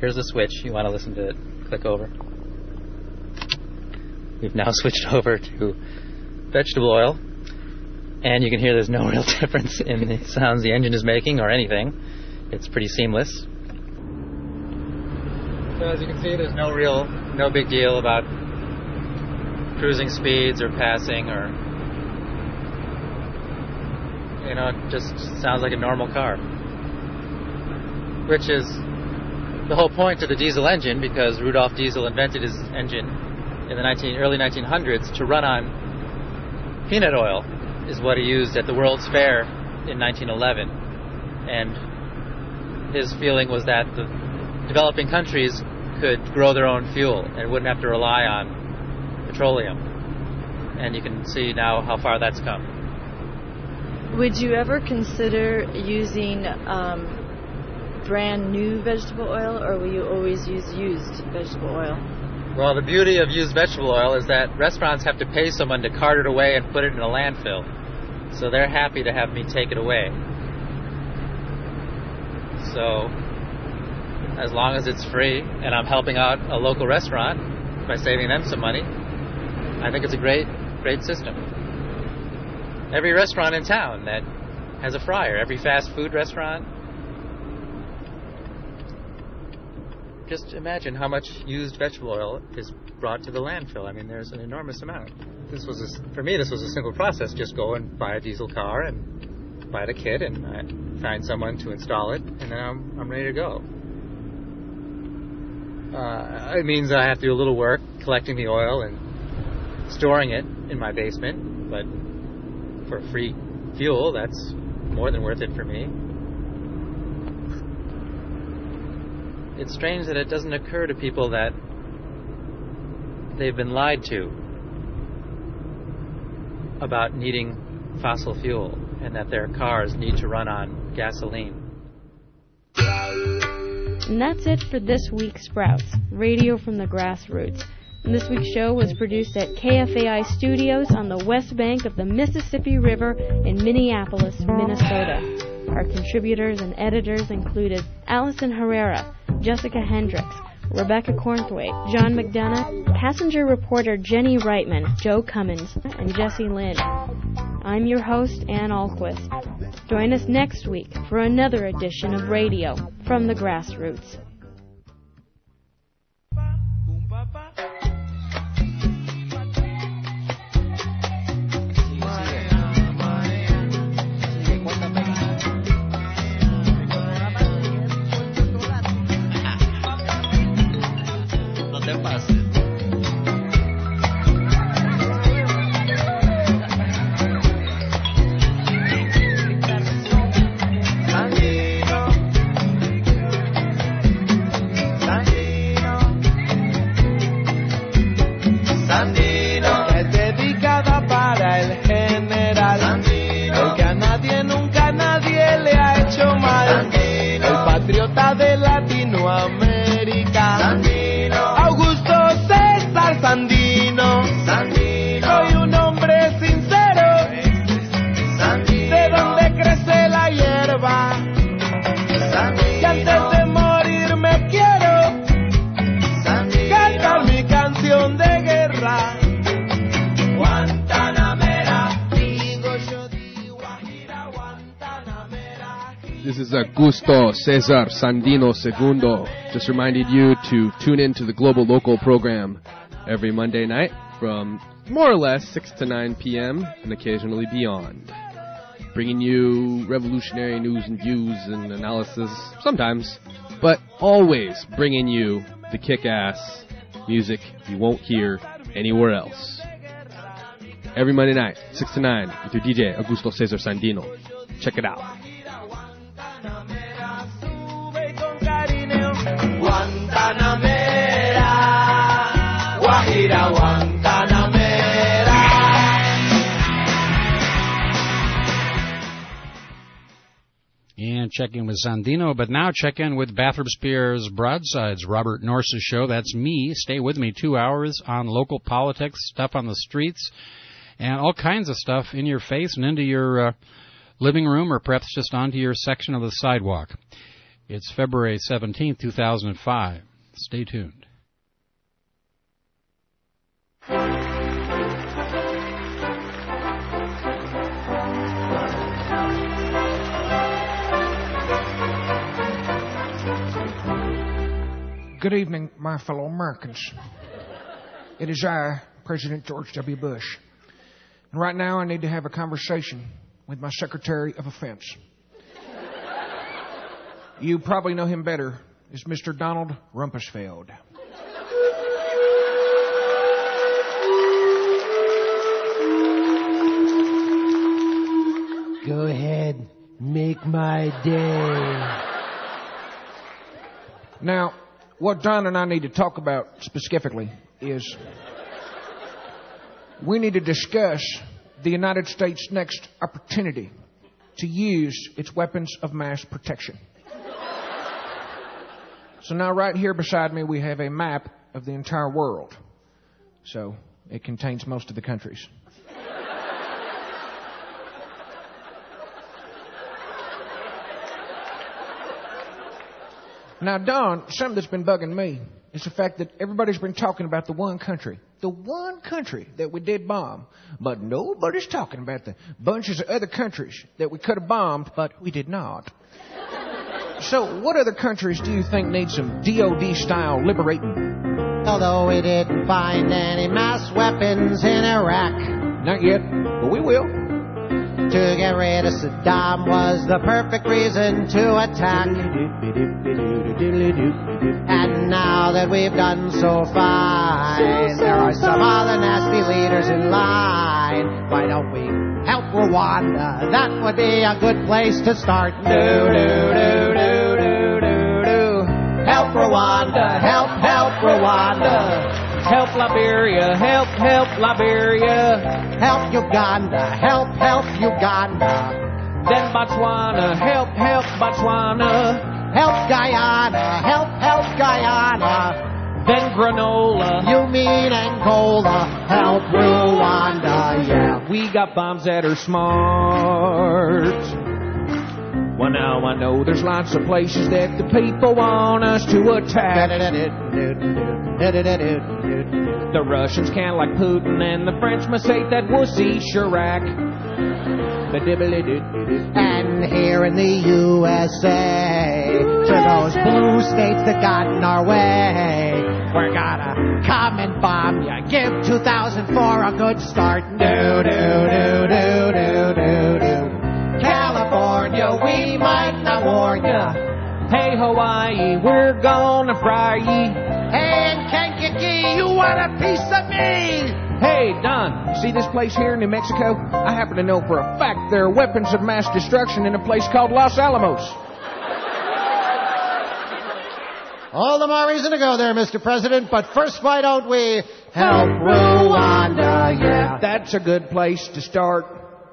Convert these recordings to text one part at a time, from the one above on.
here's the switch. You want to listen to it, click over. We've now switched over to vegetable oil, and you can hear there's no real difference in the sounds the engine is making or anything. It's pretty seamless. So as you can see, there's no big deal about cruising speeds or passing or, it just sounds like a normal car. Which is the whole point of the diesel engine, because Rudolf Diesel invented his engine in the early 1900s to run on peanut oil, is what he used at the World's Fair in 1911. And his feeling was that the developing countries could grow their own fuel and wouldn't have to rely on petroleum. And you can see now how far that's come. Would you ever consider using brand new vegetable oil, or will you always use used vegetable oil? Well, the beauty of used vegetable oil is that restaurants have to pay someone to cart it away and put it in a landfill. So they're happy to have me take it away. So as long as it's free and I'm helping out a local restaurant by saving them some money, I think it's a great system. Every restaurant in town that has a fryer, every fast food restaurant, just imagine how much used vegetable oil is brought to the landfill. I mean, there's an enormous amount. For me, this was a simple process. Just go and buy a diesel car and buy the kit and find someone to install it, and then I'm ready to go. It means I have to do a little work collecting the oil and storing it in my basement, but for free fuel, that's more than worth it for me. It's strange that it doesn't occur to people that they've been lied to about needing fossil fuel and that their cars need to run on gasoline. And that's it for this week's Sprouts, radio from the grassroots. And this week's show was produced at KFAI Studios on the west bank of the Mississippi River in Minneapolis, Minnesota. Our contributors and editors included Allison Herrera, Jessica Hendricks, Rebecca Cornthwaite, John McDonough, passenger reporter Jenny Reitman, Joe Cummins, and Jesse Lynn. I'm your host, Ann Ahlquist. Join us next week for another edition of Radio from the Grassroots. De Latinoamérica, Sandino. Augusto César Sandino, Sandino. Soy un hombre sincero, Sandino. De donde crece la hierba, Sandino. Y antes de morir me quiero, Sandino. Cantar mi canción de guerra. Guantanamera, digo yo di Guajira, Guantanamera. This is Augusto Cesar Sandino II, just reminding you to tune in to the Global Local program every Monday night from more or less 6 to 9 p.m. and occasionally beyond. Bringing you revolutionary news and views and analysis sometimes, but always bringing you the kick-ass music you won't hear anywhere else. Every Monday night, 6 to 9, with your DJ, Augusto Cesar Sandino. Check it out. Guantanamera, Guajira, Guantanamera. And check in with Sandino, but now check in with Bathurst Spears Broadsides, Robert Norse's show. That's me. Stay with me 2 hours on local politics, stuff on the streets, and all kinds of stuff in your face and into your living room or perhaps just onto your section of the sidewalk. It's February 17th, 2005. Stay tuned. Good evening, my fellow Americans. It is I, President George W. Bush. And right now I need to have a conversation with my Secretary of Defense. You probably know him better as Mr. Donald Rumsfeld. Go ahead, make my day. Now, what Don and I need to talk about specifically is we need to discuss the United States' next opportunity to use its weapons of mass protection. So now right here beside me we have a map of the entire world. So it contains most of the countries. Now, Don, something that's been bugging me is the fact that everybody's been talking about the one country that we did bomb, but nobody's talking about the bunches of other countries that we could have bombed, but we did not. So what other countries do you think need some DOD-style liberating? Although we didn't find any mass weapons in Iraq, Not yet, but we will. to get rid of Saddam was the perfect reason to attack. And now that we've done so fine, there are some other nasty leaders in line. Why don't we help Rwanda? That would be a good place to start. Help Rwanda, help Rwanda. Help Liberia, help Liberia. Help Uganda, help Uganda. Then Botswana, help Botswana. Help Guyana, help Guyana. Then Granola. You mean Angola, help Rwanda, yeah. We got bombs that are smart. Well, now I know there's lots of places that the people want us to attack. The Russians can't like Putin, and the French must hate that wussy Chirac. And here in the USA, to those blue states that got in our way, we're gonna come and bomb ya. Give 2004 a good start. California, we might not warn ya. Hey Hawaii, we're gonna fry ye. Hey, and Kankakee, you want a piece of me? Hey Don, See this place here in New Mexico? I happen to know for a fact there are weapons of mass destruction in a place called Los Alamos. All the more reason to go there, Mr. President, but first why don't we help Rwanda, yeah. That's a good place to start.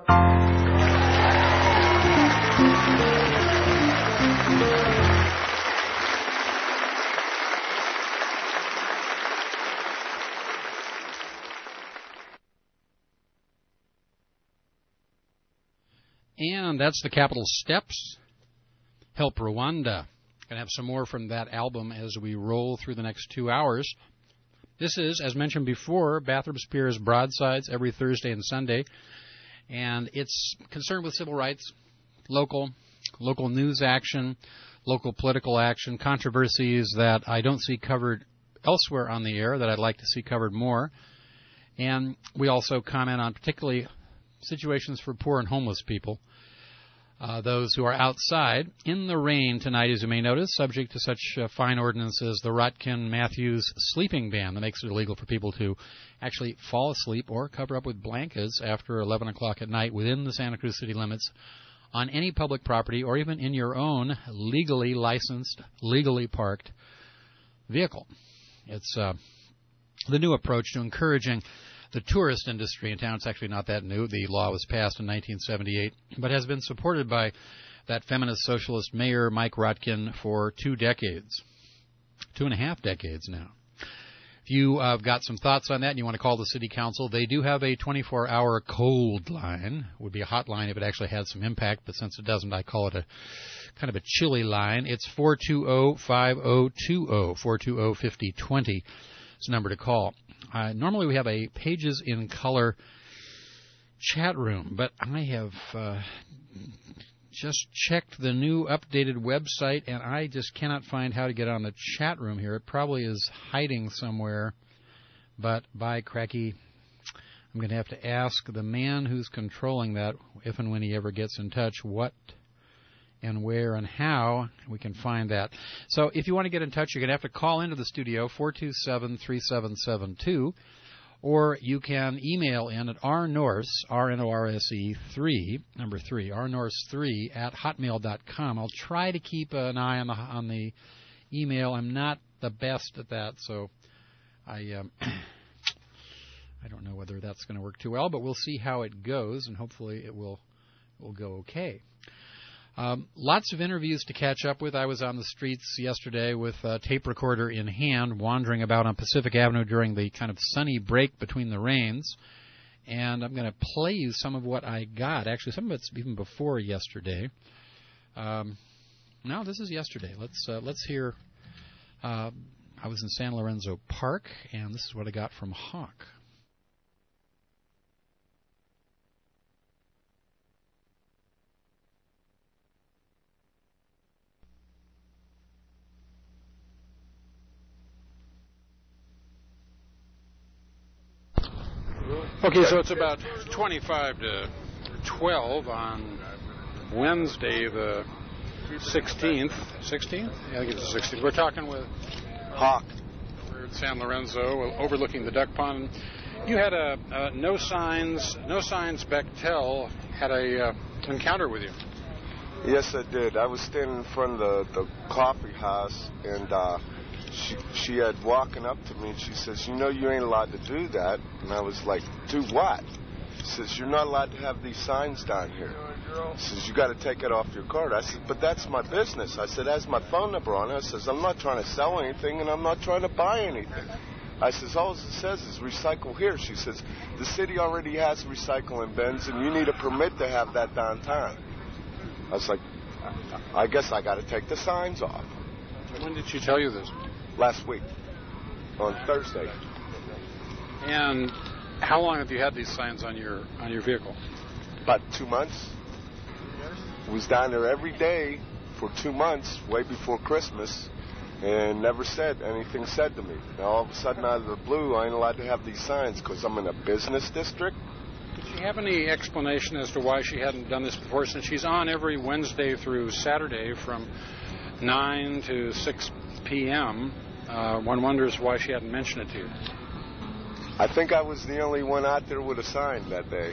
And that's the Capitol Steps. Help Rwanda. Going to have some more from that album as we roll through the next 2 hours. This is, as mentioned before, Bathurst Spears Broadsides every Thursday and Sunday. And it's concerned with civil rights, local news action, local political action, controversies that I don't see covered elsewhere on the air that I'd like to see covered more. And we also comment on particularly situations for poor and homeless people. Those who are outside in the rain tonight, as you may notice, subject to such fine ordinances, the Rotkin-Matthews sleeping ban that makes it illegal for people to actually fall asleep or cover up with blankets after 11 o'clock at night within the Santa Cruz city limits on any public property or even in your own legally licensed, legally parked vehicle. It's the new approach to encouraging the tourist industry in town. It's actually not that new. The law was passed in 1978, but has been supported by that feminist socialist mayor, Mike Rotkin, for 2 decades. 2.5 decades now. If If you have got some thoughts on that and you want to call the City Council, they do have a 24-hour cold line. It would be a hotline if it actually had some impact, but since it doesn't, I call it a kind of a chilly line. It's 420-5020, 420-5020. It's the number to call. Normally we have a Pages in Color chat room, but I have just checked the new updated website, and I just cannot find how to get on the chat room here. It probably is hiding somewhere, but by cracky, I'm going to have to ask the man who's controlling that, if and when he ever gets in touch, what and where and how we can find that. So if you want to get in touch, you're going to have to call into the studio, 427-3772, or you can email in at rnorse, R-N-O-R-S-E 3, number 3, rnorse3 at hotmail.com. I'll try to keep an eye on the email. I'm not the best at that, so I don't know whether that's going to work too well, but we'll see how it goes, and hopefully it will go okay. Lots of interviews to catch up with. I was on the streets yesterday with a tape recorder in hand, wandering about on Pacific Avenue during the kind of sunny break between the rains. And I'm going to play you some of what I got. Actually, some of it's even before yesterday. No, this is yesterday. Let's hear. I was in San Lorenzo Park, and this is what I got from Hawk. Okay, so it's about 25 to 12 on Wednesday, the 16th. 16th? Yeah, I think it's the 16th. We're talking with Hawk. We're at San Lorenzo, overlooking the duck pond. You had a No Signs Bechtel had a encounter with you. Yes, I did. I was standing in front of the coffee house, and she had walking up to me, and she says, you know you ain't allowed to do that. And I was like, do what? She says, you're not allowed to have these signs down here. She says, you got to take it off your card. I said, but that's my business. I said, that's my phone number on it. I says, I'm not trying to sell anything, and I'm not trying to buy anything. I says, all it says is recycle here. She says, the city already has recycling bins, and you need a permit to have that downtown. I was like, I guess I got to take the signs off. When did she tell you this? Last week, on Thursday. And how long have you had these signs on your vehicle? About 2 months. Was down there every day for 2 months, way before Christmas, and never said anything said to me. Now all of a sudden, out of the blue, I ain't allowed to have these signs because I'm in a business district. Did she have any explanation as to why she hadn't done this before, since she's on every Wednesday through Saturday from 9 to 6 p.m.? One wonders why she hadn't mentioned it to you. I think I was the only one out there with a sign that day.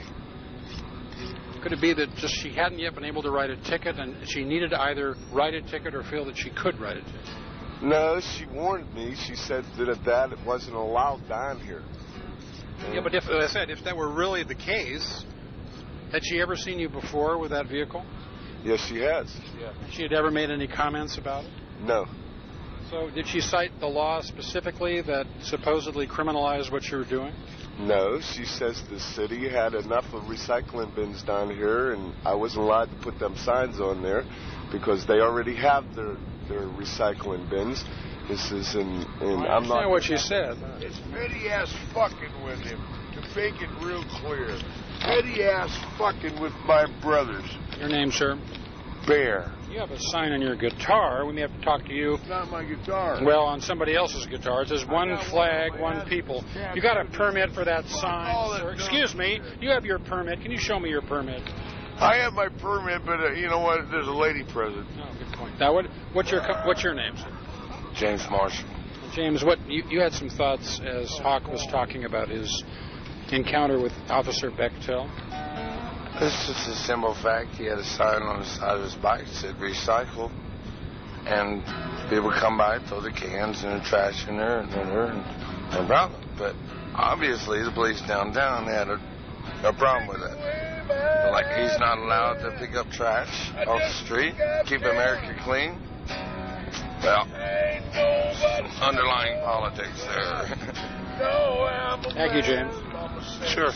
Could it be that just she hadn't yet been able to write a ticket, and she needed to either write a ticket or feel that she could write a ticket? No, she warned me. She said that it wasn't allowed down here. Yeah, but if that were really the case, had she ever seen you before with that vehicle? Yes, she has. Yeah. She had ever made any comments about it? No. So did she cite the law specifically that supposedly criminalized what you were doing? No, she says the city had enough of recycling bins down here, and I wasn't allowed to put them signs on there because they already have their recycling bins. This is I'm not what she said. It's petty ass fucking with him, to make it real clear. Petty ass fucking with my brothers. Your name, sir? Bear. You have a sign on your guitar. We may have to talk to you. It's not my guitar. Well, on somebody else's guitar. It says one flag, one people. You got a permit for that sign, sir? Excuse me. You have your permit. Can you show me your permit? I have my permit, but you know what? There's a lady present. Oh, good point. Now, what's your name, sir? James Marshall. James, what you had some thoughts as Hawk was talking about his encounter with Officer Bechtel? It's just a simple fact. He had a sign on the side of his bike that said recycle. And people come by, throw the cans and the trash in there, and no problem. But obviously the police downtown had a problem with it. Like he's not allowed to pick up trash off the street, keep America clean. Well, underlying politics there. Thank you, James. Sure.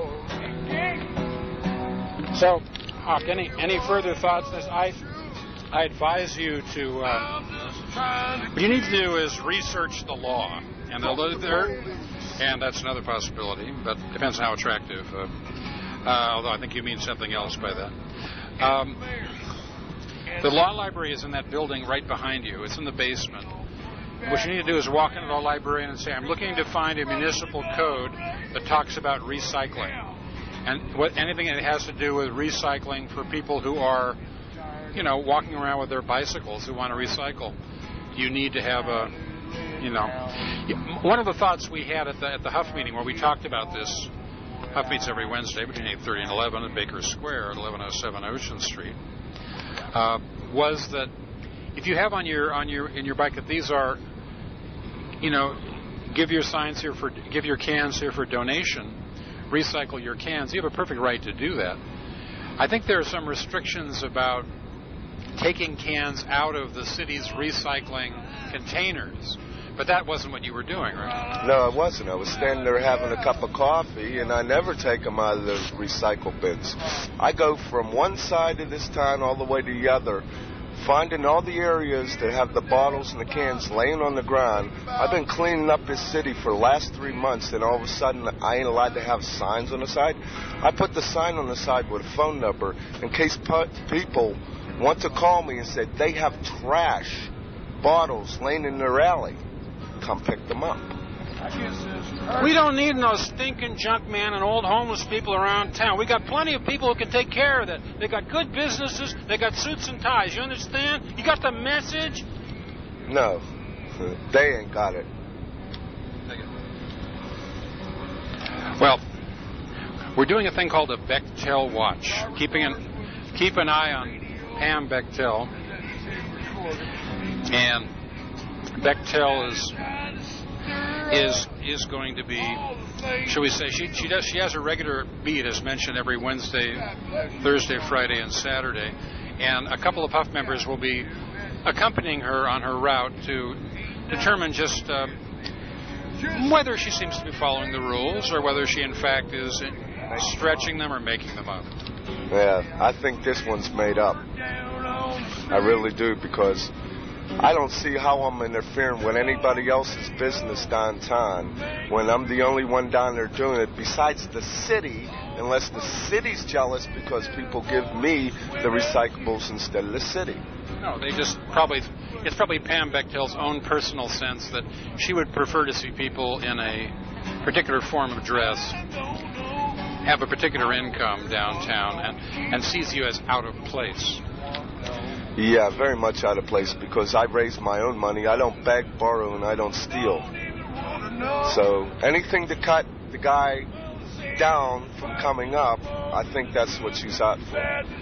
So, Hawk, any further thoughts? I advise you to. What you need to do is research the law, and and that's another possibility, but depends on how attractive. Although I think you mean something else by that. The law library is in that building right behind you. It's in the basement. What you need to do is walk into the librarian and say, I'm looking to find a municipal code that talks about recycling. And anything that has to do with recycling for people who are, walking around with their bicycles who want to recycle. You need to have one of the thoughts we had at the Huff meeting where we talked about this. Huff meets every Wednesday between 8:30 and 11 at Baker Square at 1107 Ocean Street. Was that if you have in your bike that these are, give your cans here for donation, recycle your cans. You have a perfect right to do that. I think there are some restrictions about taking cans out of the city's recycling containers. But that wasn't what you were doing, right? No, it wasn't. I was standing there having a cup of coffee, and I never take them out of the recycle bins. I go from one side of this town all the way to the other, finding all the areas that have the bottles and the cans laying on the ground. I've been cleaning up this city for the last 3 months, and all of a sudden I ain't allowed to have signs on the side. I put the sign on the side with a phone number in case people want to call me and say they have trash bottles laying in their alley. Come pick them up. We don't need no stinking junk man and old homeless people around town. We got plenty of people who can take care of that. They got good businesses. They got suits and ties. You understand? You got the message? No, they ain't got it. Well, we're doing a thing called a Bechtel watch. Keep an eye on Pam Bechtel. And Bechtel is going to be, shall we say, she has a regular beat as mentioned every Wednesday, Thursday, Friday, and Saturday, and a couple of Huff members will be accompanying her on her route to determine just whether she seems to be following the rules or whether she in fact is stretching them or making them up. Yeah, I think this one's made up. I really do, because I don't see how I'm interfering with anybody else's business downtown when I'm the only one down there doing it besides the city, unless the city's jealous because people give me the recyclables instead of the city. No, it's probably Pam Bechtel's own personal sense that she would prefer to see people in a particular form of dress, have a particular income downtown, and sees you as out of place. Yeah, very much out of place, because I raise my own money. I don't beg, borrow, and I don't steal. So anything to cut the guy down from coming up, I think that's what she's out for.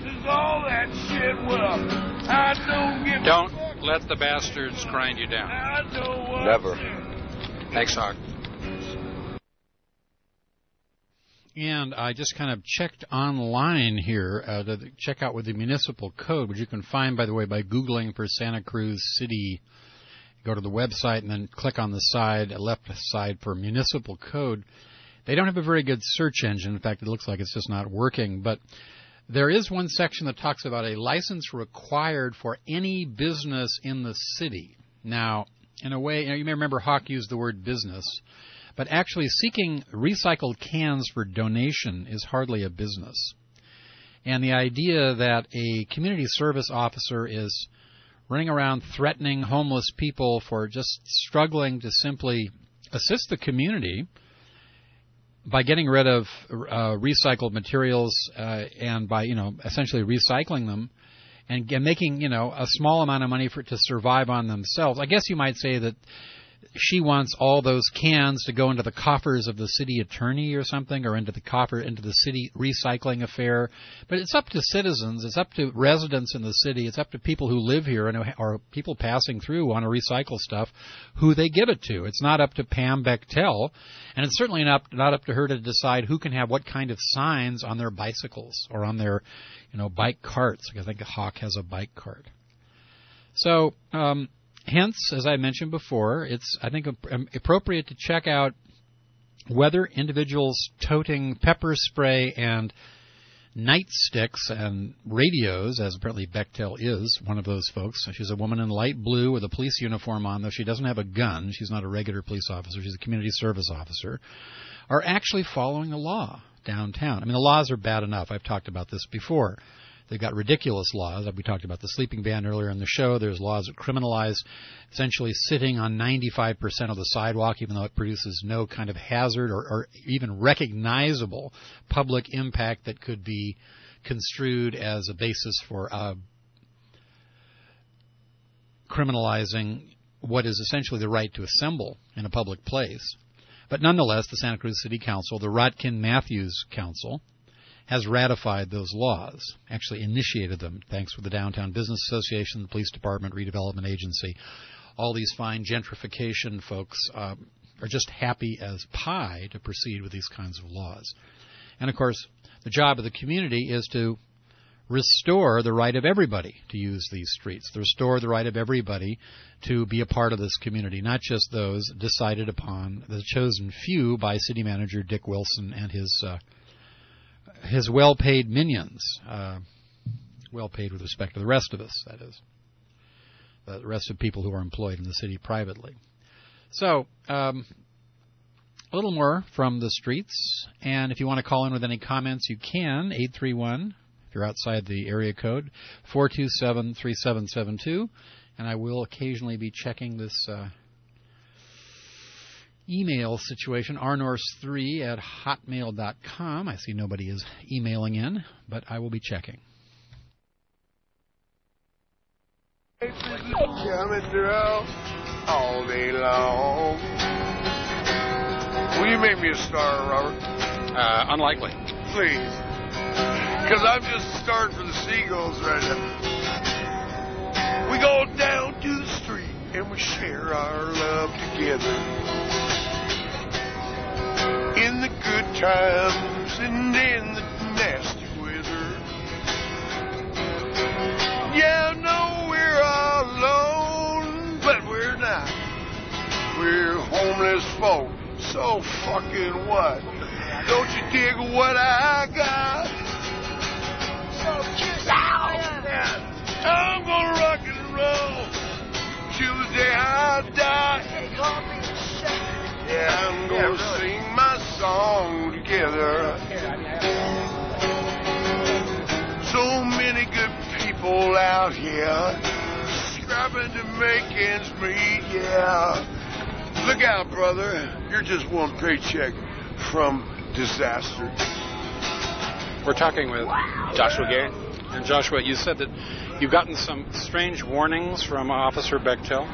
Don't let the bastards grind you down. Never. Thanks, Hawk. And I just kind of checked online here to check out with the municipal code, which you can find, by the way, by Googling for Santa Cruz City. Go to the website and then click on the left side for municipal code. They don't have a very good search engine. In fact, it looks like it's just not working. But there is one section that talks about a license required for any business in the city. Now, in a way, you may remember Hawk used the word business. But actually seeking recycled cans for donation is hardly a business. And the idea that a community service officer is running around threatening homeless people for just struggling to simply assist the community by getting rid of recycled materials and by, essentially recycling them and making, a small amount of money to survive on themselves. I guess you might say that she wants all those cans to go into the coffers of the city attorney or something, or into the city recycling affair. But it's up to citizens, it's up to residents in the city, it's up to people who live here and or people passing through want to recycle stuff, who they give it to. It's not up to Pam Bechtel, and it's certainly not up to her to decide who can have what kind of signs on their bicycles or on their, bike carts. I think Hawk has a bike cart. So, Hence, as I mentioned before, it's, I think, appropriate to check out whether individuals toting pepper spray and nightsticks and radios, as apparently Bechtel is one of those folks. She's a woman in light blue with a police uniform on, though she doesn't have a gun. She's not a regular police officer. She's a community service officer, are actually following the law downtown. I mean, the laws are bad enough. I've talked about this before. They've got ridiculous laws. We talked about the sleeping ban earlier in the show. There's laws that criminalize essentially sitting on 95% of the sidewalk, even though it produces no kind of hazard or even recognizable public impact that could be construed as a basis for criminalizing what is essentially the right to assemble in a public place. But nonetheless, the Santa Cruz City Council, the Rotkin-Matthews Council, has ratified those laws, actually initiated them, thanks to the Downtown Business Association, the Police Department, Redevelopment Agency. All these fine gentrification folks are just happy as pie to proceed with these kinds of laws. And, of course, the job of the community is to restore the right of everybody to use these streets, to restore the right of everybody to be a part of this community, not just those decided upon, the chosen few by City Manager Dick Wilson and his well-paid minions, well-paid with respect to the rest of us, that is, the rest of people who are employed in the city privately. So, a little more from the streets, and if you want to call in with any comments, you can, 831, if you're outside the area code, 427-3772, and I will occasionally be checking this email situation, rnorse3@hotmail.com. I see nobody is emailing in, but I will be checking. Coming through all day long. Will you make me a star, Robert? Unlikely. Please. Because I'm just starting for the Seagulls right now. We go down to the street and we share our love together. In the good times and in the nasty weather. Yeah, I know we're all alone, but we're not. We're homeless folk, so fucking what? Don't you dig what I got? So cheers out! I'm gonna rock and roll till the day I die. Yeah, I'm gonna sing my song together. So many good people out here scrapping to make ends meet, yeah. Look out, brother. You're just one paycheck from disaster. We're talking with Joshua Garrett. And Joshua, you said that you've gotten some strange warnings from Officer Bechtel.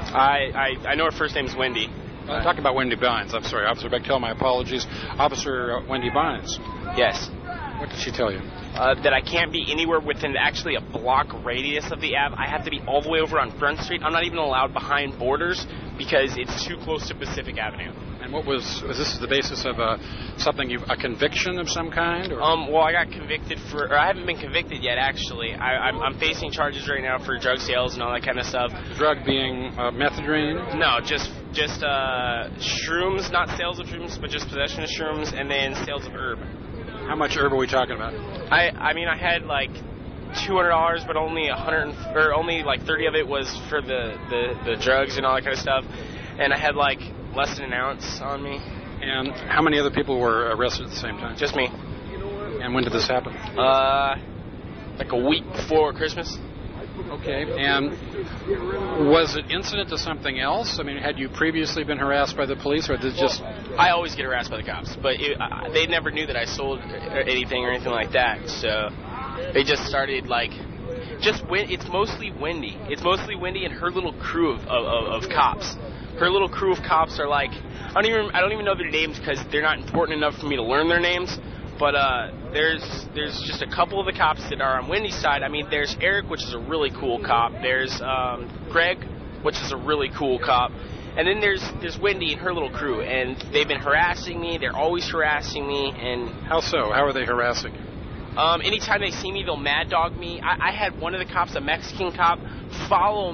I know her first name is Wendy. Talk about Wendy Bynes. I'm sorry, Officer Bechtel, my apologies. Officer Wendy Bynes. Yes. What did she tell you? That I can't be anywhere within actually a block radius of the Ave. I have to be all the way over on Front Street. I'm not even allowed behind Borders because it's too close to Pacific Avenue. And what was this the basis of a conviction of some kind? Or? Well, I got convicted or I haven't been convicted yet, actually. I'm facing charges right now for drug sales and all that kind of stuff. Drug being methedraine? No, just shrooms, not sales of shrooms, but just possession of shrooms, and then sales of herb. How much herb are we talking about? I mean, I had like $200, but only only like 30 of it was for the drugs and all that kind of stuff, and I had like less than an ounce on me. And how many other people were arrested at the same time? Just me. And when did this happen? Like a week before Christmas. Okay. And was it incident to something else? I mean, had you previously been harassed by the police, or did it just... I always get harassed by the cops, but they never knew that I sold anything or anything like that, so they just started, like... It's mostly Wendy. It's mostly Wendy and her little crew of cops. Her little crew of cops are like... I don't even know their names because they're not important enough for me to learn their names. But there's just a couple of the cops that are on Wendy's side. I mean, there's Eric, which is a really cool cop. There's Greg, which is a really cool cop. And then there's Wendy and her little crew. And they've been harassing me. They're always harassing me. And how so? How are they harassing you? Anytime they see me, they'll mad dog me. I had one of the cops, a Mexican cop, follow me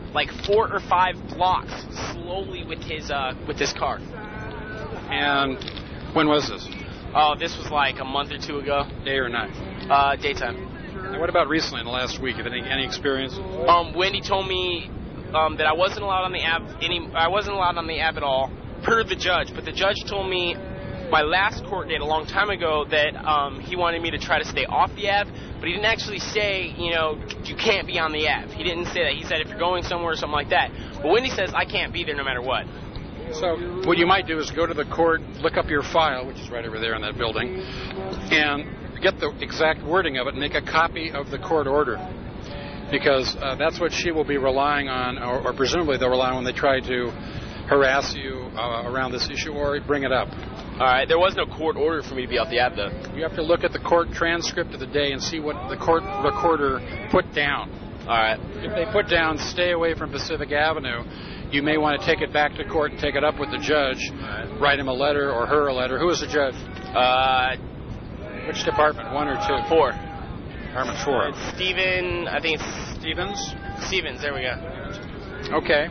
like 4 or 5 blocks slowly with his car. And when was this? Oh, this was like a month or 2 ago. Day or night? Daytime. And what about recently, in the last week? Have any experience? Wendy told me that I wasn't allowed on the I wasn't allowed on the Ave at all, per the judge. But the judge told me my last court date a long time ago that he wanted me to try to stay off the Ave, but he didn't actually say, you can't be on the Ave. He didn't say that. He said if you're going somewhere or something like that. But Wendy says I can't be there no matter what. So what you might do is go to the court, look up your file, which is right over there in that building, and get the exact wording of it and make a copy of the court order. Because that's what she will be relying on, or presumably they'll rely on when they try to harass you around this issue or bring it up. All right, there was no court order for me to be off the Ave, though. You have to look at the court transcript of the day and see what the court recorder put down. All right. If they put down, stay away from Pacific Avenue, you may want to take it back to court and take it up with the judge, write him a letter or her a letter. Who is the judge? Which department, 1 or 2? 4. Department 4. It's Stephen, I think it's Stevens? Stevens, there we go. Okay.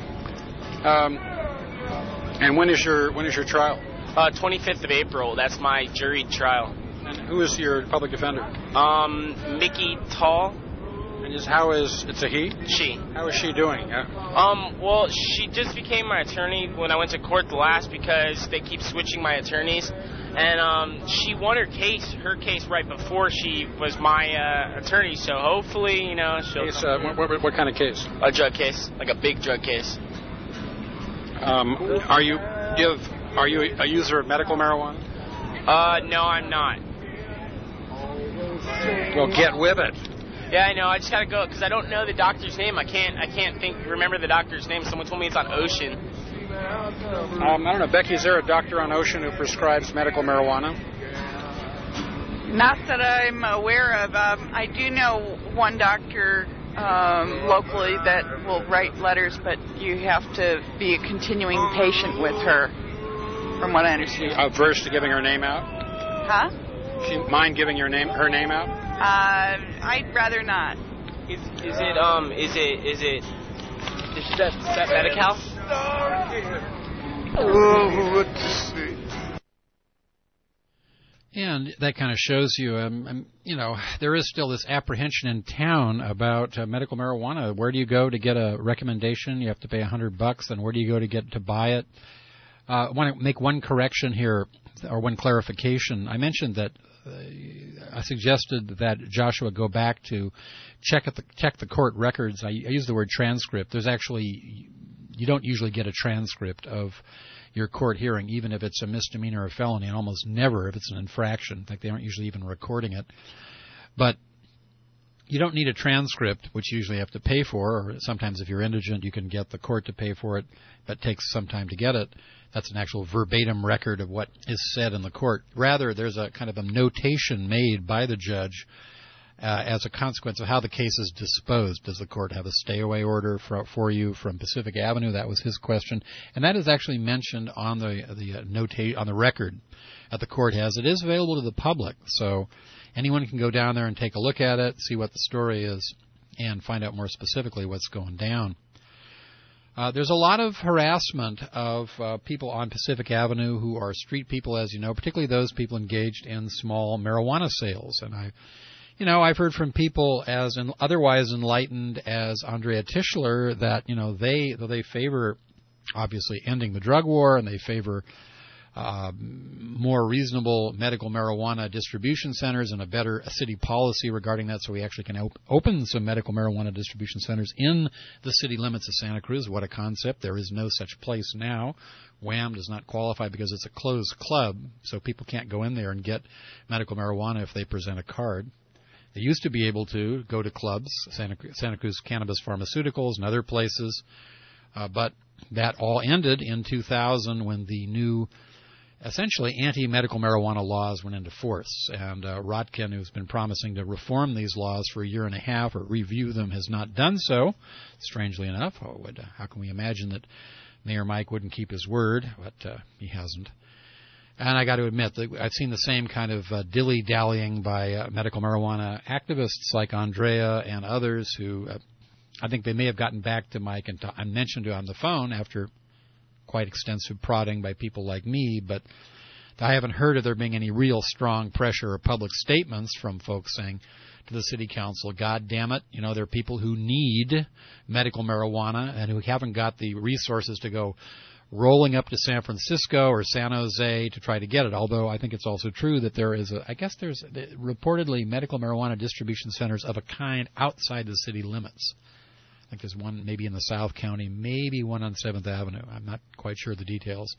And when is your trial? 25th of April. That's my jury trial. And who is your public defender? Mickey Tall. And it's a he? She. How is she doing? Well, she just became my attorney when I went to court the last because they keep switching my attorneys. And she won her case right before she was my attorney. So hopefully, she'll. Case, what kind of case? A drug case, like a big drug case. Are you a user of medical marijuana? No, I'm not. Well, get with it. Yeah, I know. I just gotta go because I don't know the doctor's name. I can't remember the doctor's name. Someone told me it's on Ocean. I don't know, Becky. Is there a doctor on Ocean who prescribes medical marijuana? Not that I'm aware of. I do know one doctor locally that will write letters, but you have to be a continuing patient with her, from what I understand. Averse to giving her name out? Huh? She mind giving her name out? I'd rather not. Is that Medi-Cal? Oh, what to see. And that kind of shows you, there is still this apprehension in town about medical marijuana. Where do you go to get a recommendation? You have to pay $100. And where do you go to buy it? I want to make one correction here, or one clarification. I mentioned that I suggested that Joshua go back to check the court records. I use the word transcript. You don't usually get a transcript of your court hearing, even if it's a misdemeanor or felony, and almost never if it's an infraction. In fact, they aren't usually even recording it. But you don't need a transcript, which you usually have to pay for, or sometimes if you're indigent, you can get the court to pay for it, but it takes some time to get it. That's an actual verbatim record of what is said in the court. Rather, there's a kind of a notation made by the judge as a consequence of how the case is disposed. Does the court have a stay-away order for you from Pacific Avenue? That was his question. And that is actually mentioned on on the record that the court has. It is available to the public, so anyone can go down there and take a look at it, see what the story is, and find out more specifically what's going down. There's a lot of harassment of people on Pacific Avenue who are street people, as you know, particularly those people engaged in small marijuana sales. And I've heard from people as otherwise enlightened as Andrea Tischler that, they favor, obviously, ending the drug war, and they favor more reasonable medical marijuana distribution centers and a better city policy regarding that, so we actually can open some medical marijuana distribution centers in the city limits of Santa Cruz. What a concept. There is no such place now. Wham does not qualify because it's a closed club, so people can't go in there and get medical marijuana if they present a card. They used to be able to go to clubs, Santa Cruz Cannabis Pharmaceuticals and other places, but that all ended in 2000 when the new, essentially anti-medical marijuana laws went into force. And Rotkin, who's been promising to reform these laws for a year and a half or review them, has not done so, strangely enough. How can we imagine that Mayor Mike wouldn't keep his word? But he hasn't. And I got to admit that I've seen the same kind of dilly-dallying by medical marijuana activists like Andrea and others who I think they may have gotten back to Mike and I mentioned it on the phone after quite extensive prodding by people like me, but I haven't heard of there being any real strong pressure or public statements from folks saying to the city council, God damn it, there are people who need medical marijuana and who haven't got the resources to go rolling up to San Francisco or San Jose to try to get it. Although I think it's also true that there's reportedly medical marijuana distribution centers of a kind outside the city limits. I think there's one maybe in the South County, maybe one on 7th Avenue. I'm not quite sure of the details.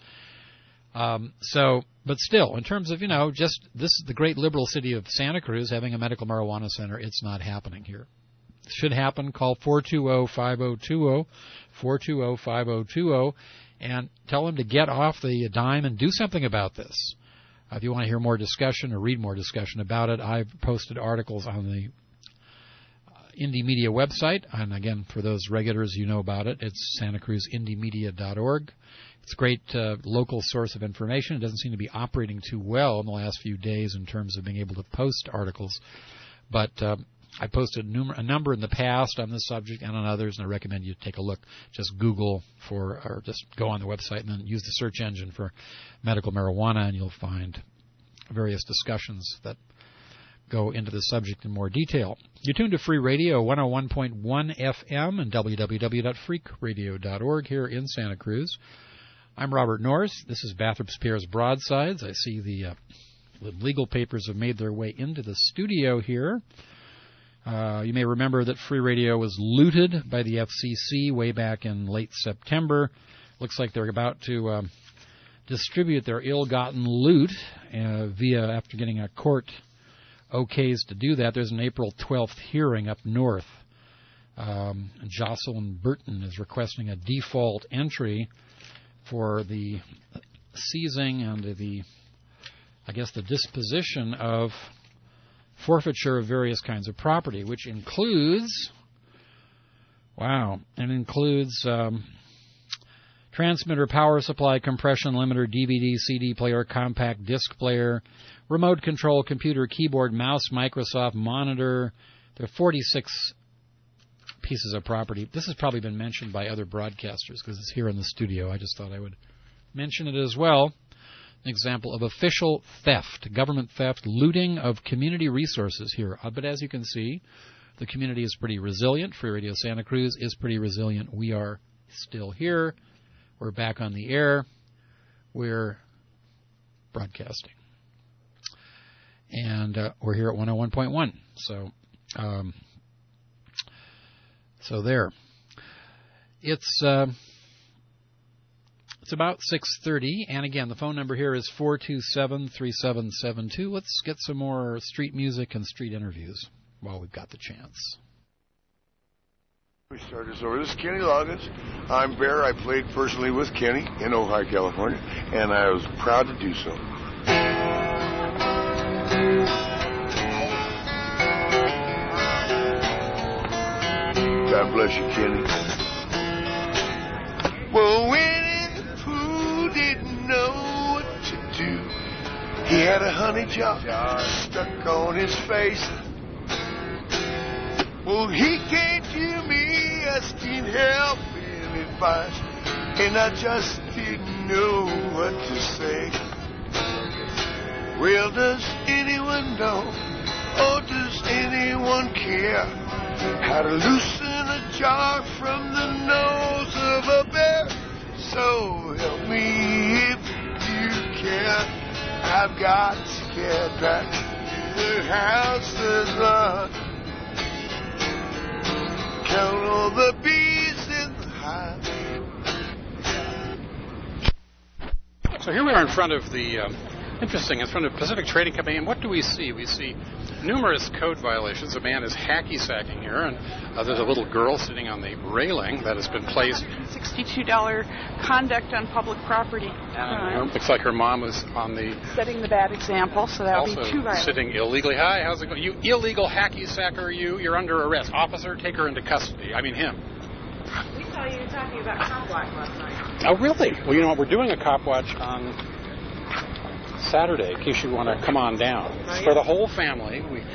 But still, in terms of, just this is the great liberal city of Santa Cruz having a medical marijuana center, it's not happening here. It should happen. Call 420-5020, 420-5020, and tell them to get off the dime and do something about this. If you want to hear more discussion or read more discussion about it, I've posted articles on the Indie Media website. And again, for those regulars, you know about it. It's santacruzindymedia.org. It's a great local source of information. It doesn't seem to be operating too well in the last few days in terms of being able to post articles. But I posted a number in the past on this subject and on others, and I recommend you take a look. Just Google or just go on the website and then use the search engine for medical marijuana, and you'll find various discussions that go into the subject in more detail. You tune to Free Radio 101.1 FM and www.freakradio.org here in Santa Cruz. I'm Robert Norris. This is Bathrop Spears Broadsides. I see the legal papers have made their way into the studio here. You may remember that Free Radio was looted by the FCC way back in late September. Looks like they're about to distribute their ill-gotten loot after getting a court okays to do that. There's an April 12th hearing up north. Jocelyn Burton is requesting a default entry for the seizing and the disposition of forfeiture of various kinds of property, which includes, transmitter, power supply, compression limiter, DVD, CD player, compact disc player, remote control, computer, keyboard, mouse, Microsoft monitor. There are 46 pieces of property. This has probably been mentioned by other broadcasters because it's here in the studio. I just thought I would mention it as well. An example of official theft, government theft, looting of community resources here. But as you can see, the community is pretty resilient. Free Radio Santa Cruz is pretty resilient. We are still here. We're back on the air. We're broadcasting. And we're here at 101.1. So there. It's about 6:30, and again, the phone number here is 427-3772. Let's get some more street music and street interviews while we've got the chance. We started over. This is Kenny Loggins. I'm Bear. I played personally with Kenny in Ojai, California, and I was proud to do so. God bless you, Kenny. Well, Winnie the Pooh didn't know what to do. He had a honey jar stuck on his face. Well, he came to me asking help and advice, and I just didn't know what to say. Well, does anyone know, or does anyone care, how to loosen a jar from the nose of a bear? So help me if you can. I've got to get back to the house that's locked. Count all the bees in the hive. So here we are in front of the in front of Pacific Trading Company, and what do we see? We see numerous code violations. A man is hacky-sacking here, and there's a little girl sitting on the railing that has been placed. $62 conduct on public property. Looks like her mom was on the... setting the bad example, so that would be 2 violations. Sitting illegally. Hi, how's it going? You illegal hacky-sacker, you're under arrest. Officer, take her into custody. I mean him. We saw you talking about cop watch last night. Oh, really? Well, you know what? We're doing a cop watch on Saturday, in case you want to come on down. It's for the whole family.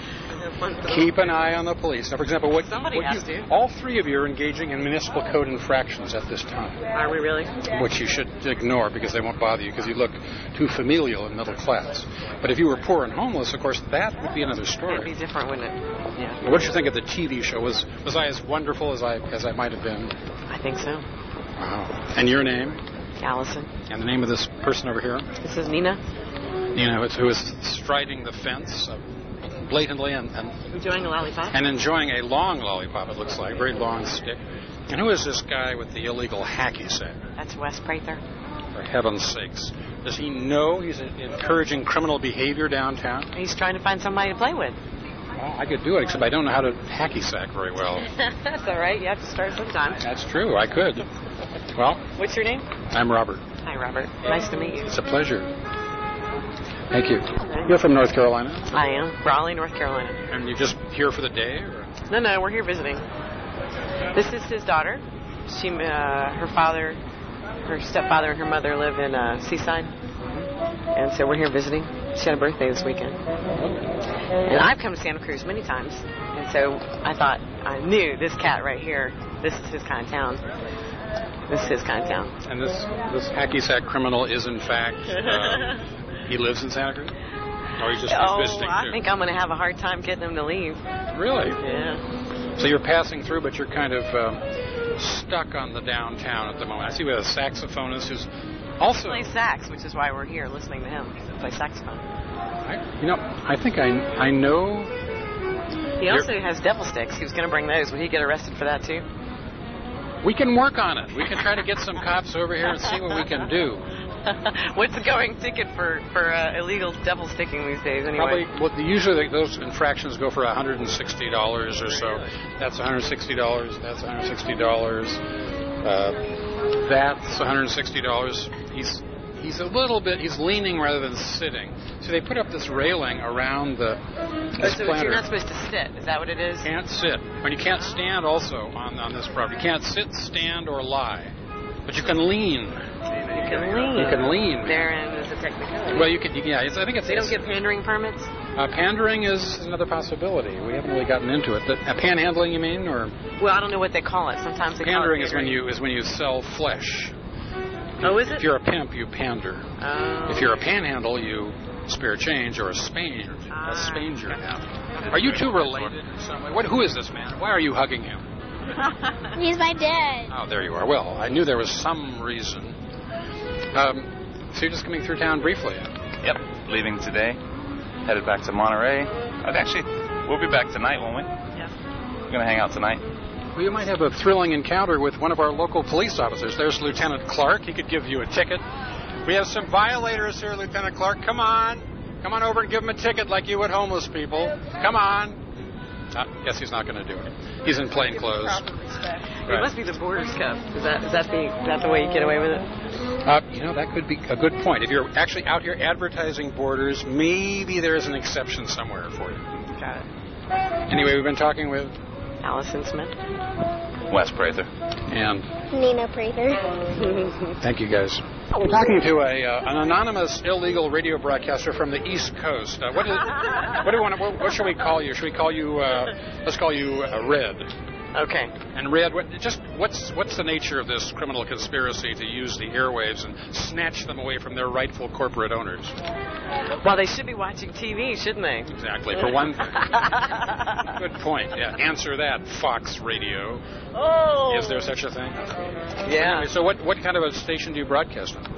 Keep an eye on the police. Now, for example, Somebody has to. all three of you are engaging in municipal code infractions at this time. Are we really? Which you should ignore because they won't bother you because you look too familial and middle class. But if you were poor and homeless, of course, that would be another story. It'd be different, wouldn't it? Yeah. What did you think of the TV show? Was I as wonderful as I might have been? I think so. Wow. And your name? Allison. And the name of this person over here? This is Nina. Nina, who is striding the fence blatantly and enjoying a lollipop. And enjoying a long lollipop, it looks like, very long stick. And who is this guy with the illegal hacky sack? That's Wes Prather. For heaven's sakes. Does he know he's encouraging criminal behavior downtown? He's trying to find somebody to play with. Well, I could do it, except I don't know how to hacky sack very well. That's all right. You have to start sometime. That's true. I could. Well. What's your name? I'm Robert. Hi, Robert. Nice to meet you. It's a pleasure. Thank you. You're from North Carolina? I am. Raleigh, North Carolina. And you just here for the day? Or? No, we're here visiting. This is his daughter. She, her father, her stepfather, and her mother live in Seaside. And so we're here visiting. She had a birthday this weekend. And I've come to Santa Cruz many times. And so I thought, I knew this cat right here, this is his kind of town. This is his kind of town. And this hacky sack criminal is, in fact, he lives in Santa Cruz? Or he's just visiting I too? think I'm going to have a hard time getting him to leave. Really? Yeah. So you're passing through, but you're kind of stuck on the downtown at the moment. I see we have a saxophonist who's also... He plays sax, which is why we're here listening to him play saxophone. I think I know... He also has devil sticks. He was going to bring those. Would he get arrested for that, too? We can work on it. We can try to get some cops over here and see what we can do. What's the going ticket for illegal devil sticking these days, anyway? Probably, usually those infractions go for $160 or so. That's $160. That's $160. That's $160. He's a little bit, he's leaning rather than sitting. So they put up this railing around this so planter. You're not supposed to sit. Is that what it is? Can't sit. But you can't stand also on this property. You can't sit, stand, or lie. But you can lean. You can lean. You can lean. Therein is a technicality. Well, you can. Yeah, I think it's. They don't get pandering permits. Pandering is another possibility. We haven't really gotten into it. Panhandling, you mean, or? Well, I don't know what they call it. Sometimes they pandering call it is when you sell flesh. Oh, is it? If you're a pimp, you pander. Oh. If you're a panhandle, you spare change or a spanger. A spanger. Yeah. Are you two related in some way? Who is this man? Why are you hugging him? He's my dad. Oh, there you are. Well, I knew there was some reason. So you're just coming through town briefly? Yep, leaving today. Headed back to Monterey. We'll be back tonight, won't we? Yeah. We're going to hang out tonight. Well, you might have a thrilling encounter with one of our local police officers. There's Lieutenant Clark. He could give you a ticket. We have some violators here, Lieutenant Clark. Come on. Come on over and give them a ticket like you would homeless people. Come on. Guess he's not going to do it. He's in plain clothes. It must be the Borders Cup. Is that the way you get away with it? That could be a good point. If you're actually out here advertising Borders, maybe there's an exception somewhere for you. Got it. Anyway, we've been talking with Allison Smith, Wes Prather, and Nina Prather. Thank you, guys. We're talking to an anonymous illegal radio broadcaster from the East Coast. What should we call you? Should we call you? Let's call you Red. Okay. And Red, what's the nature of this criminal conspiracy to use the airwaves and snatch them away from their rightful corporate owners? Well, they should be watching TV, shouldn't they? Exactly. For one thing. Good point. Yeah. Answer that, Fox Radio. Oh. Is there such a thing? Yeah. Anyway, so what kind of a station do you broadcast on?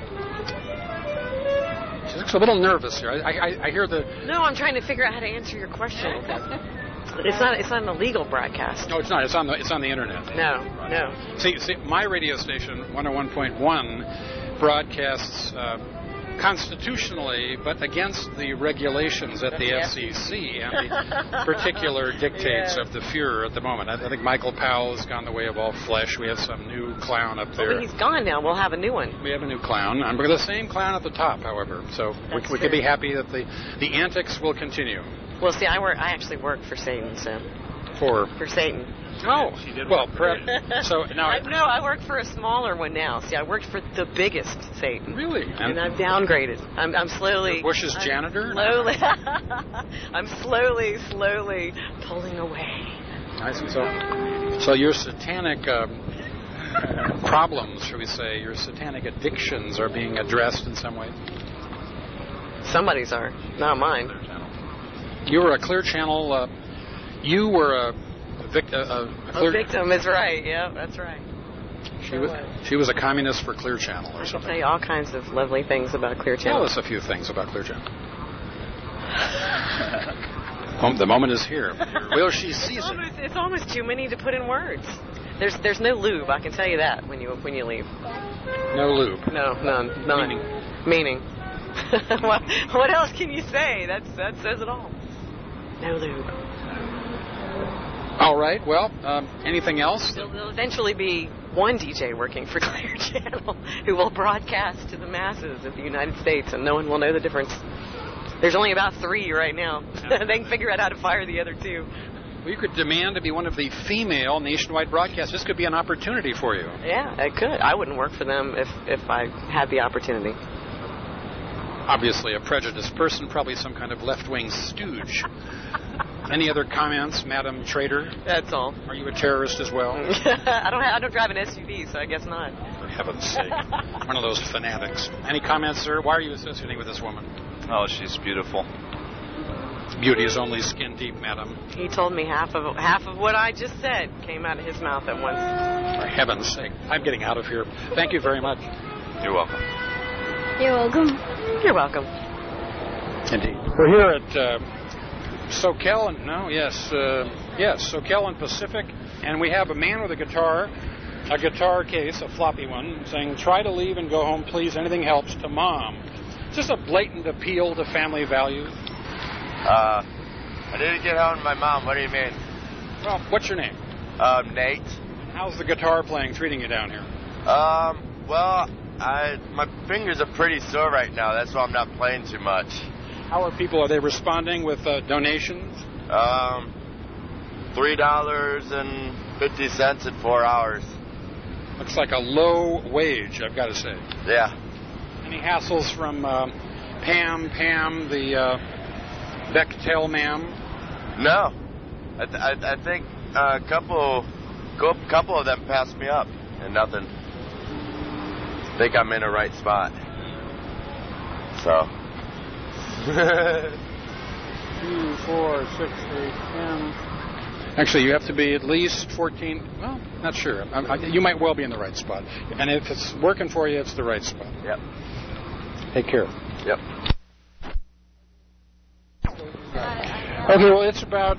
She looks a little nervous here. I hear the... No, I'm trying to figure out how to answer your question. It's not an illegal broadcast. No, it's not. It's on the internet. No. See, my radio station, 101.1, broadcasts constitutionally, but against the regulations at the FCC and the particular dictates of the Fuhrer at the moment. I think Michael Powell has gone the way of all flesh. We have some new clown up there. But he's gone now. We'll have a new one. We have a new clown. We're the same clown at the top, however. So we could be happy that the antics will continue. Well, see, I actually work for Satan, so. For Satan. Oh, well, so now I work for a smaller one now. See, I worked for the biggest Satan. Really? And I've downgraded. I'm slowly. Bush's janitor? Slowly. I'm slowly pulling away. I see. So your satanic problems, shall we say, your satanic addictions are being addressed in some way? Somebody's are, not mine. You were a Clear Channel. You were a victim is right. Yeah, that's right. She was a communist for Clear Channel or something. I'll tell you all kinds of lovely things about Clear Channel. Tell us a few things about Clear Channel. The moment is here. Well, she sees it. It's almost too many to put in words. There's no lube. I can tell you that when you leave. No lube. No, none. Meaning. What else can you say? That says it all. No lube. All right. Well, anything else? There'll eventually be one DJ working for Clear Channel who will broadcast to the masses of the United States, and no one will know the difference. There's only about 3 right now. They can figure out how to fire the other 2. Well, you could demand to be one of the female nationwide broadcasters. This could be an opportunity for you. Yeah, it could. I wouldn't work for them if I had the opportunity. Obviously a prejudiced person, probably some kind of left-wing stooge. Any other comments, Madam Traitor? That's all. Are you a terrorist as well? I don't drive an SUV, so I guess not. For heaven's sake. One of those fanatics. Any comments, sir? Why are you associating with this woman? Oh, she's beautiful. Beauty is only skin deep, madam. He told me half of what I just said came out of his mouth at once. For heaven's sake. I'm getting out of here. Thank you very much. You're welcome. You're welcome. You're welcome. Indeed. We're here at Soquel and Pacific, and we have a man with a guitar case, a floppy one, saying, "Try to leave and go home, please. Anything helps," to Mom. Is this a blatant appeal to family values? I didn't get home to my mom. What do you mean? Well, what's your name? Nate. How's the guitar playing treating you down here? Well, my fingers are pretty sore right now. That's why I'm not playing too much. How are people? Are they responding with donations? $3.50 in 4 hours. Looks like a low wage, I've got to say. Yeah. Any hassles from Pam, the Bechtel ma'am? No. I think a couple of them passed me up and nothing. I think I'm in the right spot. So. 2, 4, 6, 8, 10. Actually, you have to be at least 14. Well, not sure. You might well be in the right spot. And if it's working for you, it's the right spot. Yep. Take care. Yep. Okay, well, it's about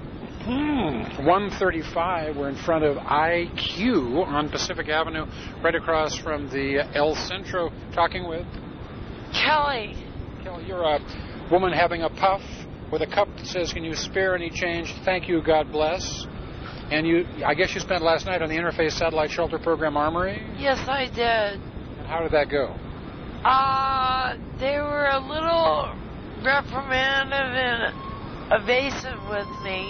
1:35. We're in front of IQ on Pacific Avenue, right across from the El Centro. Talking with Kelly. Kelly, you're a woman having a puff with a cup that says, "Can you spare any change? Thank you, God bless." And I guess you spent last night on the Interface Satellite Shelter Program Armory? Yes, I did. And how did that go? They were a little reprimandative and evasive with me.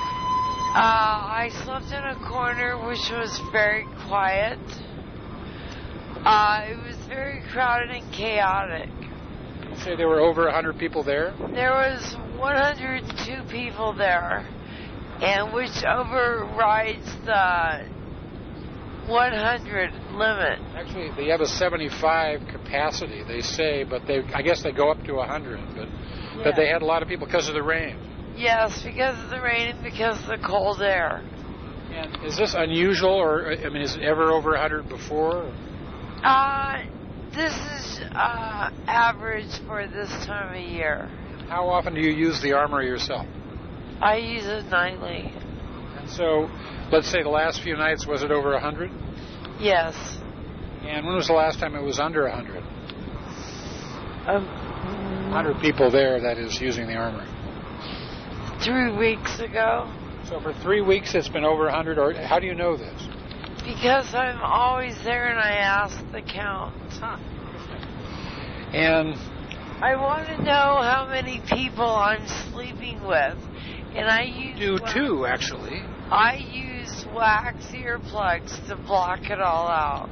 I slept in a corner which was very quiet. It was very crowded and chaotic. You say there were over 100 people there? There was 102 people there, and which overrides the 100 limit. Actually, they have a 75 capacity, they say, but I guess they go up to 100. But they had a lot of people because of the rain. Yes, because of the rain and because of the cold air. And is this unusual, or is it ever over 100 before? This is average for this time of year. How often do you use the armory yourself? I use it nightly. And so, let's say the last few nights, was it over 100? Yes. And when was the last time it was under 100? 100 people there, that is, using the armory. 3 weeks ago. So for 3 weeks it's been over 100, or how do you know this? Because I'm always there and I ask the count. And I want to know how many people I'm sleeping with. And I use do too, actually. I use wax earplugs to block it all out.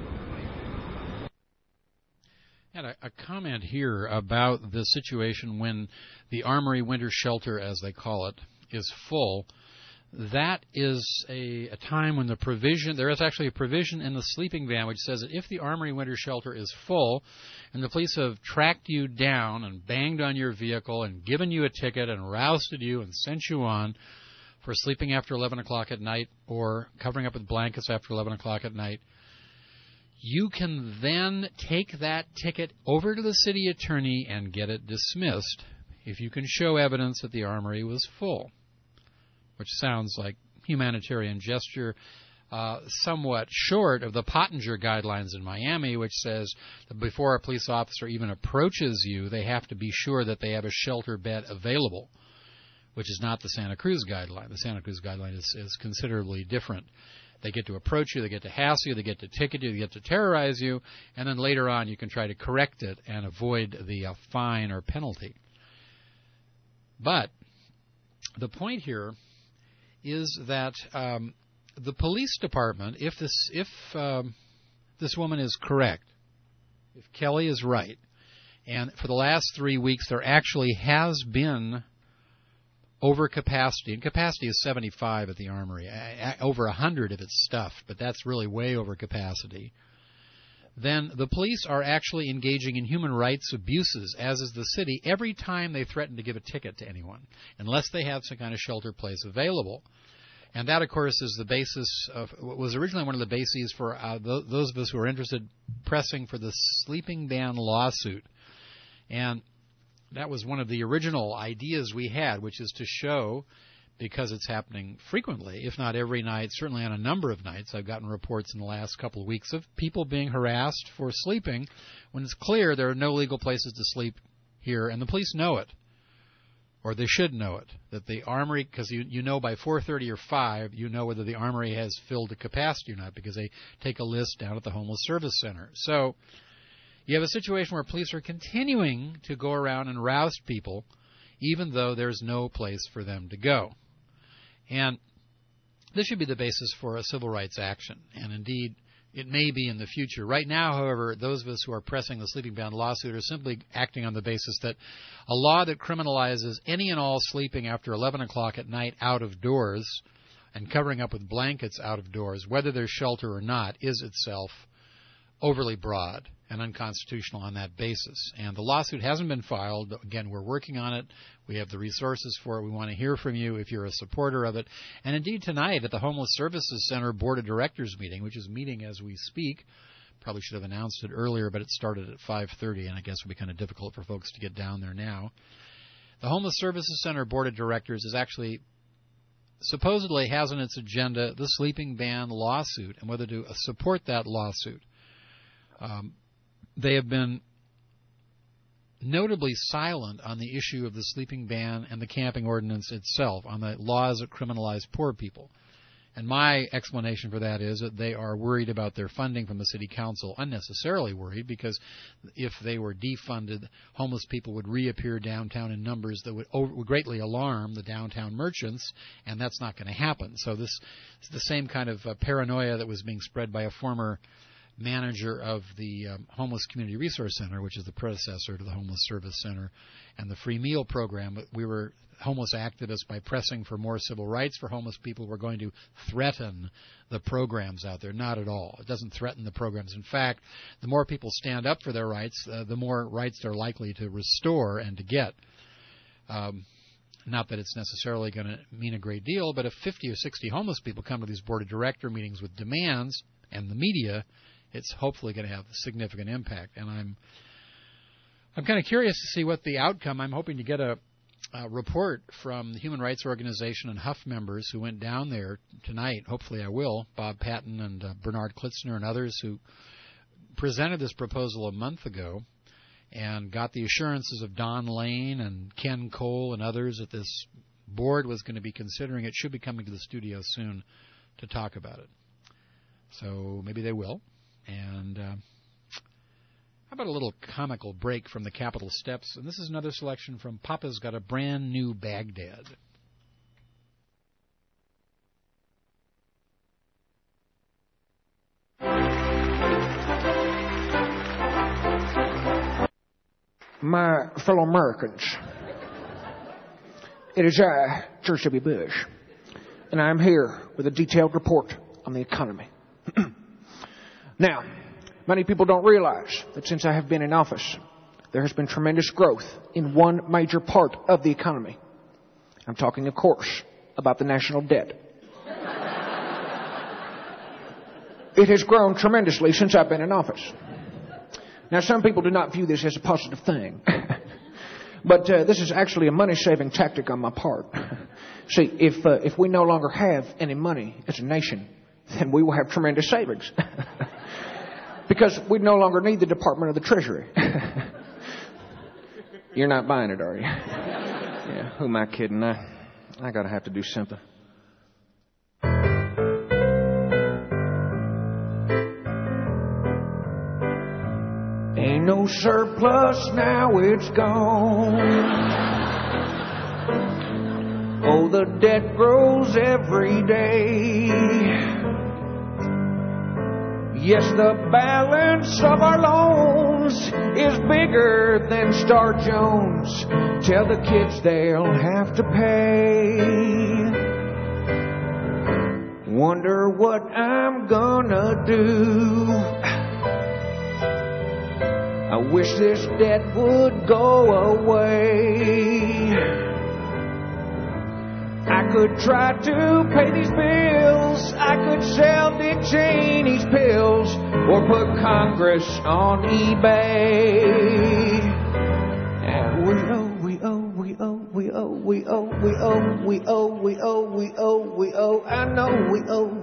And a comment here about the situation when the Armory Winter Shelter, as they call it, is full. That is a time when there is actually a provision in the sleeping ban which says that if the Armory Winter Shelter is full and the police have tracked you down and banged on your vehicle and given you a ticket and rousted you and sent you on for sleeping after 11 o'clock at night or covering up with blankets after 11 o'clock at night, you can then take that ticket over to the city attorney and get it dismissed if you can show evidence that the Armory was full, which sounds like humanitarian gesture, somewhat short of the Pottinger guidelines in Miami, which says that before a police officer even approaches you, they have to be sure that they have a shelter bed available, which is not the Santa Cruz guideline. The Santa Cruz guideline is considerably different. They get to approach you, they get to hassle you, they get to ticket you, they get to terrorize you, and then later on you can try to correct it and avoid the fine or penalty. But the point here is that the police department, if this woman is correct, if Kelly is right, and for the last 3 weeks there actually has been overcapacity, and capacity is 75 at the Armory, over 100 if it's stuffed, but that's really way over capacity, then the police are actually engaging in human rights abuses, as is the city, every time they threaten to give a ticket to anyone, unless they have some kind of shelter place available. And that, of course, is the basis of what was originally one of the bases for those of us who are interested pressing for the sleeping ban lawsuit. And that was one of the original ideas we had, which is to show, because it's happening frequently, if not every night, certainly on a number of nights. I've gotten reports in the last couple of weeks of people being harassed for sleeping when it's clear there are no legal places to sleep here, and the police know it, or they should know it, that the Armory, because you know by 4:30 or 5, you know whether the Armory has filled the capacity or not, because they take a list down at the Homeless Service Center. So you have a situation where police are continuing to go around and roust people, even though there's no place for them to go. And this should be the basis for a civil rights action, and indeed it may be in the future. Right now, however, those of us who are pressing the sleeping ban lawsuit are simply acting on the basis that a law that criminalizes any and all sleeping after 11 o'clock at night out of doors and covering up with blankets out of doors, whether there's shelter or not, is itself overly broad and unconstitutional on that basis. And the lawsuit hasn't been filed. Again, we're working on it. We have the resources for it. We want to hear from you if you're a supporter of it. And indeed, tonight at the Homeless Services Center Board of Directors meeting, which is meeting as we speak, probably should have announced it earlier, but it started at 5:30, and I guess it would be kind of difficult for folks to get down there now. The Homeless Services Center Board of Directors is actually supposedly has on its agenda the sleeping ban lawsuit and whether to support that lawsuit. They have been notably silent on the issue of the sleeping ban and the camping ordinance itself, on the laws that criminalize poor people. And my explanation for that is that they are worried about their funding from the city council, unnecessarily worried, because if they were defunded, homeless people would reappear downtown in numbers that would greatly alarm the downtown merchants, and that's not going to happen. So this is the same kind of paranoia that was being spread by a former manager of the Homeless Community Resource Center, which is the predecessor to the Homeless Service Center, and the free meal program. We were homeless activists. By pressing for more civil rights for homeless people, we're going to threaten the programs out there. Not at all. It doesn't threaten the programs. In fact, the more people stand up for their rights, the more rights they're likely to restore and to get. Not that it's necessarily going to mean a great deal, but if 50 or 60 homeless people come to these board of director meetings with demands and the media, it's hopefully going to have a significant impact. And I'm kind of curious to see what the outcome. I'm hoping to get a report from the Human Rights Organization and Huff members who went down there tonight. Hopefully I will. Bob Patton and Bernard Klitzner and others who presented this proposal a month ago and got the assurances of Don Lane and Ken Cole and others that this board was going to be considering it, should be coming to the studio soon to talk about it. So maybe they will. And how about a little comical break from the Capitol steps? And this is another selection from Papa's Got a Brand New Baghdad. My fellow Americans, it is I, George W. Bush, and I am here with a detailed report on the economy. Now, many people don't realize that since I have been in office, there has been tremendous growth in one major part of the economy. I'm talking, of course, about the national debt. It has grown tremendously since I've been in office. Now, some people do not view this as a positive thing. But this is actually a money-saving tactic on my part. See, if we no longer have any money as a nation, then we will have tremendous savings. Because we no longer need the Department of the Treasury. You're not buying it, are you? Yeah, who am I kidding? I gotta have to do something. Ain't no surplus, now it's gone. Oh, the debt grows every day. Yes, the balance of our loans is bigger than Star Jones. Tell the kids they'll have to pay. Wonder what I'm gonna do. I wish this debt would go away. I could try to pay these bills. I could sell Dick Cheney's pills or put Congress on eBay. And we owe. I know we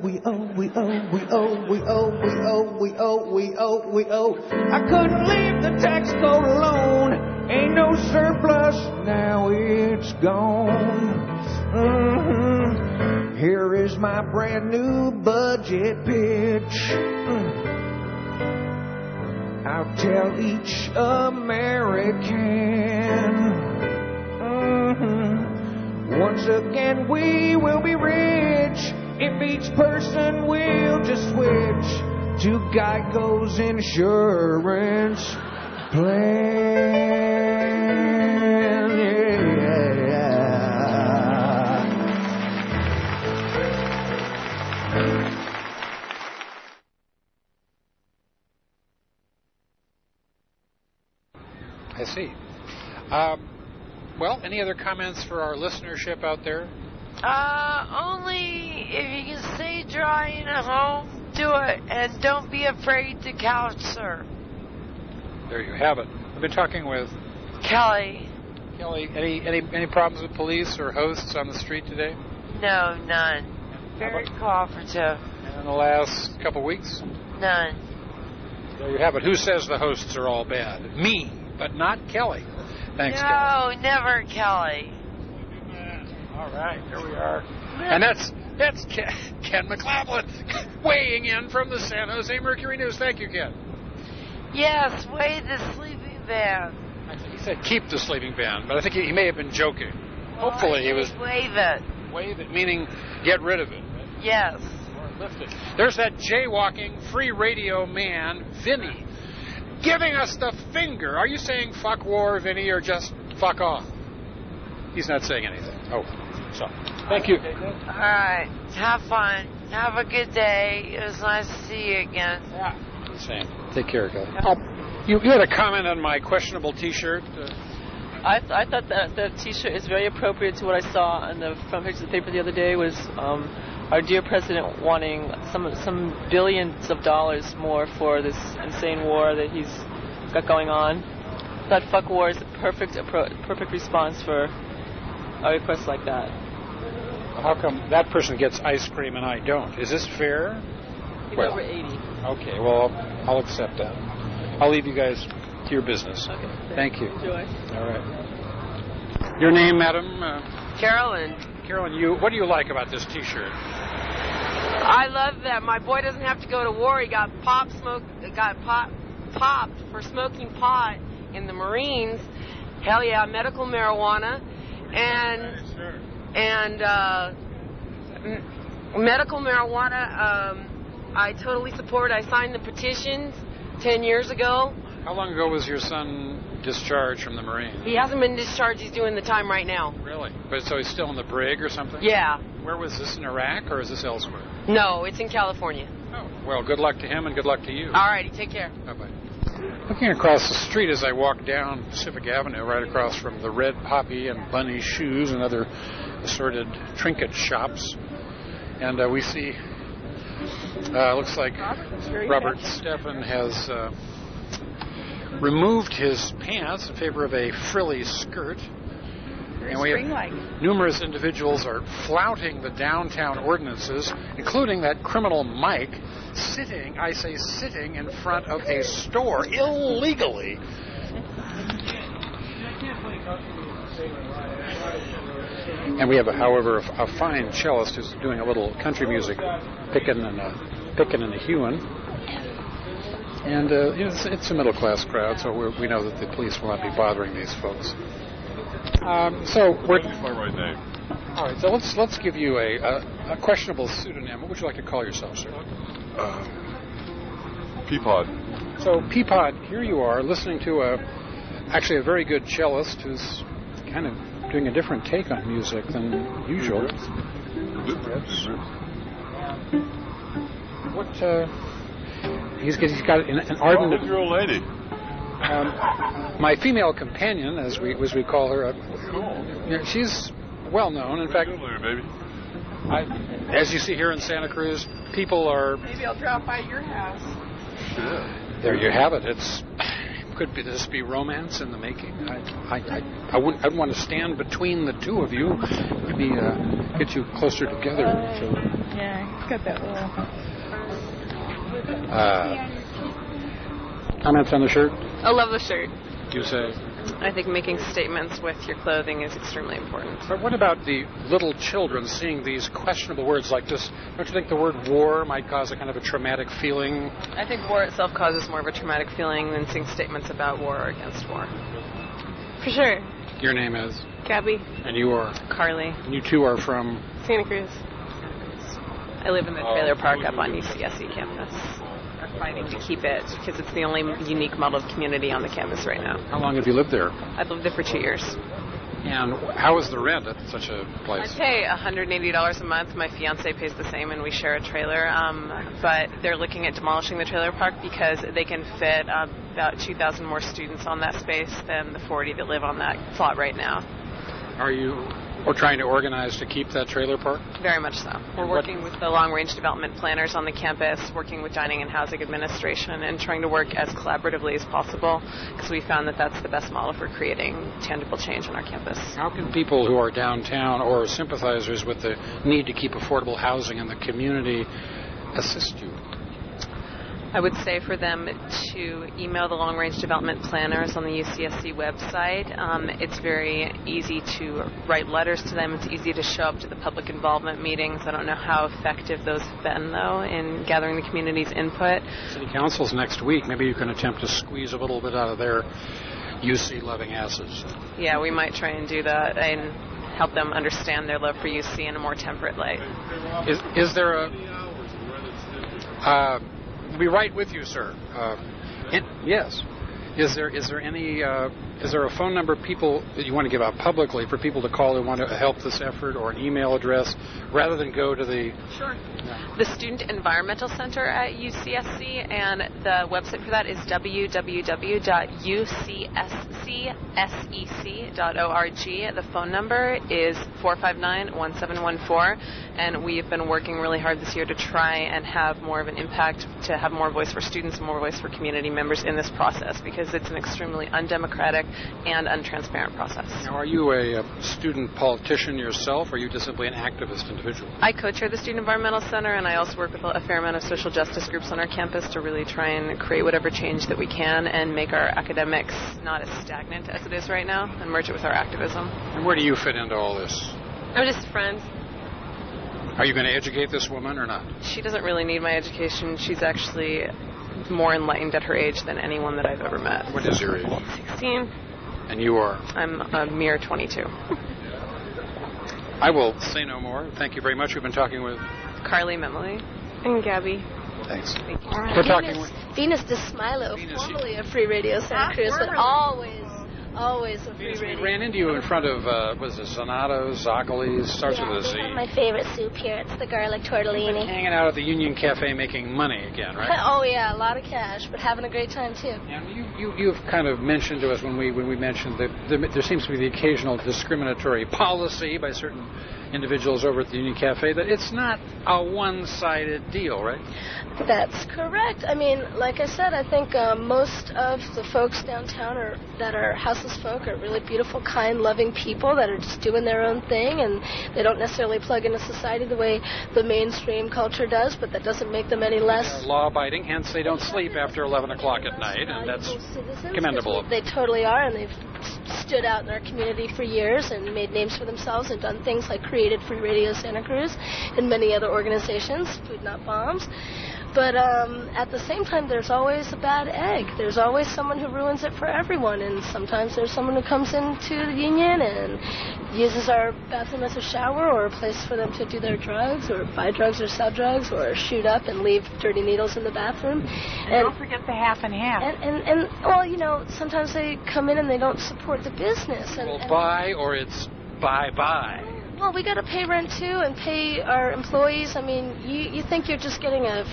owe. I couldn't leave the tax code alone. Ain't no surplus, now it's gone. Here is my brand new budget pitch. I'll tell each American. Once again we will be rich if each person will just switch to Geico's insurance plan. Yeah. I see. Well, any other comments for our listenership out there? Only if you can stay dry in a home, do it, and don't be afraid to couch surf. There you have it. I've been talking with Kelly. Kelly, any problems with police or hosts on the street today? No, none. Very cooperative. And in the last couple weeks? None. There you have it. Who says the hosts are all bad? Me, but not Kelly. Thanks, no, Kelly. No, never Kelly. All right, here we are. And that's Ken McLaughlin weighing in from the San Jose Mercury News. Thank you, Ken. Yes, weigh the sleeping van. I think he said keep the sleeping van, but I think he may have been joking. Well, hopefully he was... Wave it. Wave it, meaning get rid of it. Yes. Or lift it. There's that jaywalking free radio man, Vinny, giving us the finger. Are you saying fuck war, Vinny, or just fuck off? He's not saying anything. Oh, so thank you. All right. Have fun. Have a good day. It was nice to see you again. Yeah. Same. Take care, Kelly. You had a comment on my questionable T-shirt. I thought that the T-shirt is very appropriate to what I saw on the front page of the paper the other day. Was our dear president wanting some billions of dollars more for this insane war that he's got going on. I thought fuck war is the perfect response for a request like that. How come that person gets ice cream and I don't? Is this fair? He's over 80. Okay, well, I'll accept that. I'll leave you guys to your business. Okay. Thank you. Enjoy. All right. Your name, madam? Carolyn. Carolyn, what do you like about this T-shirt? I love that. My boy doesn't have to go to war. He got popped for smoking pot in the Marines. Hell yeah, medical marijuana. And medical marijuana, I totally support. I signed the petitions 10 years ago How long ago was your son discharged from the Marines? He hasn't been discharged. He's doing the time right now. Really? But so he's still in the brig or something? Yeah. Where was this, in Iraq, or is this elsewhere? No, it's in California. Oh, well, good luck to him and good luck to you. All righty, take care. Bye-bye. Looking across the street as I walk down Pacific Avenue, right across from the Red Poppy and Bunny Shoes and other assorted trinket shops, and we see, looks like Robert Steffen has removed his pants in favor of a frilly skirt. And we have numerous individuals are flouting the downtown ordinances, including that criminal Mike sitting, I say sitting, in front of a store illegally. And we have, however, a fine cellist who's doing a little country music, picking and a hewing. And it's a middle-class crowd, so we know that the police will not be bothering these folks. So we're right name. All right, so let's give you a questionable pseudonym. What would you like to call yourself, sir? Peapod. So Peapod, here you are listening to actually a very good cellist who's kind of doing a different take on music than usual. What? He's got an ardent. What's your old lady? My female companion, as we call her, she's well known. In fact, as you see here in Santa Cruz, people are. Maybe I'll drop by your house. Sure. There you have it. Could this be romance in the making? I wouldn't want to stand between the two of you. Maybe get you closer together. Yeah, it's got that little. Comments on the shirt? I love the shirt. You say? I think making statements with your clothing is extremely important. But what about the little children seeing these questionable words like this? Don't you think the word war might cause a kind of a traumatic feeling? I think war itself causes more of a traumatic feeling than seeing statements about war or against war. For sure. Your name is? Gabby. And you are? Carly. And you two are from? Santa Cruz. I live in the trailer park up on UCSC campus. We're fighting to keep it because it's the only unique model of community on the campus right now. How long have you lived there? I've lived there for 2 years. And how is the rent at such a place? I pay $180 a month. My fiance pays the same, and we share a trailer. But they're looking at demolishing the trailer park because they can fit about 2,000 more students on that space than the 40 that live on that plot right now. Are you trying to organize to keep that trailer park? Very much so. We're working with the long-range development planners on the campus, working with Dining and Housing Administration, and trying to work as collaboratively as possible because we found that that's the best model for creating tangible change on our campus. How can people who are downtown or sympathizers with the need to keep affordable housing in the community assist you? I would say for them to email the long-range development planners on the UCSC website. It's very easy to write letters to them. It's easy to show up to the public involvement meetings. I don't know how effective those have been, though, in gathering the community's input. City Council's next week. Maybe you can attempt to squeeze a little bit out of their UC-loving asses. Yeah, we might try and do that and help them understand their love for UC in a more temperate light. Is there a... We'll be right with you, sir. Yes. Is there a phone number people that you want to give out publicly for people to call who want to help this effort, or an email address, rather than go to the... Sure. The Student Environmental Center at UCSC, and the website for that is www.ucssec.org. The phone number is 459-1714, and we've been working really hard this year to try and have more of an impact, to have more voice for students and more voice for community members in this process, because it's an extremely undemocratic and untransparent process. Now, are you a student politician yourself, or are you just simply an activist individual? I co-chair the Student Environmental Center, and I also work with a fair amount of social justice groups on our campus to really try and create whatever change that we can and make our academics not as stagnant as it is right now and merge it with our activism. And where do you fit into all this? I'm just a friend. Are you going to educate this woman or not? She doesn't really need my education. She's actually more enlightened at her age than anyone that I've ever met. What is your age? 16. And you are? I'm a mere 22. I will say no more. Thank you very much. We've been talking with... Carly Memley. And Gabby. Thanks. We're talking with Venus DeSmilo, formerly of Free Radio Santa Cruz, but always a Free Radio. We ran into you in front of, was it Zonato's, Zoccoli's, starts with a Z. They have my favorite soup here. It's the garlic tortellini. Hanging out at the Union Cafe making money again, right? Oh, yeah, a lot of cash, but having a great time, too. And you've kind of mentioned to us when we mentioned that there seems to be the occasional discriminatory policy by certain individuals over at the Union Cafe, that it's not a one-sided deal, right? That's correct. I mean, like I said, I think most of the folks downtown that are houseless folk are really beautiful, kind, loving people that are just doing their own thing, and they don't necessarily plug into society the way the mainstream culture does, but that doesn't make them any less... They're law-abiding, hence they don't sleep after 11 o'clock at night, and that's commendable. They totally are, and they've stood out in our community for years and made names for themselves and done things like created Free Radio Santa Cruz and many other organizations, Food Not Bombs. But at the same time, there's always a bad egg. There's always someone who ruins it for everyone, and sometimes there's someone who comes into the Union and uses our bathroom as a shower or a place for them to do their drugs or buy drugs or sell drugs or shoot up and leave dirty needles in the bathroom. And don't forget the half and half. And well, you know, sometimes they come in and they don't support the business. Well, buy or it's bye-bye. Well, we got to pay rent, too, and pay our employees. I mean, you think you're just getting a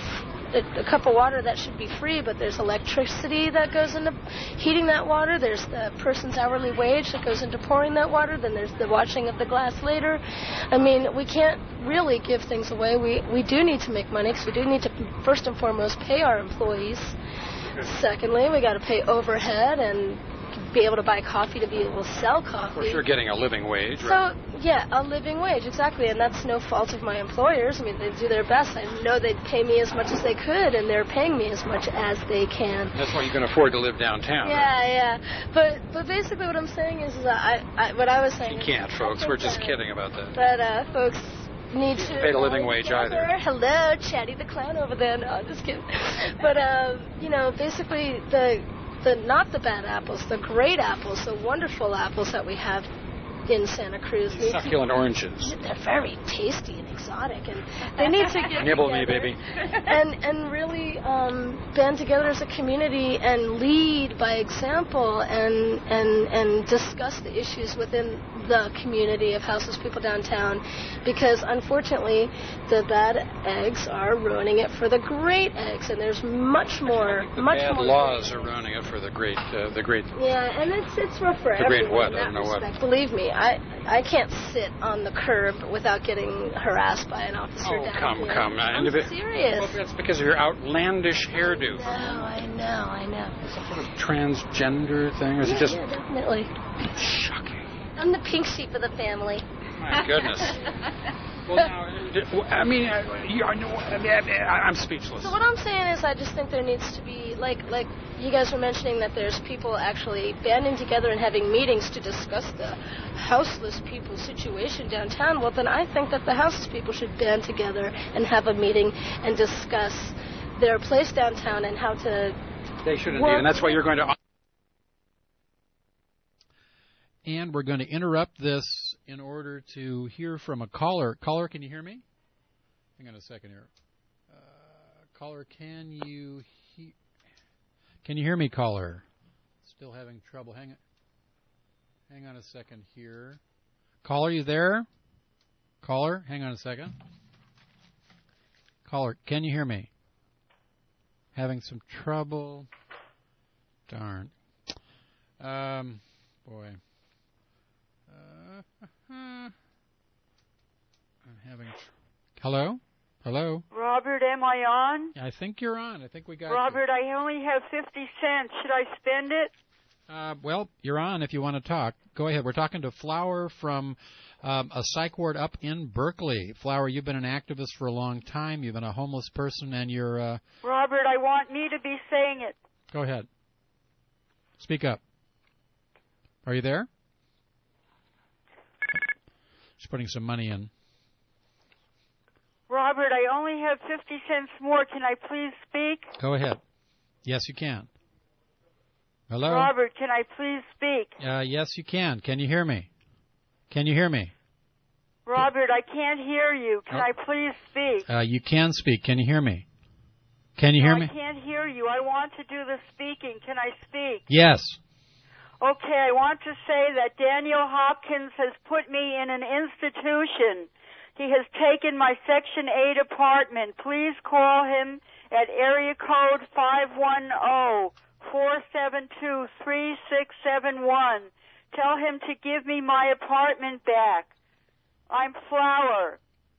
cup of water that should be free, but there's electricity that goes into heating that water. There's the person's hourly wage that goes into pouring that water. Then there's the washing of the glass later. I mean, we can't really give things away. We do need to make money because we do need to, first and foremost, pay our employees. Secondly, we got to pay overhead and be able to buy coffee to be able to sell coffee. Of course, you're getting a living wage, right? So, yeah, a living wage, exactly, and that's no fault of my employers. I mean, they do their best. I know they'd pay me as much as they could, and they're paying me as much as they can. That's why you can afford to live downtown. Yeah, right? Yeah. But basically what I'm saying is what I was saying. You can't, folks. We're just kidding about that. But folks need to pay a living wage either. Hello, Chatty the Clown over there. No, I'm just kidding. But, you know, basically not the bad apples, the great apples, the wonderful apples that we have in Santa Cruz. Succulent oranges. They're very tasty and exotic, and they need to get Nibble together me, baby. and really band together as a community and lead by example and discuss the issues within the community of houseless people downtown, because unfortunately the bad eggs are ruining it for the great eggs, and there's much more. The bad laws are ruining it for the great. Yeah, and it's rough for the everyone. Great what? In I don't know respect. what. Believe me, I can't sit on the curb without getting harassed by an officer down here. Come. I'm serious. Well, that's because of your outlandish hairdo. No, I know. Some sort of transgender thing, or is it just? Yeah, definitely. Shocking. I'm the pink sheep of the family. My goodness. Well, now, I mean, I'm speechless. So what I'm saying is, I just think there needs to be, like you guys were mentioning, that there's people actually banding together and having meetings to discuss the houseless people situation downtown. Well, then I think that the houseless people should band together and have a meeting and discuss their place downtown and how to. They should indeed, and that's why you're going to. And we're going to interrupt this in order to hear from a caller. Caller, can you hear me? Hang on a second here. Caller, can you hear me, caller? Still having trouble. Hang on a second here. Caller, you there? Caller, hang on a second. Caller, can you hear me? Having some trouble. Darn. Boy. I'm having. Hello? Robert, am I on? I think you're on. I think we got. Robert, I only have 50 cents. Should I spend it? Well, you're on if you want to talk. Go ahead. We're talking to Flower from a psych ward up in Berkeley. Flower, you've been an activist for a long time. You've been a homeless person, and you're. Robert, I want me to be saying it. Go ahead. Speak up. Are you there? She's putting some money in. Robert, I only have 50 cents more. Can I please speak? Go ahead. Yes, you can. Hello? Robert, can I please speak? Yes, you can. Can you hear me? Robert, I can't hear you. Can I please speak? You can speak. Can you hear me? Can you hear me? I can't hear you. I want to do the speaking. Can I speak? Yes. Okay, I want to say that Daniel Hopkins has put me in an institution. He has taken my Section 8 apartment. Please call him at area code 510-472-3671. Tell him to give me my apartment back. I'm Flower.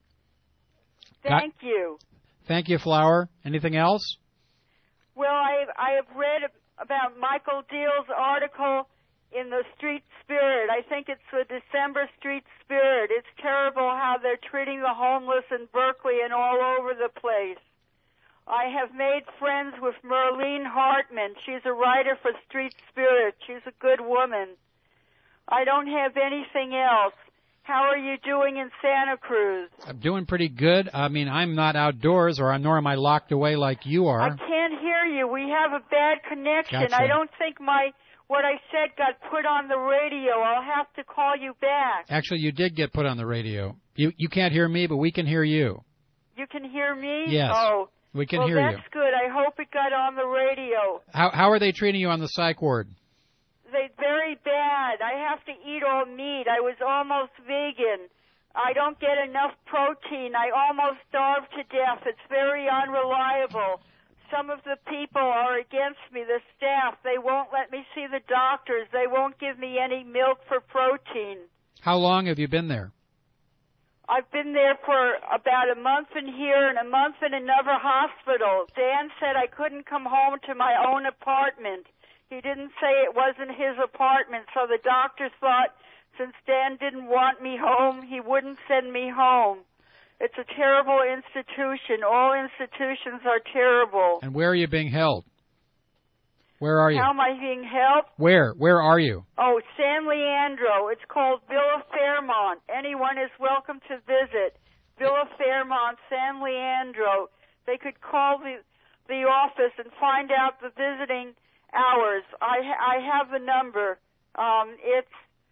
Thank you. Thank you, Flower. Anything else? Well, I have read about Michael Deal's article in the Street Spirit. I think it's the December Street Spirit. It's terrible how they're treating the homeless in Berkeley and all over the place. I have made friends with Merlene Hartman. She's a writer for Street Spirit. She's a good woman. I don't have anything else. How are you doing in Santa Cruz? I'm doing pretty good. I mean, I'm not outdoors, nor am I locked away like you are. I can't hear you. We have a bad connection. Gotcha. I don't think what I said got put on the radio. I'll have to call you back. Actually, you did get put on the radio. You can't hear me, but we can hear you. You can hear me? Yes. Oh. We can hear you. Well, that's good. I hope it got on the radio. How are they treating you on the psych ward? They very bad. I have to eat all meat. I was almost vegan. I don't get enough protein. I almost starved to death. It's very unreliable. Some of the people are against me, the staff. They won't let me see the doctors. They won't give me any milk for protein. How long have you been there? I've been there for about a month in here and a month in another hospital. Dan said I couldn't come home to my own apartment. He didn't say it wasn't his apartment, so the doctors thought since Dan didn't want me home, he wouldn't send me home. It's a terrible institution. All institutions are terrible. And where are you being held? Where are you? How am I being helped? Where are you? Oh, San Leandro. It's called Villa Fairmont. Anyone is welcome to visit. Villa Fairmont, San Leandro. They could call the office and find out the visiting hours. I have the number. It's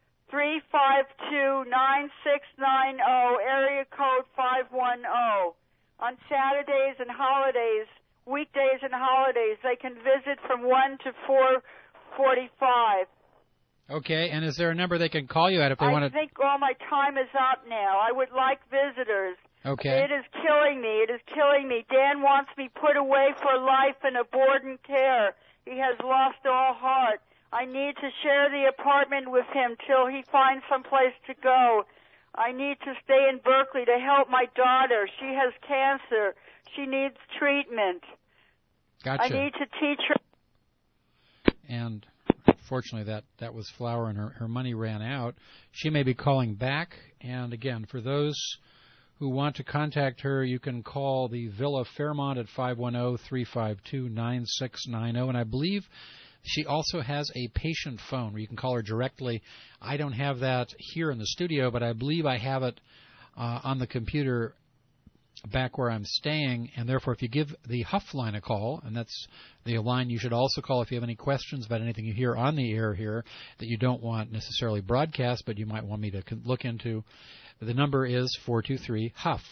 352-9690, area code 510. On Saturdays and holidays, weekdays and holidays, they can visit from 1 to 4:45. Okay, and is there a number they can call you at if they want to? I think all my time is up now. I would like visitors. Okay. It is killing me. It is killing me. Dan wants me put away for life in a board and care. He has lost all heart. I need to share the apartment with him till he finds some place to go. I need to stay in Berkeley to help my daughter. She has cancer. She needs treatment. Gotcha. I need to teach her. And fortunately, that was Flower, and her money ran out. She may be calling back. And again, for those who want to contact her, you can call the Villa Fairmont at 510-352-9690. And I believe she also has a patient phone where you can call her directly. I don't have that here in the studio, but I believe I have it on the computer back where I'm staying. And therefore, if you give the Huff line a call, and that's the line you should also call if you have any questions about anything you hear on the air here that you don't want necessarily broadcast, but you might want me to look into, the number is 423-HUFF,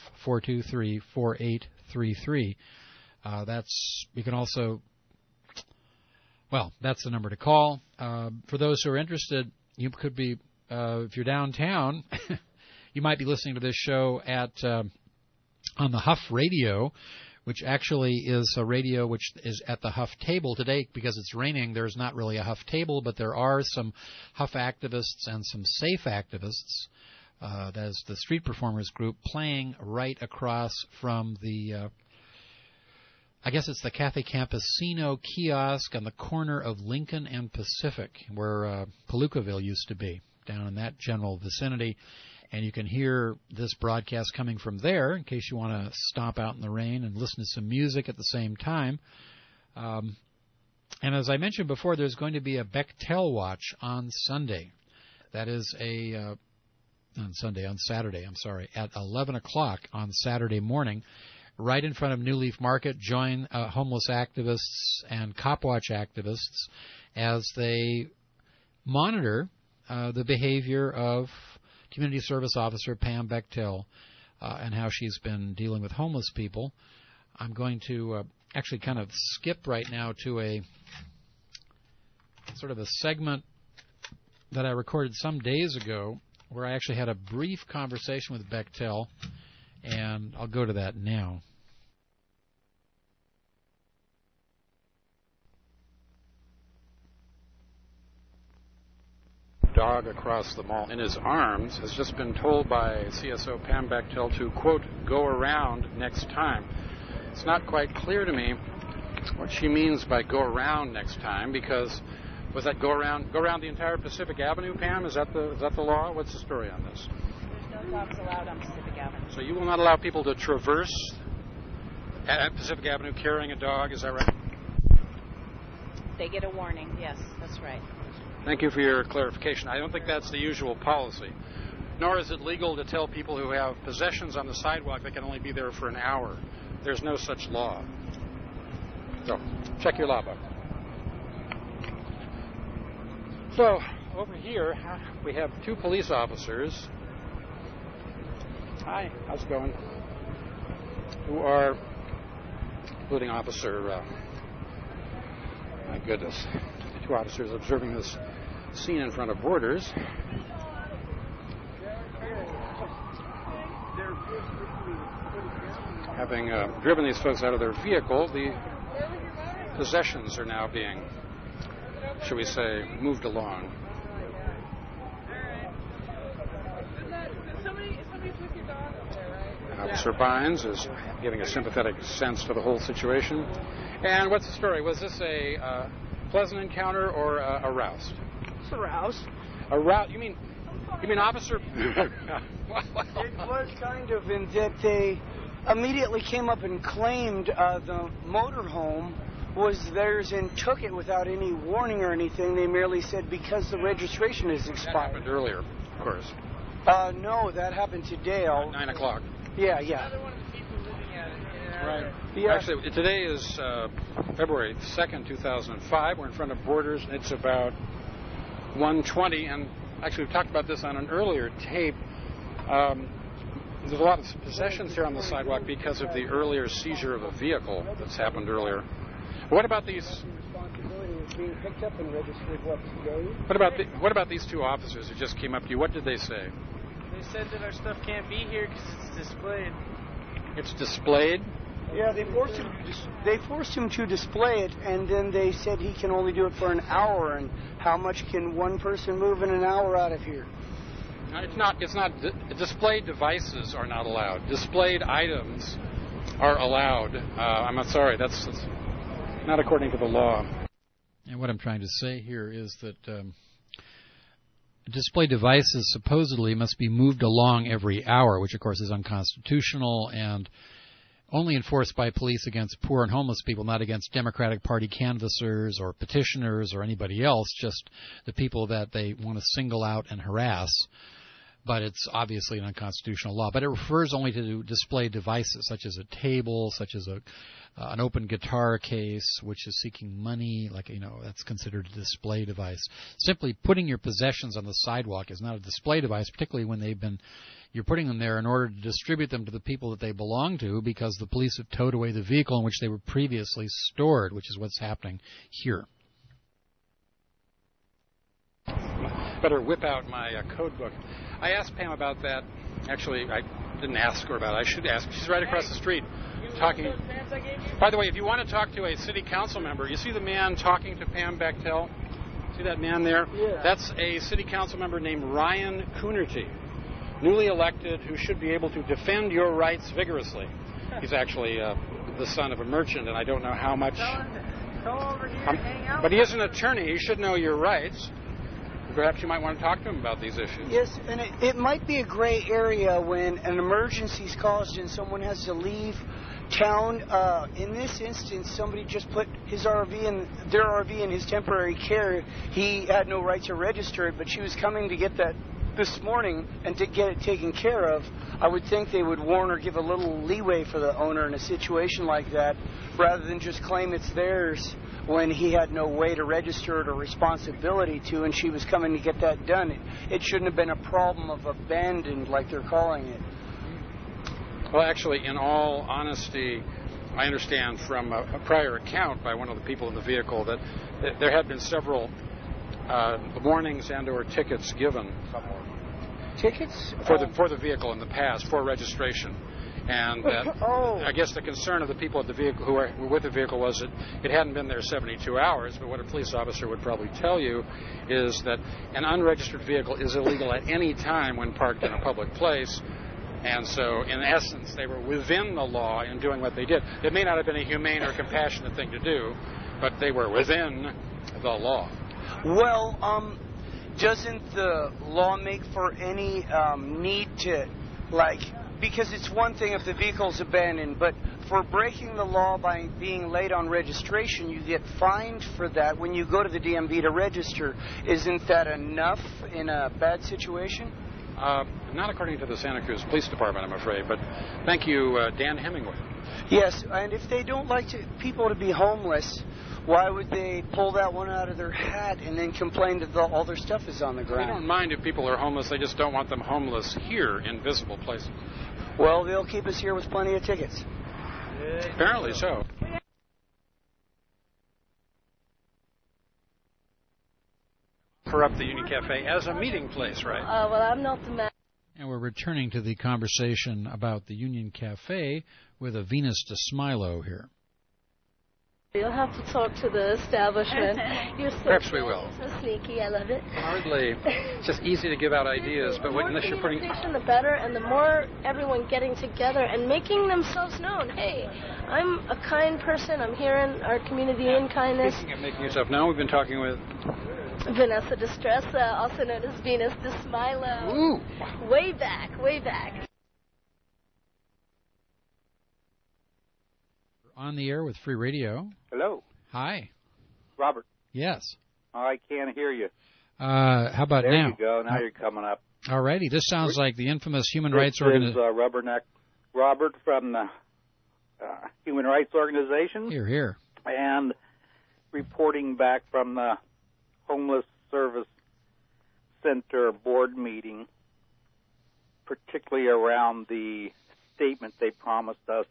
423-4833. You can also, well, that's the number to call. For those who are interested, you could be, if you're downtown, you might be listening to this show at on the Huff Radio, which actually is a radio which is at the Huff table today. Because it's raining, there's not really a Huff table, but there are some Huff activists and some SAFE activists. That's the Street Performers group playing right across from the, I guess it's the Cafe Campesino kiosk on the corner of Lincoln and Pacific, where Palookaville used to be, down in that general vicinity. And you can hear this broadcast coming from there in case you want to stop out in the rain and listen to some music at the same time. And as I mentioned before, there's going to be a Bechtel Watch on Sunday. That is on Saturday, at 11 o'clock on Saturday morning, right in front of New Leaf Market. Join homeless activists and Copwatch activists as they monitor the behavior of Community Service Officer Pam Bechtel and how she's been dealing with homeless people. I'm going to actually kind of skip right now to a sort of a segment that I recorded some days ago where I actually had a brief conversation with Bechtel, and I'll go to that now. Dog across the mall in his arms has just been told by CSO Pam Bechtel to, quote, go around next time. It's not quite clear to me what she means by go around next time, because was that go around the entire Pacific Avenue, Pam? Is that the law? What's the story on this? There's no dogs allowed on Pacific Avenue. So you will not allow people to traverse at Pacific Avenue carrying a dog, is that right? They get a warning, yes, that's right. Thank you for your clarification. I don't think that's the usual policy. Nor is it legal to tell people who have possessions on the sidewalk they can only be there for an hour. There's no such law. So, check your law book. So, over here, we have two police officers. Hi, how's it going? Who are, including Officer, my goodness, two officers observing this scene in front of Borders. Having driven these folks out of their vehicle, the possessions are now being, shall we say, moved along. Officer Bynes is giving a sympathetic sense to the whole situation. And what's the story? Was this a pleasant encounter or a roust? It's a roust. A roust? You mean Officer? It was kind of in that they immediately came up and claimed the motorhome was theirs and took it without any warning or anything. They merely said because the registration is expired. That happened earlier, of course. No, that happened today. 9 o'clock. Yeah. Right. Yeah. Actually, today is February 2nd, 2005. We're in front of Borders, and it's about 1:20. And actually, we talked about this on an earlier tape. There's a lot of possessions here on the sidewalk because of the earlier seizure of a vehicle that's happened earlier. What about these? Being picked up and registered today? What about these two officers who just came up to you? What did they say? They said that our stuff can't be here because it's displayed. It's displayed? Yeah, they forced him to display it, and then they said he can only do it for an hour. And how much can one person move in an hour out of here? It's not. Displayed devices are not allowed. Displayed items are allowed. I'm not sorry. That's not according to the law. And what I'm trying to say here is that display devices supposedly must be moved along every hour, which of course is unconstitutional and only enforced by police against poor and homeless people, not against Democratic Party canvassers or petitioners or anybody else, just the people that they want to single out and harass. But it's obviously an unconstitutional law. But it refers only to display devices, such as a table, such as an open guitar case, which is seeking money, that's considered a display device. Simply putting your possessions on the sidewalk is not a display device, particularly when you're putting them there in order to distribute them to the people that they belong to, because the police have towed away the vehicle in which they were previously stored, which is what's happening here. Better whip out my code book. I asked Pam about that. Actually, I didn't ask her about it. I should ask. She's right across the street talking. By the way, if you want to talk to a city council member, you see the man talking to Pam Bechtel? See that man there? Yeah. That's a city council member named Ryan Coonerty, newly elected, who should be able to defend your rights vigorously. He's actually the son of a merchant, and I don't know how much. But he is an attorney. He should know your rights. Perhaps you might want to talk to him about these issues. Yes, and it might be a gray area when an emergency is caused and someone has to leave town. In this instance, somebody just put their RV in his temporary care. He had no right to register it, but she was coming to get that this morning and to get it taken care of. I would think they would warn or give a little leeway for the owner in a situation like that, rather than just claim it's theirs when he had no way to register it or responsibility to, and she was coming to get that done. It shouldn't have been a problem of abandoned, like they're calling it. Well, actually, in all honesty, I understand from a prior account by one of the people in the vehicle that there had been several warnings and/or tickets given. Tickets? For the vehicle in the past for registration. And I guess the concern of the people at the vehicle who were with the vehicle was that it hadn't been there 72 hours, but what a police officer would probably tell you is that an unregistered vehicle is illegal at any time when parked in a public place. And so, in essence, they were within the law in doing what they did. It may not have been a humane or compassionate thing to do, but they were within the law. Well, doesn't the law make for any need to, because it's one thing if the vehicle's abandoned, but for breaking the law by being late on registration, you get fined for that when you go to the DMV to register. Isn't that enough in a bad situation? Not according to the Santa Cruz Police Department, I'm afraid, but thank you, Dan Hemingway. Yes, and if they don't like people to be homeless, why would they pull that one out of their hat and then complain that all their stuff is on the ground? They don't mind if people are homeless. They just don't want them homeless here in visible places. Well, they'll keep us here with plenty of tickets. Apparently so. For up the Union Cafe as a meeting place, right? Well, I'm not the man. And we're returning to the conversation about the Union Cafe with a Venus de Smilo here. You'll have to talk to the establishment. You're so Perhaps we will. So sneaky, I love it. Hardly. It's just easy to give out ideas, but unless you're putting... The better, and the more everyone getting together and making themselves known. Hey, I'm a kind person. I'm here in our community in kindness. Speaking of making yourself known, we've been talking with... Vanessa Distressa, also known as Venus de Smilo. Ooh. Way back, way back. On the air with Free Radio. Hello. Hi. Robert. Yes. I can't hear you. How about there now? There you go. Now you're coming up. All righty. This sounds like the infamous Human Rights Organization. This is Rubberneck Robert from the Human Rights Organization. Here, here. And reporting back from the Homeless Service Center board meeting, particularly around the statement they promised us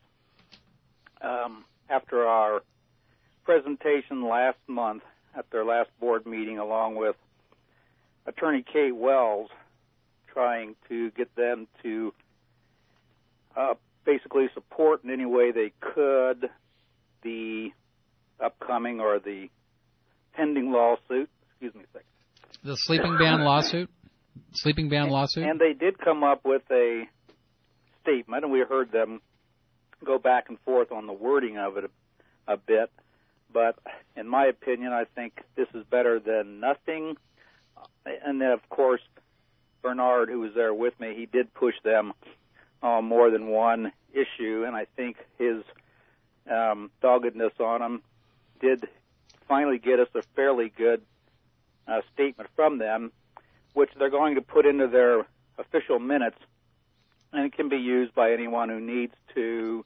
after our presentation last month at their last board meeting, along with Attorney Kate Wells, trying to get them to basically support in any way they could the upcoming or the pending lawsuit. Excuse me a second. The sleeping ban lawsuit? Sleeping ban lawsuit? And they did come up with a statement, and we heard them go back and forth on the wording of it a bit. But in my opinion, I think this is better than nothing. And then, of course, Bernard, who was there with me, he did push them on more than one issue, and I think his doggedness on them did finally get us a fairly good statement from them, which they're going to put into their official minutes, and it can be used by anyone who needs to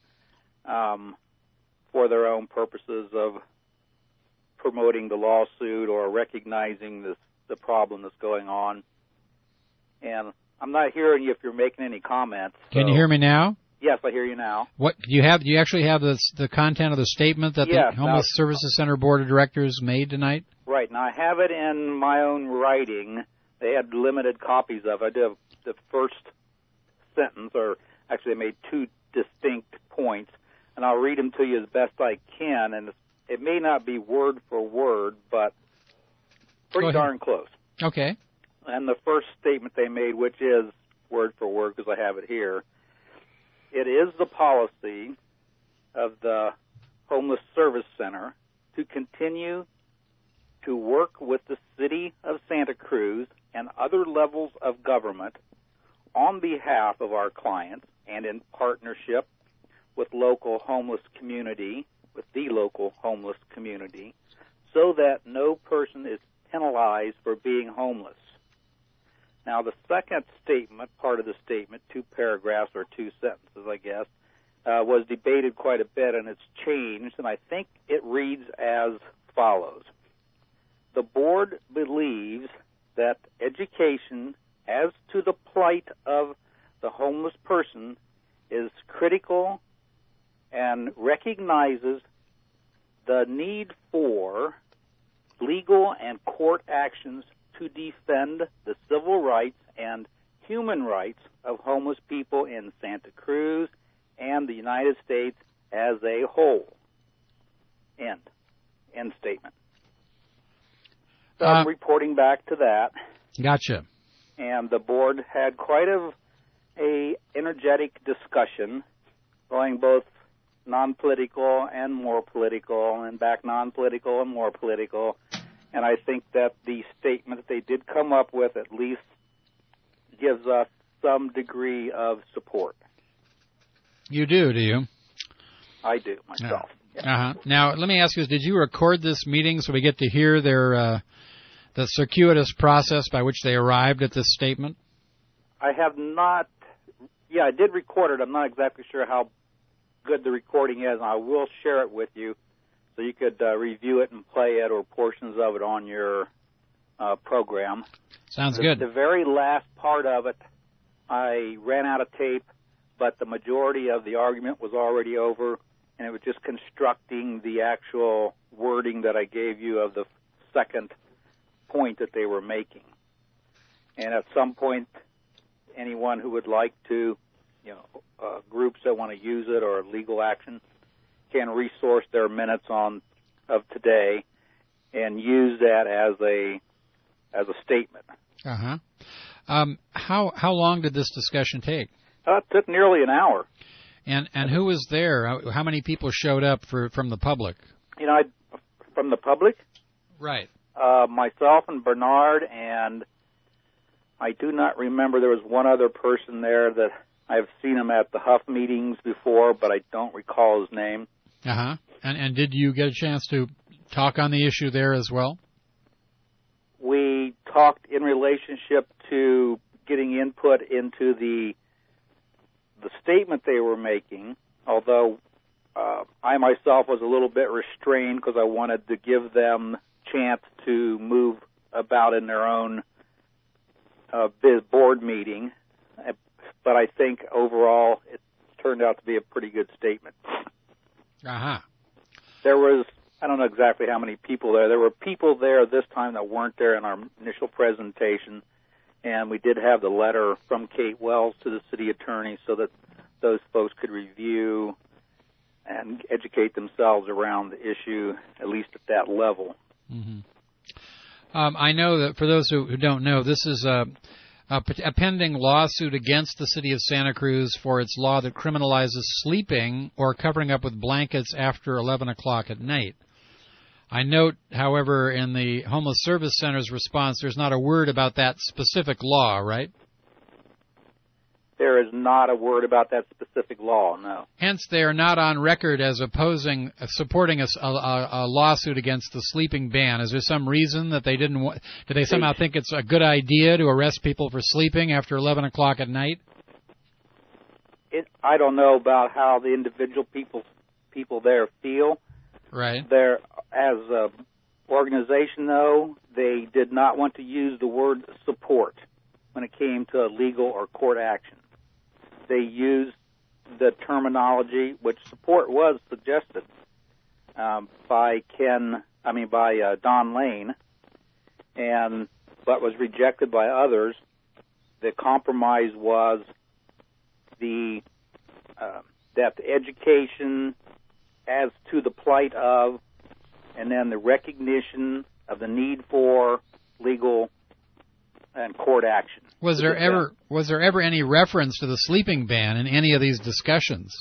for their own purposes of promoting the lawsuit or recognizing the problem that's going on. And I'm not hearing you if you're making any comments. Can you hear me now? Yes, I hear you now. What do you have? Do you actually have the content of the statement that the Homeless Services Center Board of Directors made tonight? Right. Now, I have it in my own writing. They had limited copies of it. I did the first sentence, or actually they made two distinct points, and I'll read them to you as best I can. And it may not be word for word, but pretty darn close. Okay. And the first statement they made, which is word for word because I have it here, it is the policy of the Homeless Service Center to continue to work with the City of Santa Cruz and other levels of government on behalf of our clients and in partnership with local homeless community, with the local homeless community, so that no person is penalized for being homeless. Now, the second statement, part of the statement, 2 paragraphs or 2 sentences, I guess, was debated quite a bit, and it's changed, and I think it reads as follows. The board believes that education as to the plight of the homeless person is critical, and recognizing recognizes the need for legal and court actions to defend the civil rights and human rights of homeless people in Santa Cruz and the United States as a whole. End statement. So I'm reporting back to that. Gotcha. And the board had quite a energetic discussion, going both non-political and more political, and back non-political and more political. And I think that the statement that they did come up with at least gives us some degree of support. You do you? I do, myself. Uh-huh. Now, let me ask you, did you record this meeting so we get to hear their the circuitous process by which they arrived at this statement? I have not. Yeah, I did record it. I'm not exactly sure how good the recording is, and I will share it with you so you could review it and play it or portions of it on your program. Sounds good. The very last part of it, I ran out of tape, but the majority of the argument was already over, and it was just constructing the actual wording that I gave you of the second point that they were making. And at some point, anyone who would like to, groups that want to use it or legal action can resource their minutes of today and use that as a statement. Uh-huh. How long did this discussion take? It took nearly an hour. And who was there? How many people showed up from the public? From the public? Right. Myself and Bernard, and I do not remember. There was one other person there that I've seen him at the Huff meetings before, but I don't recall his name. Uh-huh. And did you get a chance to talk on the issue there as well? We talked in relationship to getting input into the statement they were making, although I myself was a little bit restrained because I wanted to give them chance to move about in their own board meeting. But I think overall it turned out to be a pretty good statement. Uh-huh. There was, I don't know exactly how many people there. There were people there this time that weren't there in our initial presentation, and we did have the letter from Kate Wells to the city attorney so that those folks could review and educate themselves around the issue, at least at that level. Mm-hmm. I know that for those who don't know, this is a pending lawsuit against the city of Santa Cruz for its law that criminalizes sleeping or covering up with blankets after 11 o'clock at night. I note, however, in the Homeless Service Center's response, there's not a word about that specific law, right? There is not a word about that specific law, no. Hence, they are not on record as supporting a lawsuit against the sleeping ban. Is there some reason that they didn't want? Do they somehow think it's a good idea to arrest people for sleeping after 11 o'clock at night? I don't know about how the individual people there feel. Right. There, as an organization, though, they did not want to use the word support when it came to legal or court action. They used the terminology, which support was suggested by Don Lane, but was rejected by others. The compromise was that the education as to the plight of, and then the recognition of the need for legal and court action. Was there ever any reference to the sleeping ban in any of these discussions?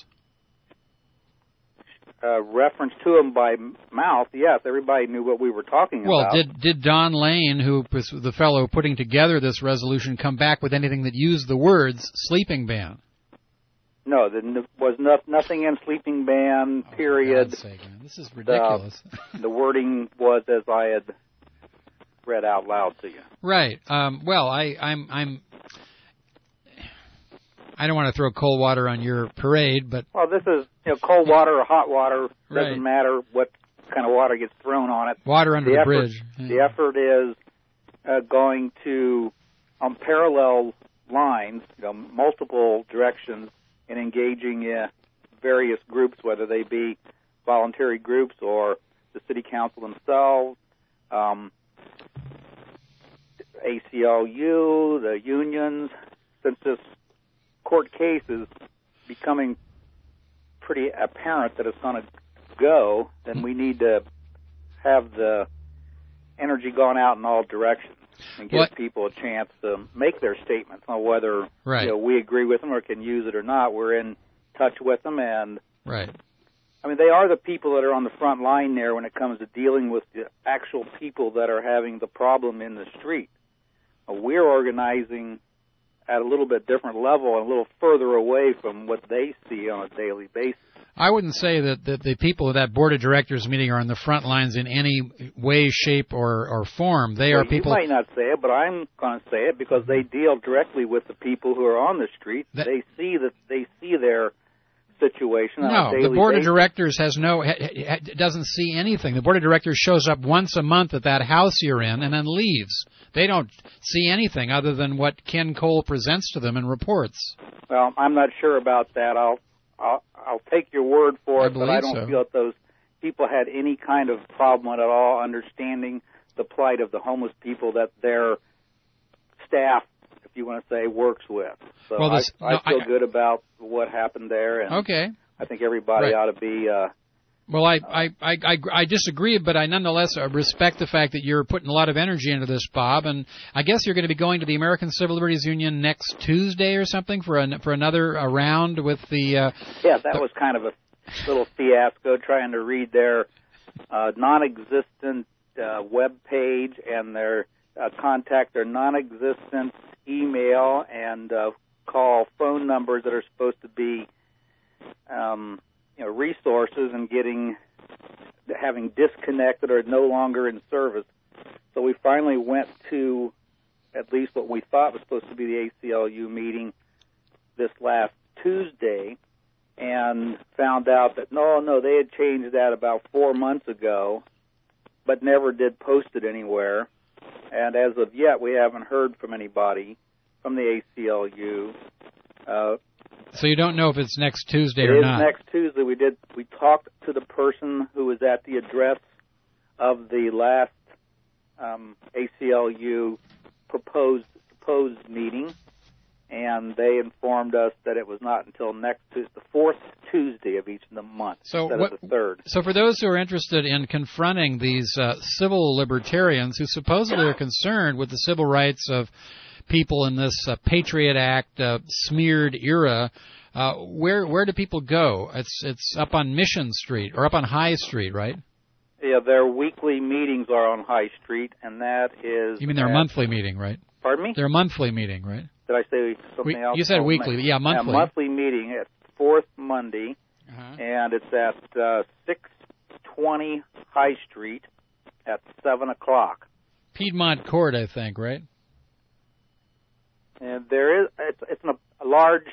Reference to them by mouth, yes. Everybody knew what we were talking about. Well, did Don Lane, who was the fellow putting together this resolution, come back with anything that used the words sleeping ban? No, there was nothing in sleeping ban, period. For God's sake, man. This is ridiculous. The wording was as I had read out loud to you. Right. Well, I don't want to throw cold water on your parade, but this is cold water or hot water, doesn't matter what kind of water gets thrown on it. Water under the bridge. The effort is going to on parallel lines, multiple directions, and engaging various groups, whether they be voluntary groups or the city council themselves, ACLU, the unions. Since this court case is becoming pretty apparent that it's going to go, then we need to have the energy gone out in all directions and give people a chance to make their statements on whether we agree with them or can use it or not. We're in touch with them, and I mean, they are the people that are on the front line there when it comes to dealing with the actual people that are having the problem in the street. We're organizing at a little bit different level and a little further away from what they see on a daily basis. I wouldn't say that the people of that board of directors meeting are on the front lines in any way, shape, or form. They are people. You might not say it, but I'm going to say it because they deal directly with the people who are on the street. They see their situation on a daily basis. The board of directors doesn't see anything. The board of directors shows up once a month at that house you're in and then leaves. They don't see anything other than what Ken Cole presents to them in reports. Well, I'm not sure about that. I'll take your word for it, but I don't feel that those people had any kind of problem at all understanding the plight of the homeless people that their staff, if you want to say, works with. So I feel good about what happened there, and I think everybody ought to be... Well, I disagree, but I nonetheless respect the fact that you're putting a lot of energy into this, Bob. And I guess you're going to be going to the American Civil Liberties Union next Tuesday or something for another round with the. That was kind of a little fiasco trying to read their non-existent web page and their contact their non-existent email and call phone numbers that are supposed to be. Resources and having disconnected or no longer in service. So we finally went to at least what we thought was supposed to be the ACLU meeting this last Tuesday and found out that no, they had changed that about 4 months ago, but never did post it anywhere. And as of yet, we haven't heard from anybody from the ACLU. So you don't know if it's next Tuesday or not? It is next Tuesday. We talked to the person who was at the address of the last ACLU proposed meeting, and they informed us that it was not until next Tuesday, the fourth Tuesday of each of the months instead of the third. So for those who are interested in confronting these civil libertarians who supposedly are concerned with the civil rights of people in this Patriot Act smeared era, where do people go? It's up on Mission Street or up on High Street, right? Yeah, their weekly meetings are on High Street, and that is... You mean their monthly meeting, right? Pardon me? Their monthly meeting, right? Did I say something else? You said weekly. Yeah, monthly. A monthly meeting at fourth Monday, and it's at 620 High Street at 7 o'clock. Piedmont Court, I think, right? And it's a large,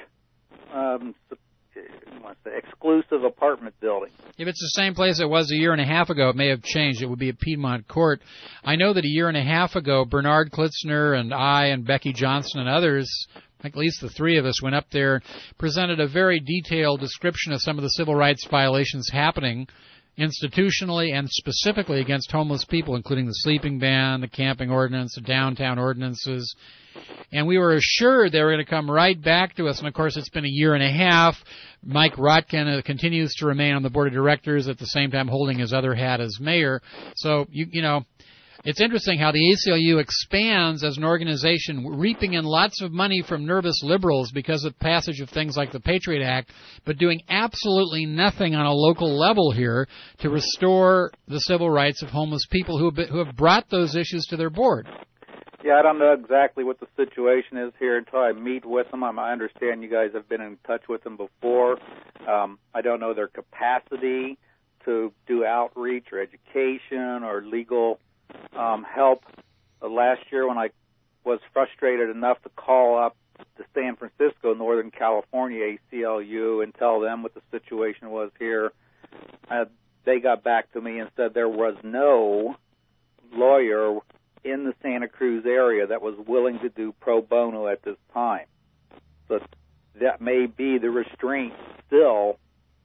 exclusive apartment building. If it's the same place it was a year and a half ago, it may have changed. It would be at Piedmont Court. I know that a year and a half ago, Bernard Klitzner and I and Becky Johnson and others, at least the three of us, went up there, presented a very detailed description of some of the civil rights violations happening institutionally and specifically against homeless people, including the sleeping ban, the camping ordinance, the downtown ordinances. And we were assured they were going to come right back to us. And, of course, it's been a year and a half. Mike Rotkin continues to remain on the board of directors at the same time holding his other hat as mayor. So, you know, it's interesting how the ACLU expands as an organization, reaping in lots of money from nervous liberals because of passage of things like the Patriot Act, but doing absolutely nothing on a local level here to restore the civil rights of homeless people who have brought those issues to their board. Yeah, I don't know exactly what the situation is here until I meet with them. I understand you guys have been in touch with them before. I don't know their capacity to do outreach or education or legal help. Last year when I was frustrated enough to call up the San Francisco, Northern California ACLU and tell them what the situation was here, they got back to me and said there was no lawyer in the Santa Cruz area that was willing to do pro bono at this time. So that may be the restraint still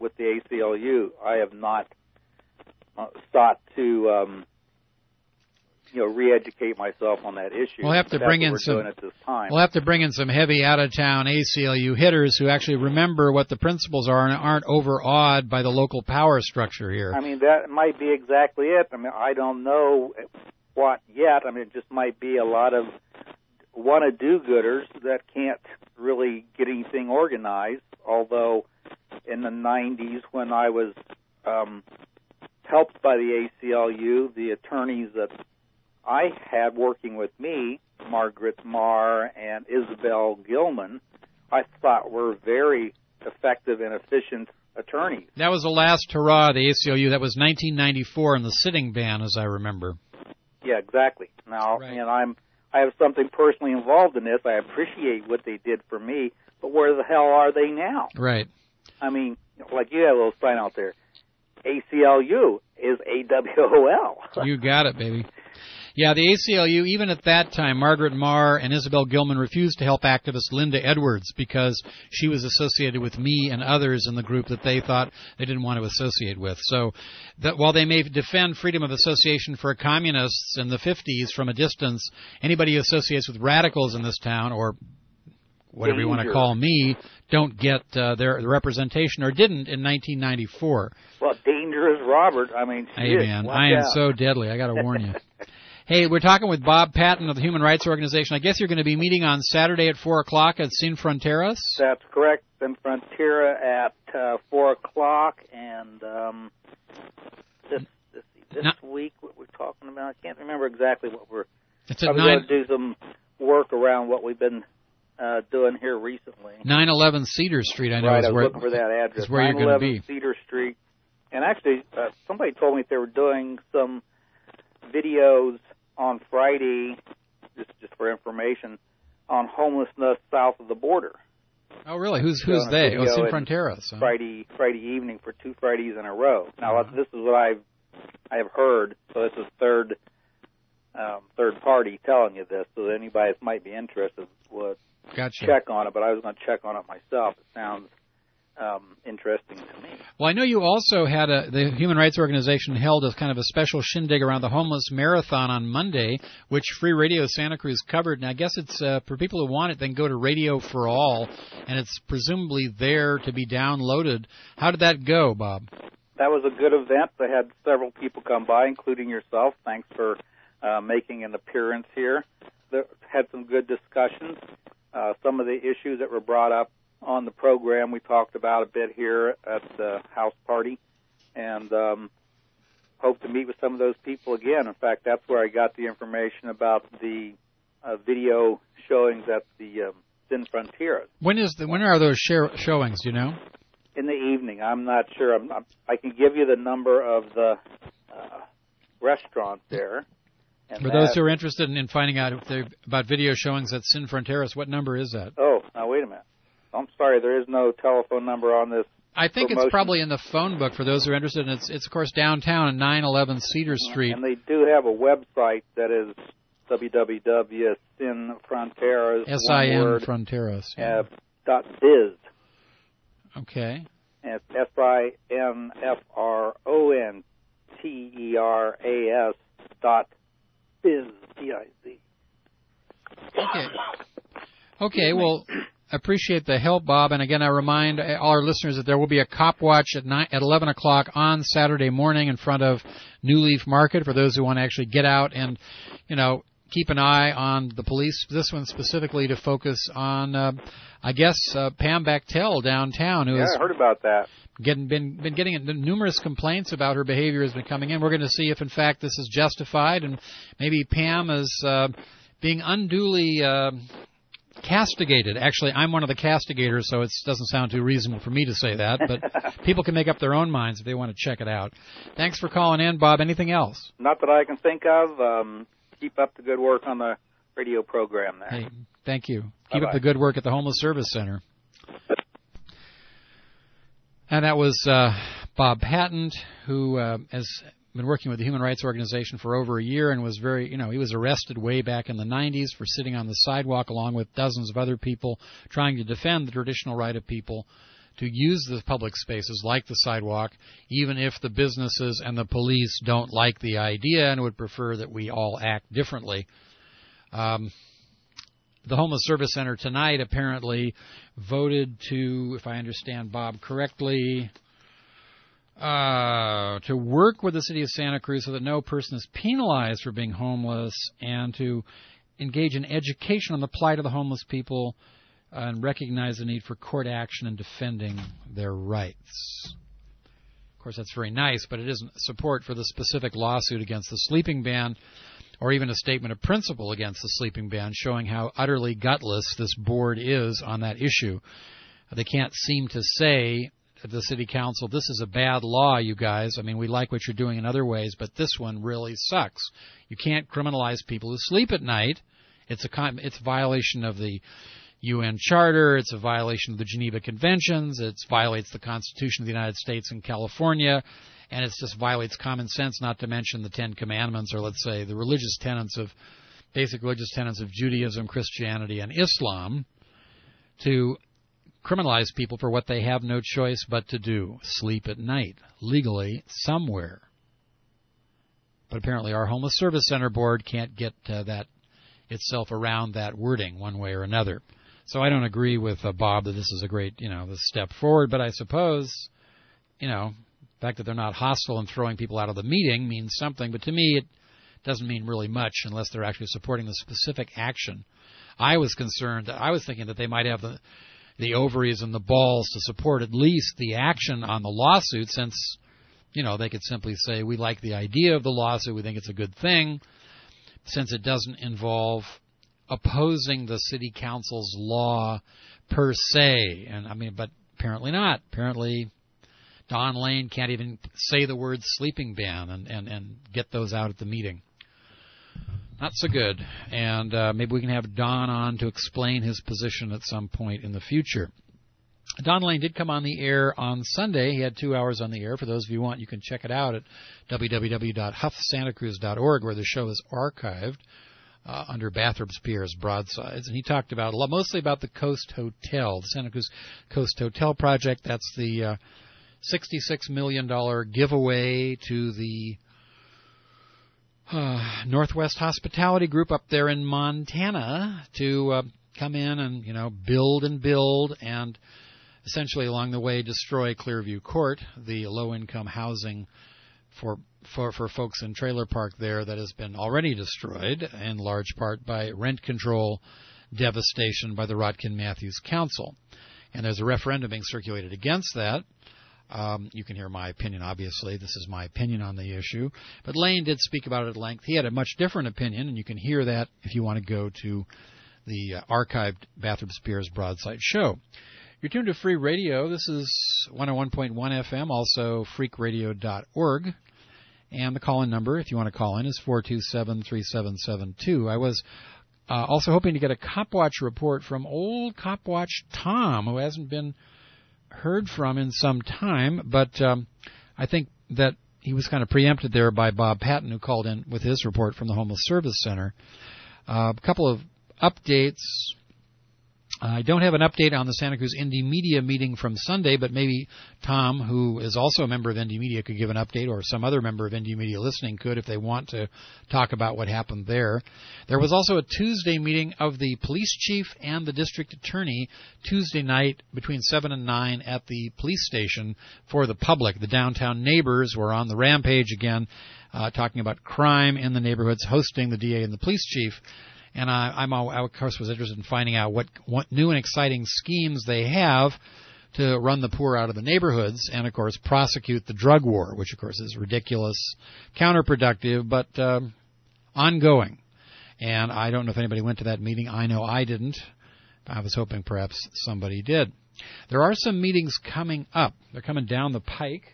with the ACLU. I have not sought to re-educate myself on that issue. We'll have to bring in some. At this time. We'll have to bring in some heavy out-of-town ACLU hitters who actually remember what the principles are and aren't overawed by the local power structure here. I mean, that might be exactly it. I mean, I don't know what yet. I mean, it just might be a lot of wanna-do-gooders that can't really get anything organized. Although, in the 90s, when I was helped by the ACLU, the attorneys that I had working with me, Margaret Marr and Isabel Gilman, I thought were very effective and efficient attorneys. That was the last hurrah of the ACLU. That was 1994 in the sitting ban, as I remember. Yeah, exactly. Now, and I have something personally involved in this. I appreciate what they did for me, but where the hell are they now? Right. I mean, like you have a little sign out there, ACLU is AWOL. You got it, baby. Yeah, the ACLU, even at that time, Margaret Marr and Isabel Gilman refused to help activist Linda Edwards because she was associated with me and others in the group that they thought they didn't want to associate with. So while they may defend freedom of association for communists in the 50s from a distance, anybody who associates with radicals in this town, or whatever you want to call me, don't get their representation, or didn't in 1994. Well, dangerous Robert. I mean, hey, man, I am so deadly. I got to warn you. Hey, we're talking with Bob Patton of the Human Rights Organization. I guess you're going to be meeting on Saturday at 4 o'clock at Sin Fronteras? That's correct. Sin Frontera at 4 o'clock. And this week, what we're talking about, I can't remember exactly what we're... It's at 9... going to do some work around what we've been doing here recently. 911 Cedar Street, I know, right, is where, looking for that address. Is where you're going to be. Cedar Street. And actually, somebody told me they were doing some videos on Friday, just for information, on homelessness south of the border. Oh, really? Who's they? Oh, Sin Fronteras. Huh? Friday evening for 2 Fridays in a row. Now, this is what I have heard, so this is third party telling you this, so that anybody that might be interested would check on it, but I was going to check on it myself. It sounds interesting to me. Well, I know you also had the Human Rights Organization held a kind of a special shindig around the homeless marathon on Monday, which Free Radio Santa Cruz covered. And I guess it's for people who want it, then go to Radio for All, and it's presumably there to be downloaded. How did that go, Bob? That was a good event. They had several people come by, including yourself. Thanks for making an appearance here. They had some good discussions. Some of the issues that were brought up on the program we talked about a bit here at the house party, and hope to meet with some of those people again. In fact, that's where I got the information about the video showings at the Sin Fronteras. When are those showings, do you know? In the evening. I'm not sure. I can give you the number of the restaurant there. For those who are interested in finding out about video showings at Sin Fronteras, what number is that? Oh, now wait a minute. I'm sorry, there is no telephone number on this. I think it's probably in the phone book for those who are interested. And it's of course, downtown at 911 Cedar Street. And they do have a website that is www.sinfronteras. S-I-N Fronteras. .biz. Okay. And it's SINFRONTERAS .biz. B-I-Z. Okay, well, appreciate the help, Bob. And again, I remind all our listeners that there will be a cop watch at 11 o'clock on Saturday morning in front of New Leaf Market for those who want to actually get out and, keep an eye on the police. This one specifically to focus on, Pam Bechtel downtown. I heard about that. Been getting numerous complaints about her behavior has been coming in. We're going to see if, in fact, this is justified, and maybe Pam is being unduly castigated. Actually, I'm one of the castigators, so it doesn't sound too reasonable for me to say that, but people can make up their own minds if they want to check it out. Thanks for calling in, Bob. Anything else? Not that I can think of. Keep up the good work on the radio program there. Hey, thank you. Bye-bye. Keep up the good work at the Homeless Service Center. And that was Bob Patton, who has been working with the Human Rights Organization for over a year and was he was arrested way back in the 90s for sitting on the sidewalk along with dozens of other people trying to defend the traditional right of people to use the public spaces like the sidewalk, even if the businesses and the police don't like the idea and would prefer that we all act differently. The Homeless Service Center tonight apparently voted to, if I understand Bob correctly, to work with the city of Santa Cruz so that no person is penalized for being homeless, and to engage in education on the plight of the homeless people and recognize the need for court action in defending their rights. Of course, that's very nice, but it isn't support for the specific lawsuit against the sleeping ban or even a statement of principle against the sleeping ban, showing how utterly gutless this board is on that issue. They can't seem to say to the city council, this is a bad law, you guys. I mean, we like what you're doing in other ways, but this one really sucks. You can't criminalize people who sleep at night. It's a violation of the UN Charter. It's a violation of the Geneva Conventions. It violates the Constitution of the United States and California. And it just violates common sense, not to mention the Ten Commandments, or let's say the basic religious tenets of Judaism, Christianity, and Islam, to criminalize people for what they have no choice but to do, sleep at night, legally, somewhere. But apparently our Homeless Service Center board can't get that itself around that wording one way or another. So I don't agree with Bob that this is a great, this step forward, but I suppose, the fact that they're not hostile and throwing people out of the meeting means something, but to me it doesn't mean really much unless they're actually supporting the specific action. I was thinking that they might have the ovaries and the balls to support at least the action on the lawsuit, since, they could simply say, we like the idea of the lawsuit, we think it's a good thing, since it doesn't involve opposing the city council's law per se. But apparently not. Apparently Don Lane can't even say the word sleeping ban and get those out at the meeting. Not so good. And maybe we can have Don on to explain his position at some point in the future. Don Lane did come on the air on Sunday. He had 2 hours on the air. For those of you who want, you can check it out at www.huffsantacruz.org, where the show is archived under Bathurst Pierre's Broadsides. And he talked mostly about the Coast Hotel, the Santa Cruz Coast Hotel project. That's the $66 million giveaway to the Northwest Hospitality Group up there in Montana to come in and, build and essentially along the way destroy Clearview Court, the low-income housing for folks in trailer park there that has been already destroyed in large part by rent control devastation by the Rotkin-Matthews Council. And there's a referendum being circulated against that. You can hear my opinion, obviously. This is my opinion on the issue. But Lane did speak about it at length. He had a much different opinion, and you can hear that if you want to go to the archived Bathurst Pierre's Broadside show. You're tuned to Free Radio. This is 101.1 FM, also freakradio.org. And the call-in number, if you want to call in, is 427-3772. I was also hoping to get a Copwatch report from old Copwatch Tom, who hasn't been heard from in some time, but I think that he was kind of preempted there by Bob Patton, who called in with his report from the Homeless Service Center. A couple of updates. I don't have an update on the Santa Cruz Indie Media meeting from Sunday, but maybe Tom, who is also a member of Indie Media, could give an update, or some other member of Indie Media listening could if they want to talk about what happened there. There was also a Tuesday meeting of the police chief and the district attorney Tuesday night between 7 and 9 at the police station for the public. The downtown neighbors were on the rampage again, talking about crime in the neighborhoods, hosting the DA and the police chief. And I, of course, was interested in finding out what new and exciting schemes they have to run the poor out of the neighborhoods and, of course, prosecute the drug war, which, of course, is ridiculous, counterproductive, but ongoing. And I don't know if anybody went to that meeting. I know I didn't. I was hoping perhaps somebody did. There are some meetings coming up. They're coming down the pike.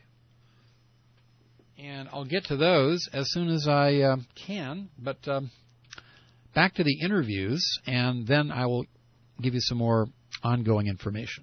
And I'll get to those as soon as I can. But back to the interviews, and then I will give you some more ongoing information.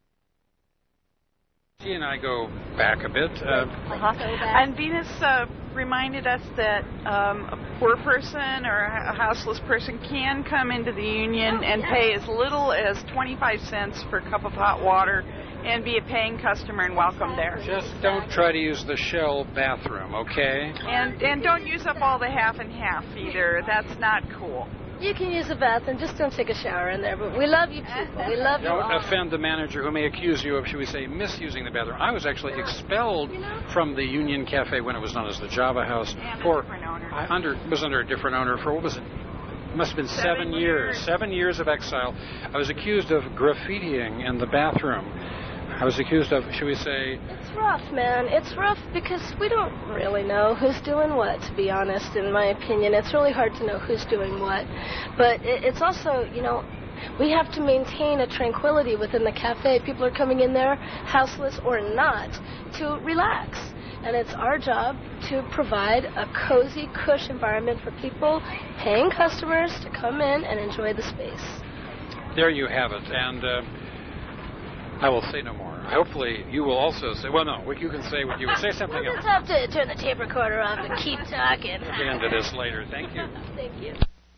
She and I go back a bit. And Venus, reminded us that a poor person or a houseless person can come into the union and pay as little as 25 cents for a cup of hot water and be a paying customer and welcome there. Just don't try to use the Shell bathroom, okay? And don't use up all the half and half either. That's not cool. You can use a bathroom, just don't take a shower in there. But we love you people. We love you all. Don't offend the manager who may accuse you of, should we say, misusing the bathroom. I was actually expelled from the Union Cafe when it was known as the Java House. It was under a different owner for, what was it? It must have been 7 years. 7 years of exile. I was accused of graffitiing in the bathroom. I was accused of, should we say... It's rough, man. It's rough because we don't really know who's doing what, to be honest, in my opinion. It's really hard to know who's doing what. But it's also, you know, we have to maintain a tranquility within the cafe. People are coming in there, houseless or not, to relax. And it's our job to provide a cozy, cush environment for people, paying customers, to come in and enjoy the space. There you have it. And I will say no more. Hopefully you will also say, well, no, you can say what you would say something We'll else. just have to turn the tape recorder off and keep talking. We'll get into this later. Thank you. Thank you.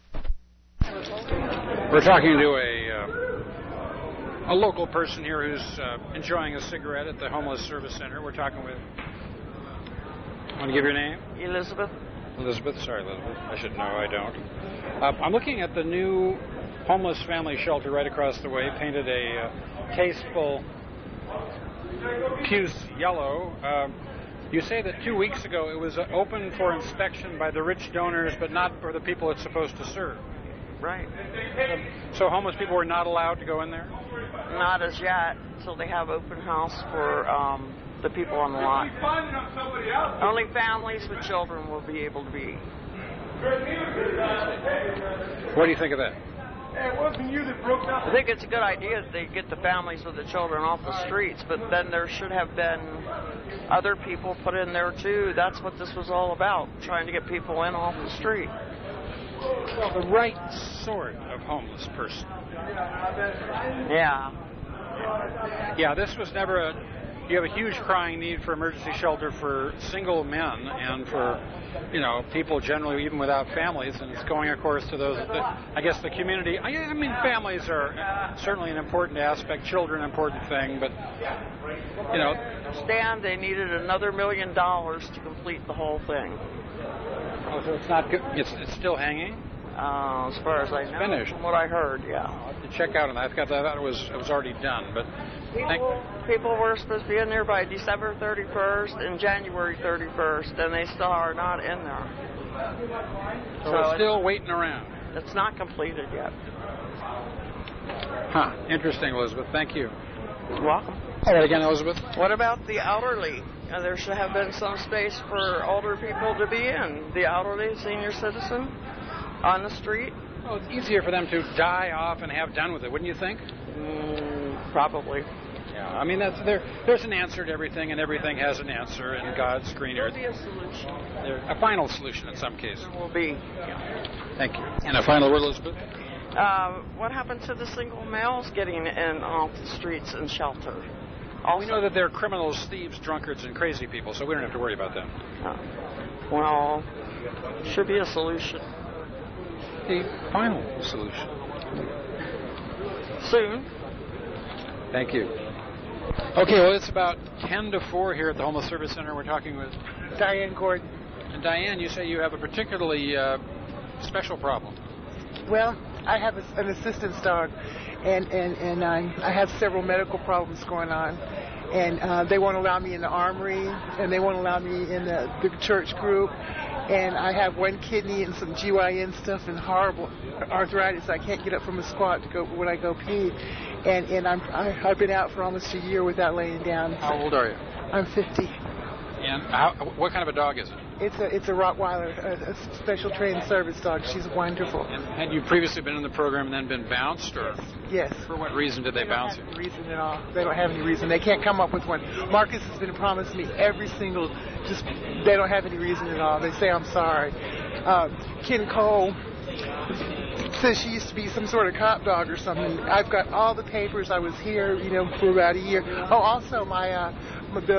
We're talking to a local person here who's enjoying a cigarette at the Homeless Service Center. We're talking with... Want to give your name? Elizabeth. Elizabeth? Sorry, Elizabeth. I should know. I don't. I'm looking at the new homeless family shelter right across the way. Painted a tasteful puce yellow. You say that 2 weeks ago it was open for inspection by the rich donors, but not for the people it's supposed to serve. Right. So homeless people were not allowed to go in there? Not as yet, until they have open house for the people on the lot. Only families with children will be able to be. What do you think of that? I think it's a good idea that they get the families with the children off the streets, but then there should have been other people put in there too. That's what this was all about, trying to get people in off the street. Well, the right sort of homeless person. Yeah. Yeah, this was never a... You have a huge crying need for emergency shelter for single men and for, you know, people generally even without families, and it's going, of course, to those, I guess, the community. I mean, families are certainly an important aspect, children an important thing, but, you know. Stan, they needed another $1 million to complete the whole thing. Oh, so it's not good. It's still hanging? As far as I know. Finished. From what I heard, yeah. I'll have to check out on that. I thought it was already done, but... People were supposed to be in there by December 31st and January 31st, and they still are not in there. So we're still waiting around. It's not completed yet. Huh. Interesting, Elizabeth. Thank you. You're welcome. All right, again, Elizabeth. What about the elderly? There should have been some space for older people to be in. The elderly senior citizen on the street. Well, it's easier for them to die off and have done with it, wouldn't you think? Probably. Yeah, I mean, there's an answer to everything, and everything has an answer in God's green earth. There'll be a solution. A final solution in some cases. There will be. Thank you. And a final word, Elizabeth? What happened to the single males getting in off the streets and shelter? Also, we know that they're criminals, thieves, drunkards, and crazy people, so we don't have to worry about them. Well, should be a solution. The final solution. Soon. Thank you. Okay, well, it's about 10 to 4 here at the Homeless Service Center. We're talking with Diane Gordon. And Diane, you say you have a particularly special problem. Well, I have an assistance dog, and I have several medical problems going on. And they won't allow me in the armory, and they won't allow me in the church group. And I have one kidney and some GYN stuff and horrible arthritis. I can't get up from a squat to go when I go pee. And I've been out for almost a year without laying down. How old are you? I'm 50. And what kind of a dog is it? It's a Rottweiler, a special trained service dog. She's wonderful. And had you previously been in the program and then been bounced, or? Yes. For what reason did they bounce you? No reason at all. They don't have any reason. They can't come up with one. Marcus has been promising me every single. They don't have any reason at all. They say I'm sorry. Ken Cole says she used to be some sort of cop dog or something. I've got all the papers. I was here, for about a year. Oh, also the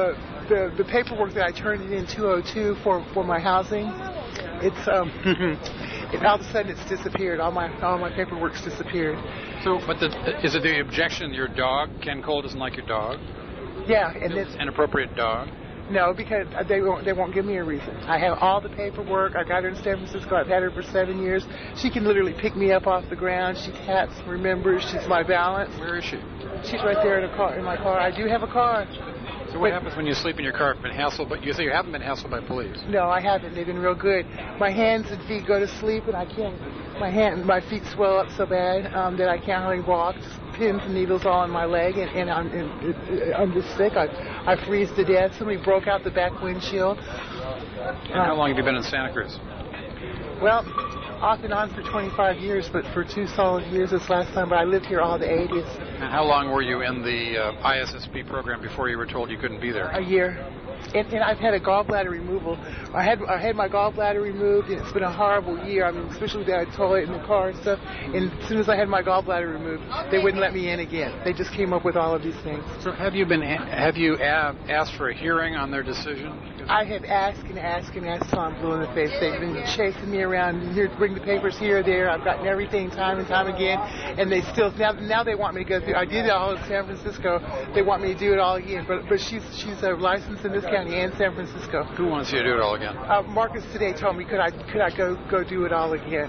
the paperwork that I turned in 202 for my housing, it's all of a sudden it's disappeared. All my paperwork's disappeared. So, but is it the objection your dog, Ken Cole, doesn't like your dog? Yeah, and it's an inappropriate dog. No, because they won't give me a reason. I have all the paperwork. I got her in San Francisco. I've had her for 7 years. She can literally pick me up off the ground. She taps, remembers. She's my balance. Where is she? She's right there in my car. I do have a car. So what happens when you sleep in your car? Been hassled, but you say you haven't been hassled by police. No, I haven't. They've been real good. My hands and feet go to sleep, and I can't. My feet swell up so bad that I can't hardly walk. Pins and needles all in my leg, and I'm just sick. I freeze to death. Somebody broke out the back windshield. And how long have you been in Santa Cruz? Well, off and on for 25 years, but for 2 solid years this last time. But I lived here all the 80s. And how long were you in the ISSP program before you were told you couldn't be there? A year. And I've had a gallbladder removal. I had my gallbladder removed, and it's been a horrible year. I mean, especially with that toilet in the car and stuff. And as soon as I had my gallbladder removed, they wouldn't let me in again. They just came up with all of these things. So have you asked for a hearing on their decision? I have asked and asked and asked till I'm blue in the face. They've been chasing me around here to bring the papers here or there. I've gotten everything time and time again, and they still now they want me to go through. I did it all in San Francisco. They want me to do it all again. But she's licensed in this county and San Francisco. Who wants you to do it all again? Marcus today told me could I go do it all again.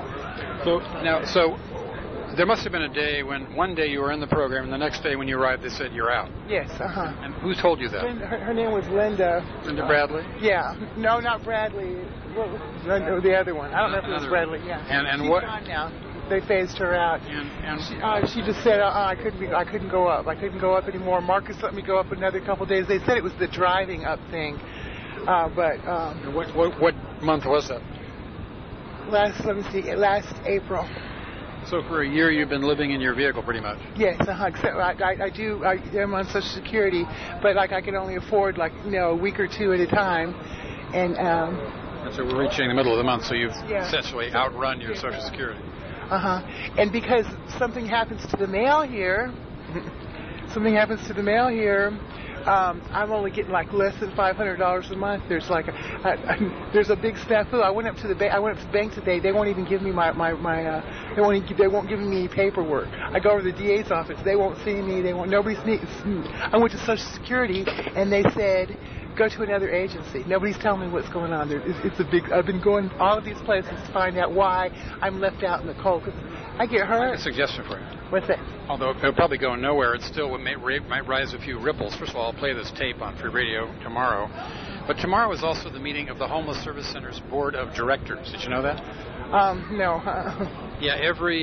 So there must have been a day when one day you were in the program and the next day when you arrived they said you're out. Yes, And who told you that? Her name was Linda. Linda Bradley? Yeah. No, not Bradley. The other one. I don't know if it was Bradley. Yeah. And she's what? Gone now. They phased her out. And she just said I couldn't go up. I couldn't go up anymore. Marcus let me go up another couple of days. They said it was the driving up thing. What month was that? Last April. So for a year you've been living in your vehicle pretty much? Yes, except I'm on Social Security, but I can only afford a week or two at a time. And so we're reaching the middle of the month, so you've essentially outrun your Social Security. And because something happens to the mail here, I'm only getting less than $500 a month. There's there's a big snafu. I went up to the bank today. They won't even give me they won't give me any paperwork. I go over to the DA's office. They won't see me. I went to Social Security and they said, go to another agency. Nobody's telling me what's going on there. I've been going all of these places to find out why I'm left out in the cold. I get hurt. I have a suggestion for you. What's that? Although it'll probably go nowhere, it still might rise a few ripples. First of all, I'll play this tape on Free Radio tomorrow. But tomorrow is also the meeting of the Homeless Service Center's Board of Directors. Did you know that? No. Yeah,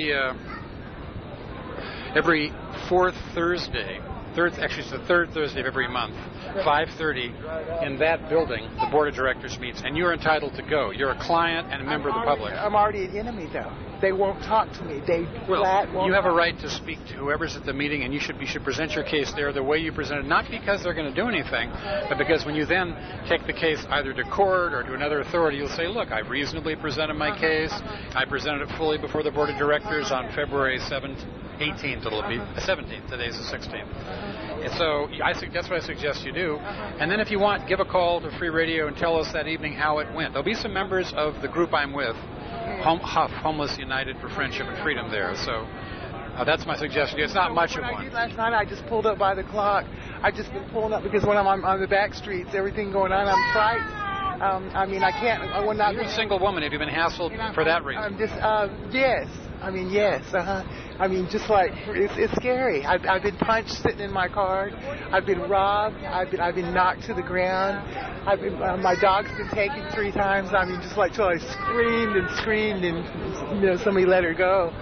every fourth Thursday, actually it's the third Thursday of every month, 5:30, in that building, the Board of Directors meets, and you're entitled to go. You're a client and a member of the public. I'm already an enemy, though. They won't talk to me. You have a right to speak to whoever's at the meeting, and you should present your case there the way you present it, not because they're going to do anything, but because when you then take the case either to court or to another authority, you'll say, look, I've reasonably presented my case. I presented it fully before the Board of Directors on February 18th. It'll be 17th. Today's the 16th. And so that's what I suggest you do. And then if you want, give a call to Free Radio and tell us that evening how it went. There'll be some members of the group I'm with, HUF, Homeless United for Friendship and Freedom there. So that's my suggestion. It's not much of one. I did last night, I just pulled up by the clock. I just been pulling up because when I'm on the back streets, everything going on, I'm frightened. I can't. I will not. You're a single woman. Have you been hassled for that reason? Yes. Yes. Just it's scary. I've been punched sitting in my car. I've been robbed. I've been knocked to the ground. My dog's been taken 3 times. Till I screamed and somebody let her go.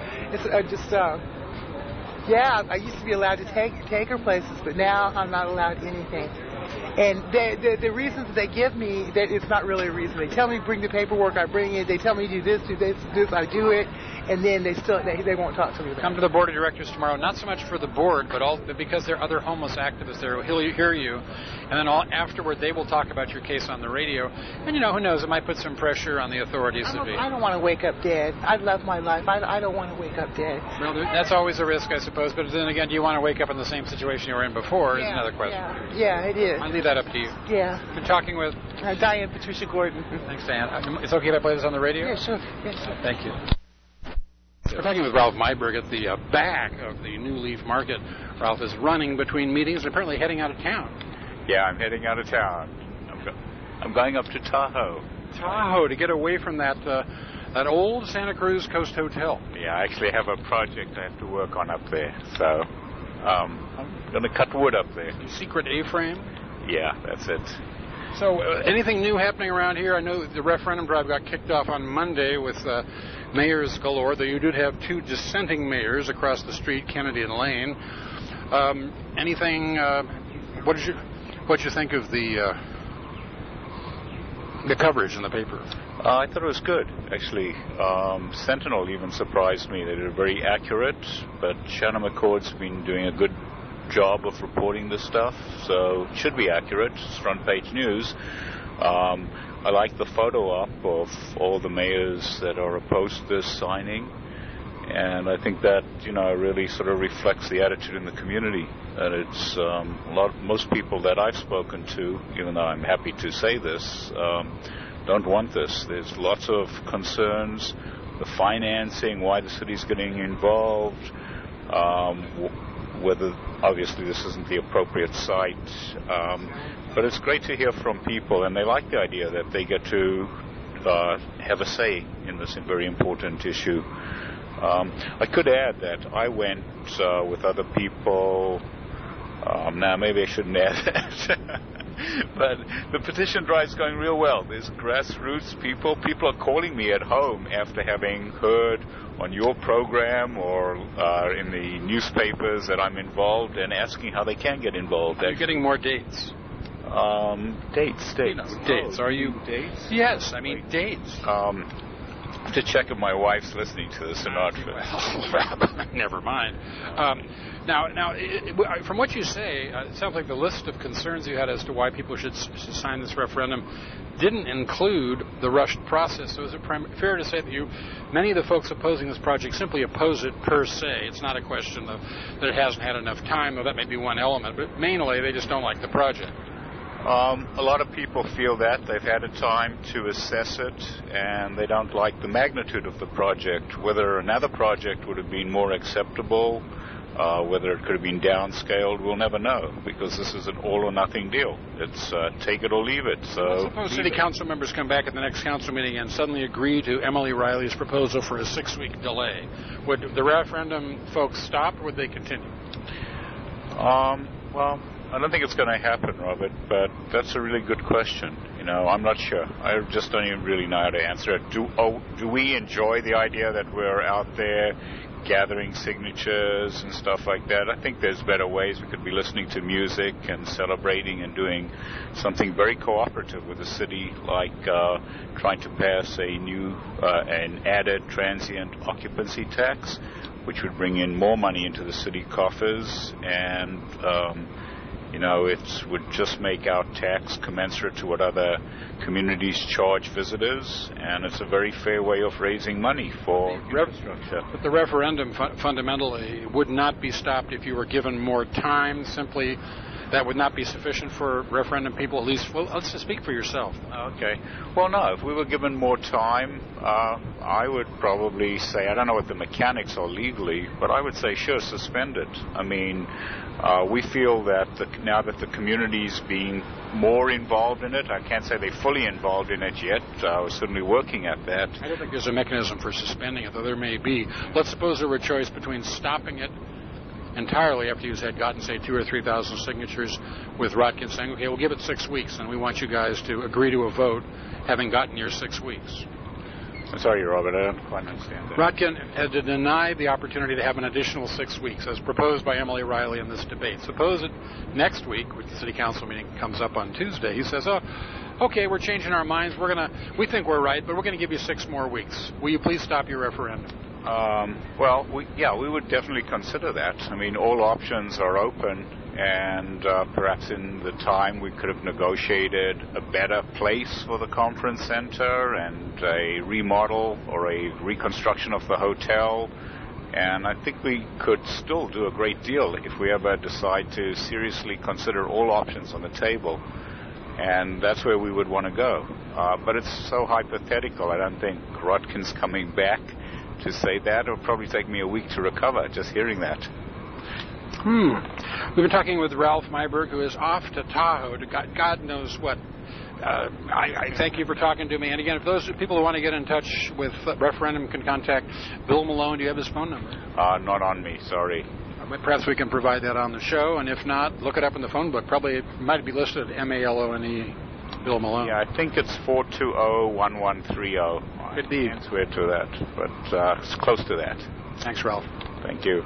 I used to be allowed to take her places, but now I'm not allowed anything. And the reasons they give me, that it's not really a reason. They tell me bring the paperwork, I bring it. They tell me do this, I do it. and then they won't talk to me about it. Come to the board of directors tomorrow, not so much for the board, but because there are other homeless activists there. He'll hear you, and then afterward they will talk about your case on the radio. And who knows, it might put some pressure on the authorities to be. I don't want to wake up dead. I love my life. I don't want to wake up dead. Well, that's always a risk, I suppose. But then again, do you want to wake up in the same situation you were in before? Is another question. Yeah, it is. I'll leave that up to you. Yeah. Been talking with Diane Patricia Gordon. Thanks, Diane. It's okay if I play this on the radio? Yeah, sure. Yes, sir. Thank you. We're talking with Ralph Myberg at the back of the New Leaf Market. Ralph is running between meetings, apparently heading out of town. Yeah, I'm heading out of town. I'm going up to Tahoe. Tahoe, to get away from that old Santa Cruz Coast Hotel. Yeah, I actually have a project I have to work on up there. So I'm going to cut wood up there. Secret A-frame? Yeah, that's it. So anything new happening around here? I know the referendum drive got kicked off on Monday with mayors galore, though you did have two dissenting mayors across the street, Kennedy and Lane. Anything, what did you think of the coverage in the paper? I thought it was good, actually. Sentinel even surprised me. They were very accurate, but Shannon McCord's been doing a good job of reporting this stuff, so it should be accurate. It's front page news. I like the photo op of all the mayors that are opposed to this signing, and I think that really sort of reflects the attitude in the community. And it's most people that I've spoken to, even though I'm happy to say this, don't want this. There's lots of concerns, the financing, why the city's getting involved, whether obviously this isn't the appropriate site, but it's great to hear from people, and they like the idea that they get to have a say in this very important issue. I could add that I went with other people. Now maybe I shouldn't add that. But the petition drive's going real well. There's grassroots people. People are calling me at home after having heard on your program or in the newspapers that I'm involved and asking how they can get involved. Are you getting more dates? Dates. Dates. Are you? Dates? Yes, I mean dates. To check if my wife's listening to this or not. Well, never mind. Now, from what you say, it sounds like the list of concerns you had as to why people should sign this referendum didn't include the rushed process. So is it fair to say that many of the folks opposing this project simply oppose it per se? It's not a question of that it hasn't had enough time, though that may be one element, but mainly they just don't like the project. A lot of people feel that. They've had a time to assess it, and they don't like the magnitude of the project. Whether another project would have been more acceptable, whether it could have been downscaled, we'll never know, because this is an all-or-nothing deal. It's take it or leave it. So suppose city council members come back at the next council meeting and suddenly agree to Emily Riley's proposal for a 6-week delay. Would the referendum folks stop, or would they continue? Well, I don't think it's going to happen, Robert, but that's a really good question. I'm not sure. I just don't even really know how to answer it. Do we enjoy the idea that we're out there gathering signatures and stuff like that? I think there's better ways. We could be listening to music and celebrating and doing something very cooperative with the city, like trying to pass a new an added transient occupancy tax, which would bring in more money into the city coffers, and it would just make our tax commensurate to what other communities charge visitors, and it's a very fair way of raising money for infrastructure. But the referendum fundamentally would not be stopped if you were given more time. Simply, that would not be sufficient for referendum people, at least. Well, let's just speak for yourself. Okay. Well, no, if we were given more time, I would probably say, I don't know what the mechanics are legally, but I would say, sure, suspend it. I mean, we feel that now that the community's being more involved in it, I can't say they're fully involved in it yet. We're certainly working at that. I don't think there's a mechanism for suspending it, though there may be. Let's suppose there were a choice between stopping it entirely after you had gotten, say, 2,000 or 3,000 signatures, with Rotkin saying, okay, we'll give it 6 weeks, and we want you guys to agree to a vote having gotten your 6 weeks. I'm sorry, Robert, I don't quite understand that. Rotkin had to deny the opportunity to have an additional 6 weeks, as proposed by Emily Riley in this debate. Suppose that next week, when the city council meeting comes up on Tuesday, he says, okay, we're changing our minds. We think we're right, but we're going to give you 6 more weeks. Will you please stop your referendum? We would definitely consider that. I mean, all options are open, and perhaps in the time we could have negotiated a better place for the conference center and a remodel or a reconstruction of the hotel. And I think we could still do a great deal if we ever decide to seriously consider all options on the table. And that's where we would want to go. But it's so hypothetical. I don't think Rotkin's coming back to say that. It'll probably take me a week to recover just hearing that. We've been talking with Ralph Myberg, who is off to Tahoe to God knows what. I thank you for talking to me. And again, if those people who want to get in touch with Referendum can contact Bill Malone. Do you have his phone number? Not on me, sorry. Perhaps we can provide that on the show, and if not, look it up in the phone book. Probably it might be listed Malone, Bill Malone. Yeah, I think it's 420-1130. Could be. I can't swear to that, but it's close to that. Thanks, Ralph. Thank you.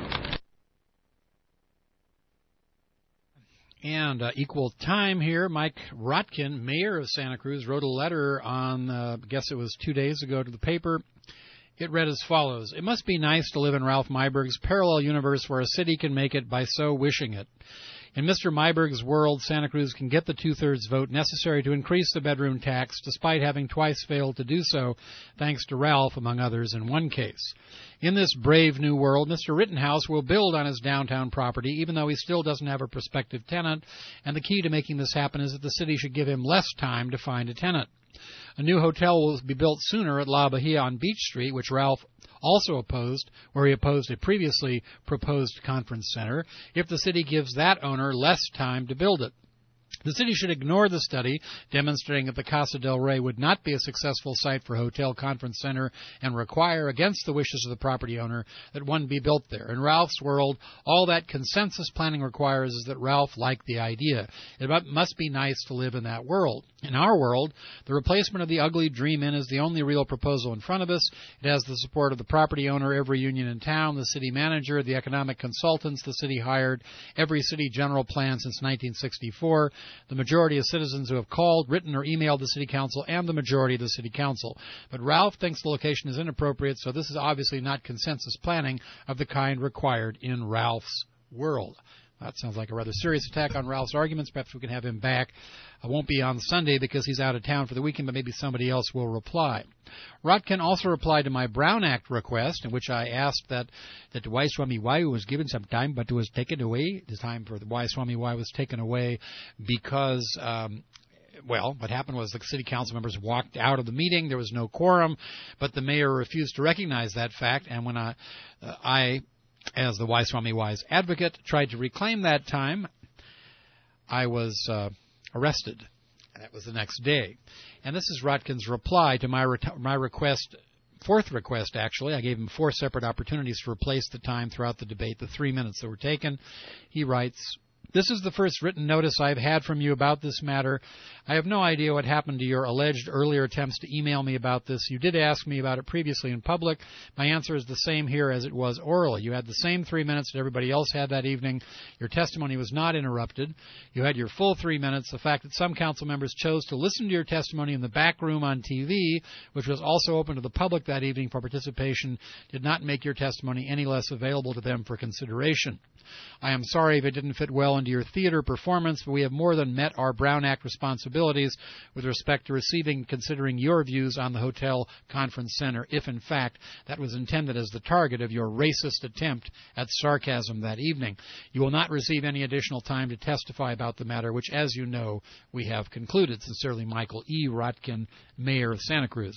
And equal time here, Mike Rotkin, mayor of Santa Cruz, wrote a letter on, I guess it was 2 days ago, to the paper. It read as follows: "It must be nice to live in Ralph Myberg's parallel universe where a city can make it by so wishing it. In Mr. Myberg's world, Santa Cruz can get the two-thirds vote necessary to increase the bedroom tax, despite having twice failed to do so, thanks to Ralph, among others, in one case. In this brave new world, Mr. Rittenhouse will build on his downtown property, even though he still doesn't have a prospective tenant, and the key to making this happen is that the city should give him less time to find a tenant. A new hotel will be built sooner at La Bahia on Beach Street, which Ralph also opposed, where he opposed a previously proposed conference center, if the city gives that owner less time to build it. The city should ignore the study demonstrating that the Casa del Rey would not be a successful site for a hotel conference center and require, against the wishes of the property owner, that one be built there. In Ralph's world, all that consensus planning requires is that Ralph like the idea. It must be nice to live in that world. In our world, the replacement of the ugly Dream Inn is the only real proposal in front of us. It has the support of the property owner, every union in town, the city manager, the economic consultants the city hired, every city general plan since 1964, the majority of citizens who have called, written, or emailed the city council, and the majority of the city council. But Ralph thinks the location is inappropriate, so this is obviously not consensus planning of the kind required in Ralph's world." That sounds like a rather serious attack on Ralph's arguments. Perhaps we can have him back. I won't be on Sunday because he's out of town for the weekend, but maybe somebody else will reply. Rotkin also replied to my Brown Act request, in which I asked that the Waiswami Wai was given some time, but it was taken away. The time for the Waiswami Wai was taken away because what happened was the city council members walked out of the meeting. There was no quorum, but the mayor refused to recognize that fact, and when I as the Waiswami Wai's advocate, tried to reclaim that time, I was arrested. That was the next day. And this is Rotkin's reply to my request, fourth request, actually. I gave him 4 separate opportunities to replace the time throughout the debate, the 3 minutes that were taken. He writes, "This is the first written notice I've had from you about this matter. I have no idea what happened to your alleged earlier attempts to email me about this. You did ask me about it previously in public. My answer is the same here as it was orally. You had the same 3 minutes that everybody else had that evening. Your testimony was not interrupted. You had your full 3 minutes. The fact that some council members chose to listen to your testimony in the back room on TV, which was also open to the public that evening for participation, did not make your testimony any less available to them for consideration. I am sorry if it didn't fit well into your theater performance, but we have more than met our Brown Act responsibilities with respect to receiving and considering your views on the Hotel Conference Center, if in fact that was intended as the target of your racist attempt at sarcasm that evening. You will not receive any additional time to testify about the matter, which, as you know, we have concluded. Sincerely, Michael E. Rotkin, Mayor of Santa Cruz."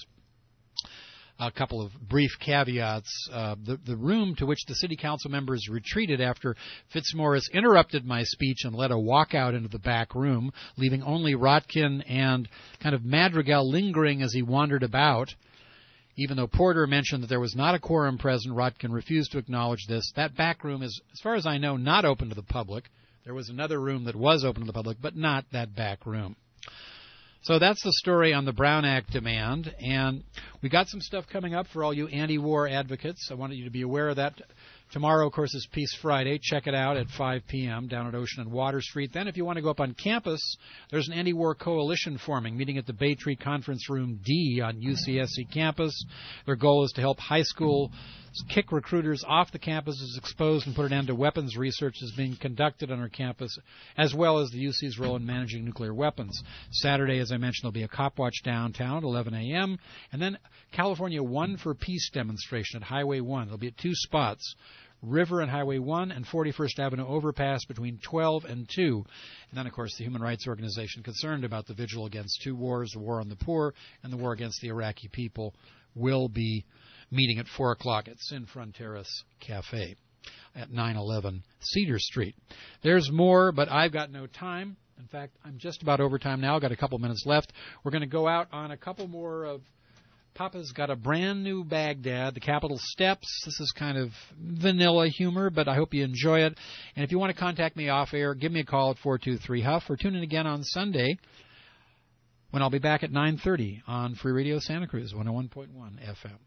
A couple of brief caveats. The room to which the city council members retreated after Fitzmaurice interrupted my speech and led a walkout into the back room, leaving only Rotkin and kind of Madrigal lingering as he wandered about. Even though Porter mentioned that there was not a quorum present, Rotkin refused to acknowledge this. That back room is, as far as I know, not open to the public. There was another room that was open to the public, but not that back room. So that's the story on the Brown Act demand, and we got some stuff coming up for all you anti-war advocates. I wanted you to be aware of that. Tomorrow, of course, is Peace Friday. Check it out at 5 p.m. down at Ocean and Water Street. Then, if you want to go up on campus, there's an anti-war coalition forming, meeting at the Bay Tree Conference Room D on UCSC campus. Their goal is to help high school kick recruiters off the campuses exposed and put an end to weapons research that's being conducted on our campus, as well as the UC's role in managing nuclear weapons. Saturday, as I mentioned, there'll be a cop watch downtown at 11 a.m. And then California One for Peace demonstration at Highway 1. There'll be at 2 spots, River and Highway 1 and 41st Avenue overpass between 12 and 2. And then, of course, the human rights organization concerned about the vigil against 2 wars, the war on the poor and the war against the Iraqi people, will be meeting at 4 o'clock at Sin Fronteras Cafe at 911 Cedar Street. There's more, but I've got no time. In fact, I'm just about over time now. I've got a couple minutes left. We're going to go out on a couple more of Papa's got a brand new Baghdad, the Capitol Steps. This is kind of vanilla humor, but I hope you enjoy it. And if you want to contact me off air, give me a call at 423-HUFF, or tune in again on Sunday when I'll be back at 9:30 on Free Radio Santa Cruz, 101.1 FM.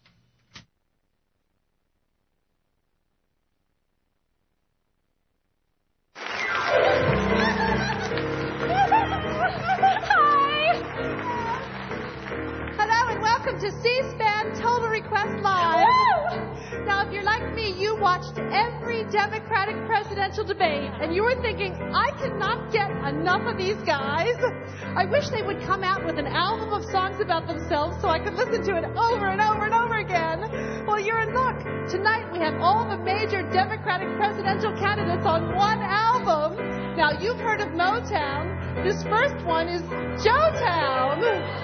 Welcome to C-SPAN Total Request Live. Now, if you're like me, you watched every Democratic presidential debate, and you were thinking, I cannot get enough of these guys. I wish they would come out with an album of songs about themselves so I could listen to it over and over and over again. Well, you're in luck. Tonight, we have all the major Democratic presidential candidates on one album. Now, you've heard of Motown. This first one is Joetown.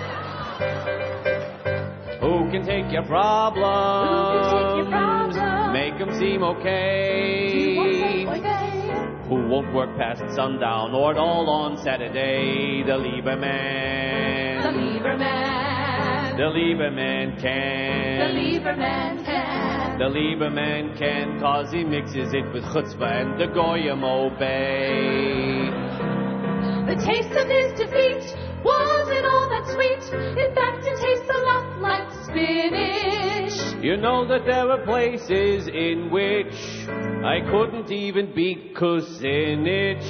Who can take your problems? Make them seem okay. Who won't work past sundown or at all on Saturday? The Lieberman. The Lieberman. The Lieberman can. The Lieberman can. The Lieberman can, cause he mixes it with chutzpah and the goyim obey. The taste of his defeat wasn't all that sweet. In fact, it tastes a lot like spinach. You know that there were places in which I couldn't even beat Kucinich.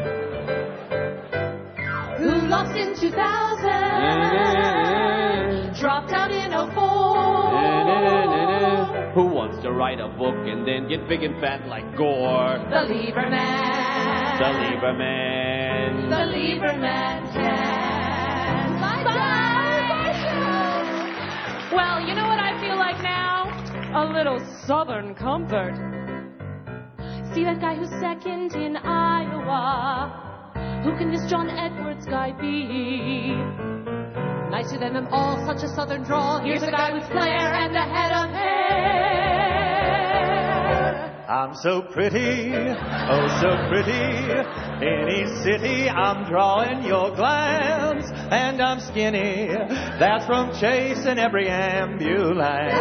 Who lost in 2000, dropped out in 04. Who wants to write a book and then get big and fat like Gore? The Lieberman. The Lieberman. The Lieberman can. Bye-bye. Well, you know what I feel like now? A little Southern comfort. See that guy who's second in Iowa? Who can this John Edwards guy be? Nicer than them all, such a Southern drawl. Here's a guy with flair and a head of hair. I'm so pretty, oh so pretty. Any city, I'm drawing your glance. And I'm skinny, that's from chasing every ambulance.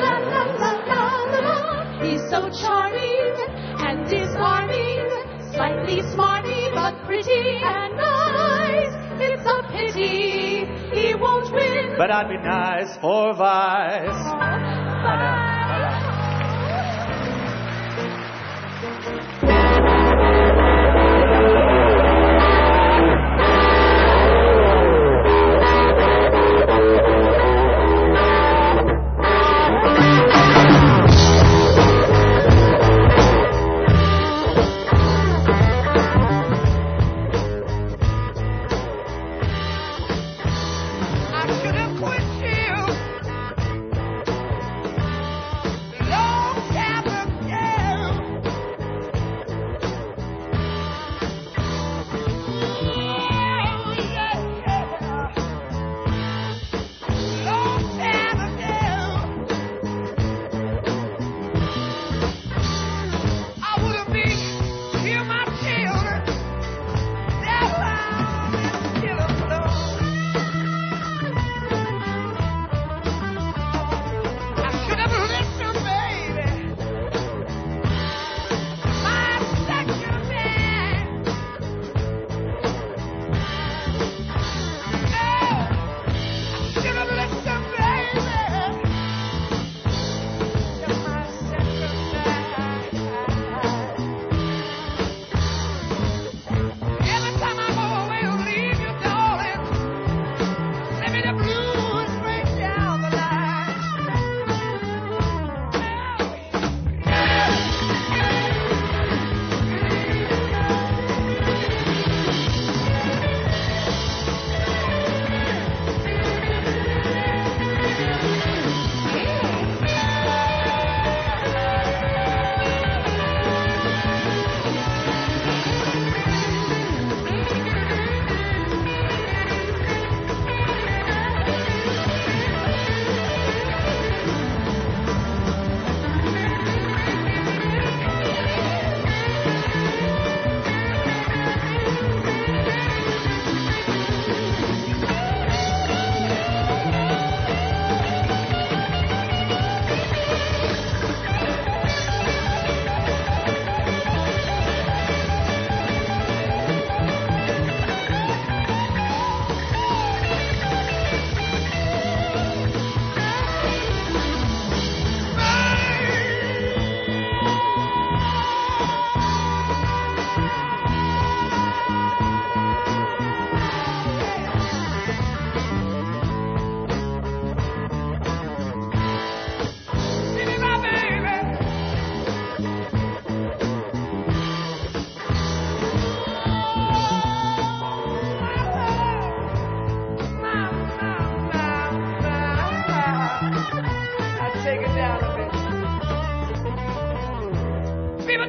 He's so charming and disarming, slightly smarty but pretty and nice. It's a pity he won't win, but I'd be nice for Vice. Bye.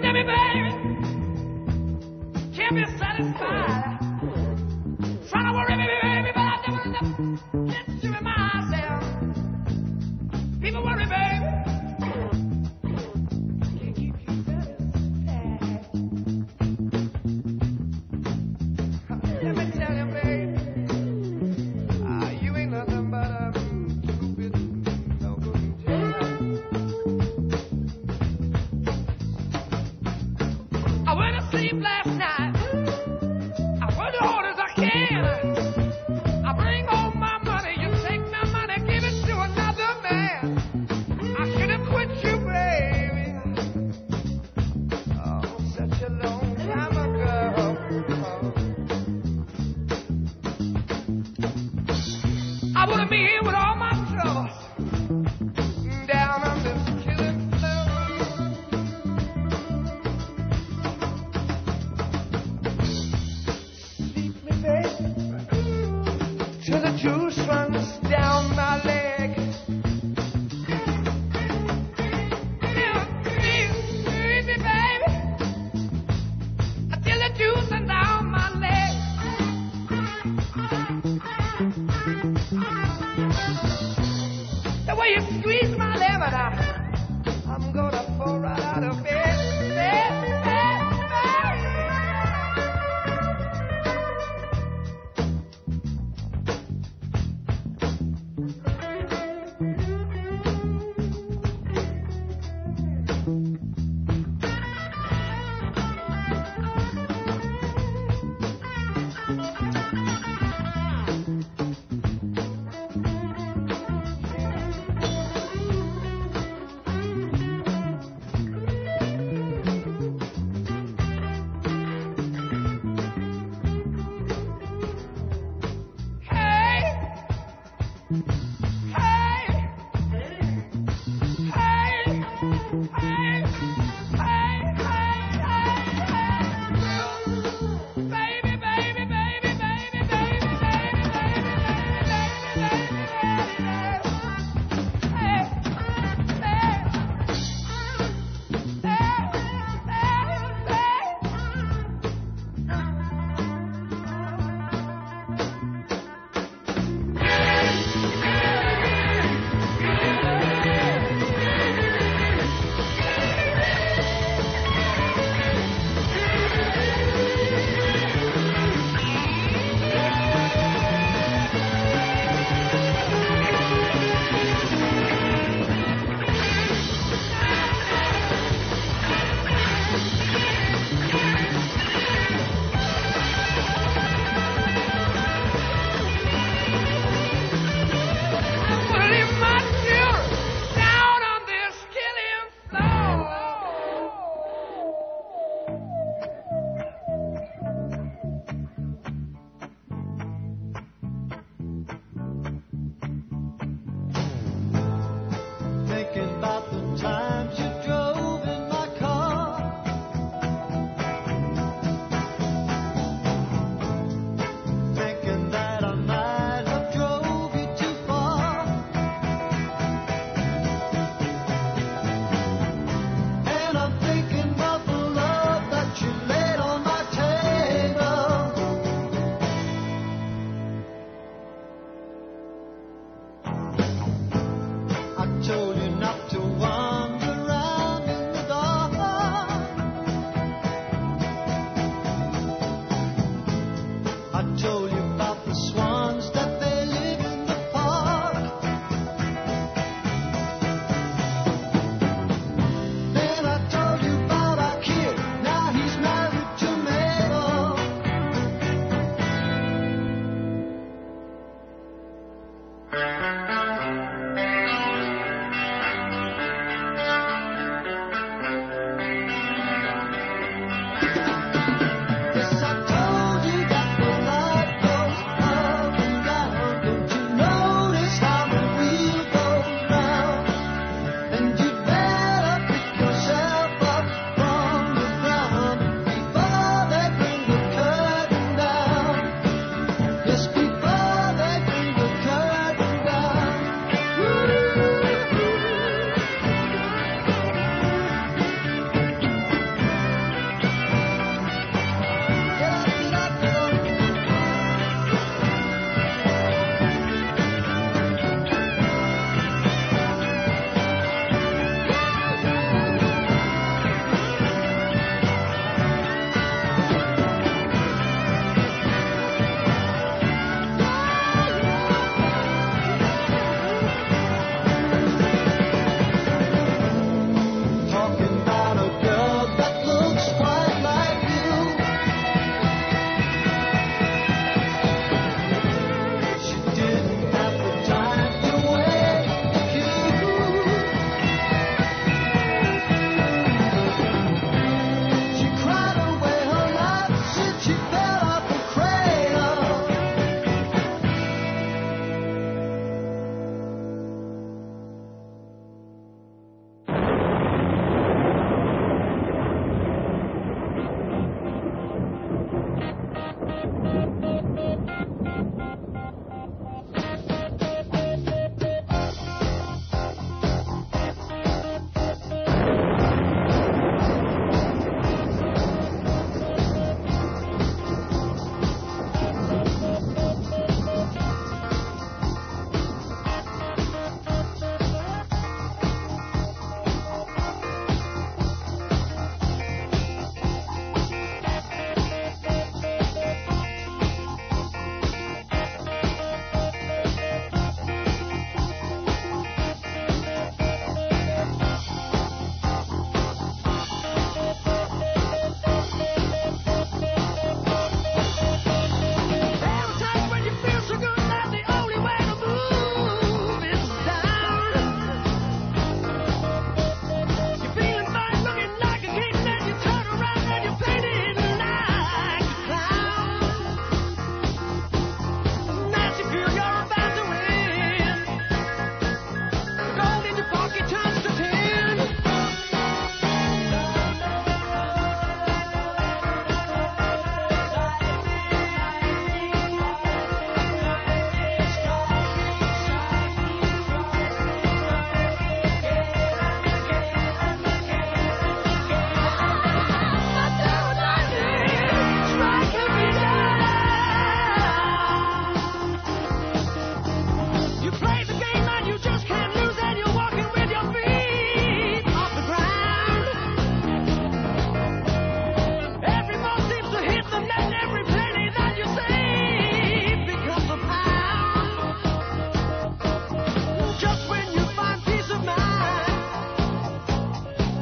Debbie, baby, can't be satisfied. Trying to worry me, baby, but I never get to it myself. People worry, baby. Can't keep you satisfied. Let me tell you, baby, you ain't nothing but a stupid, no good child. I went to sleep last night. I worked as hard as I can. I bring home my money. You take my money, give it to another man. I should have quit you, baby. Oh, such a long time ago. I wouldn't be here with all my troubles down on this killing floor. Sleep me, baby, till the juice runs down my leg. Sleep me, baby, till the juice runs down my leg. The way you squeeze my lemon out, I'm gonna fall right out of bed.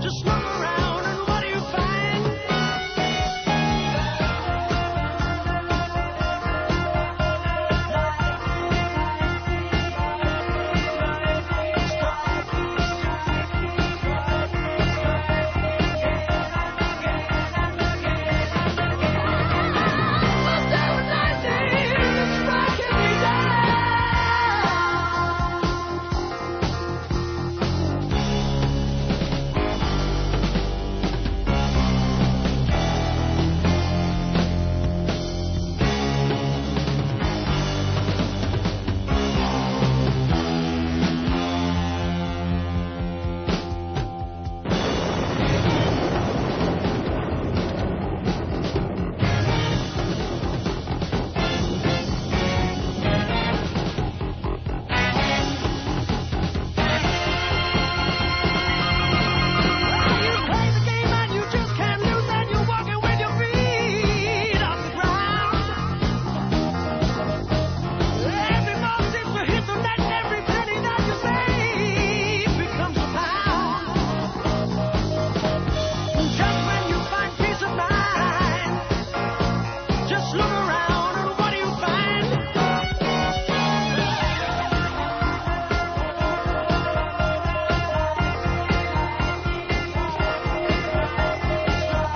Just look around.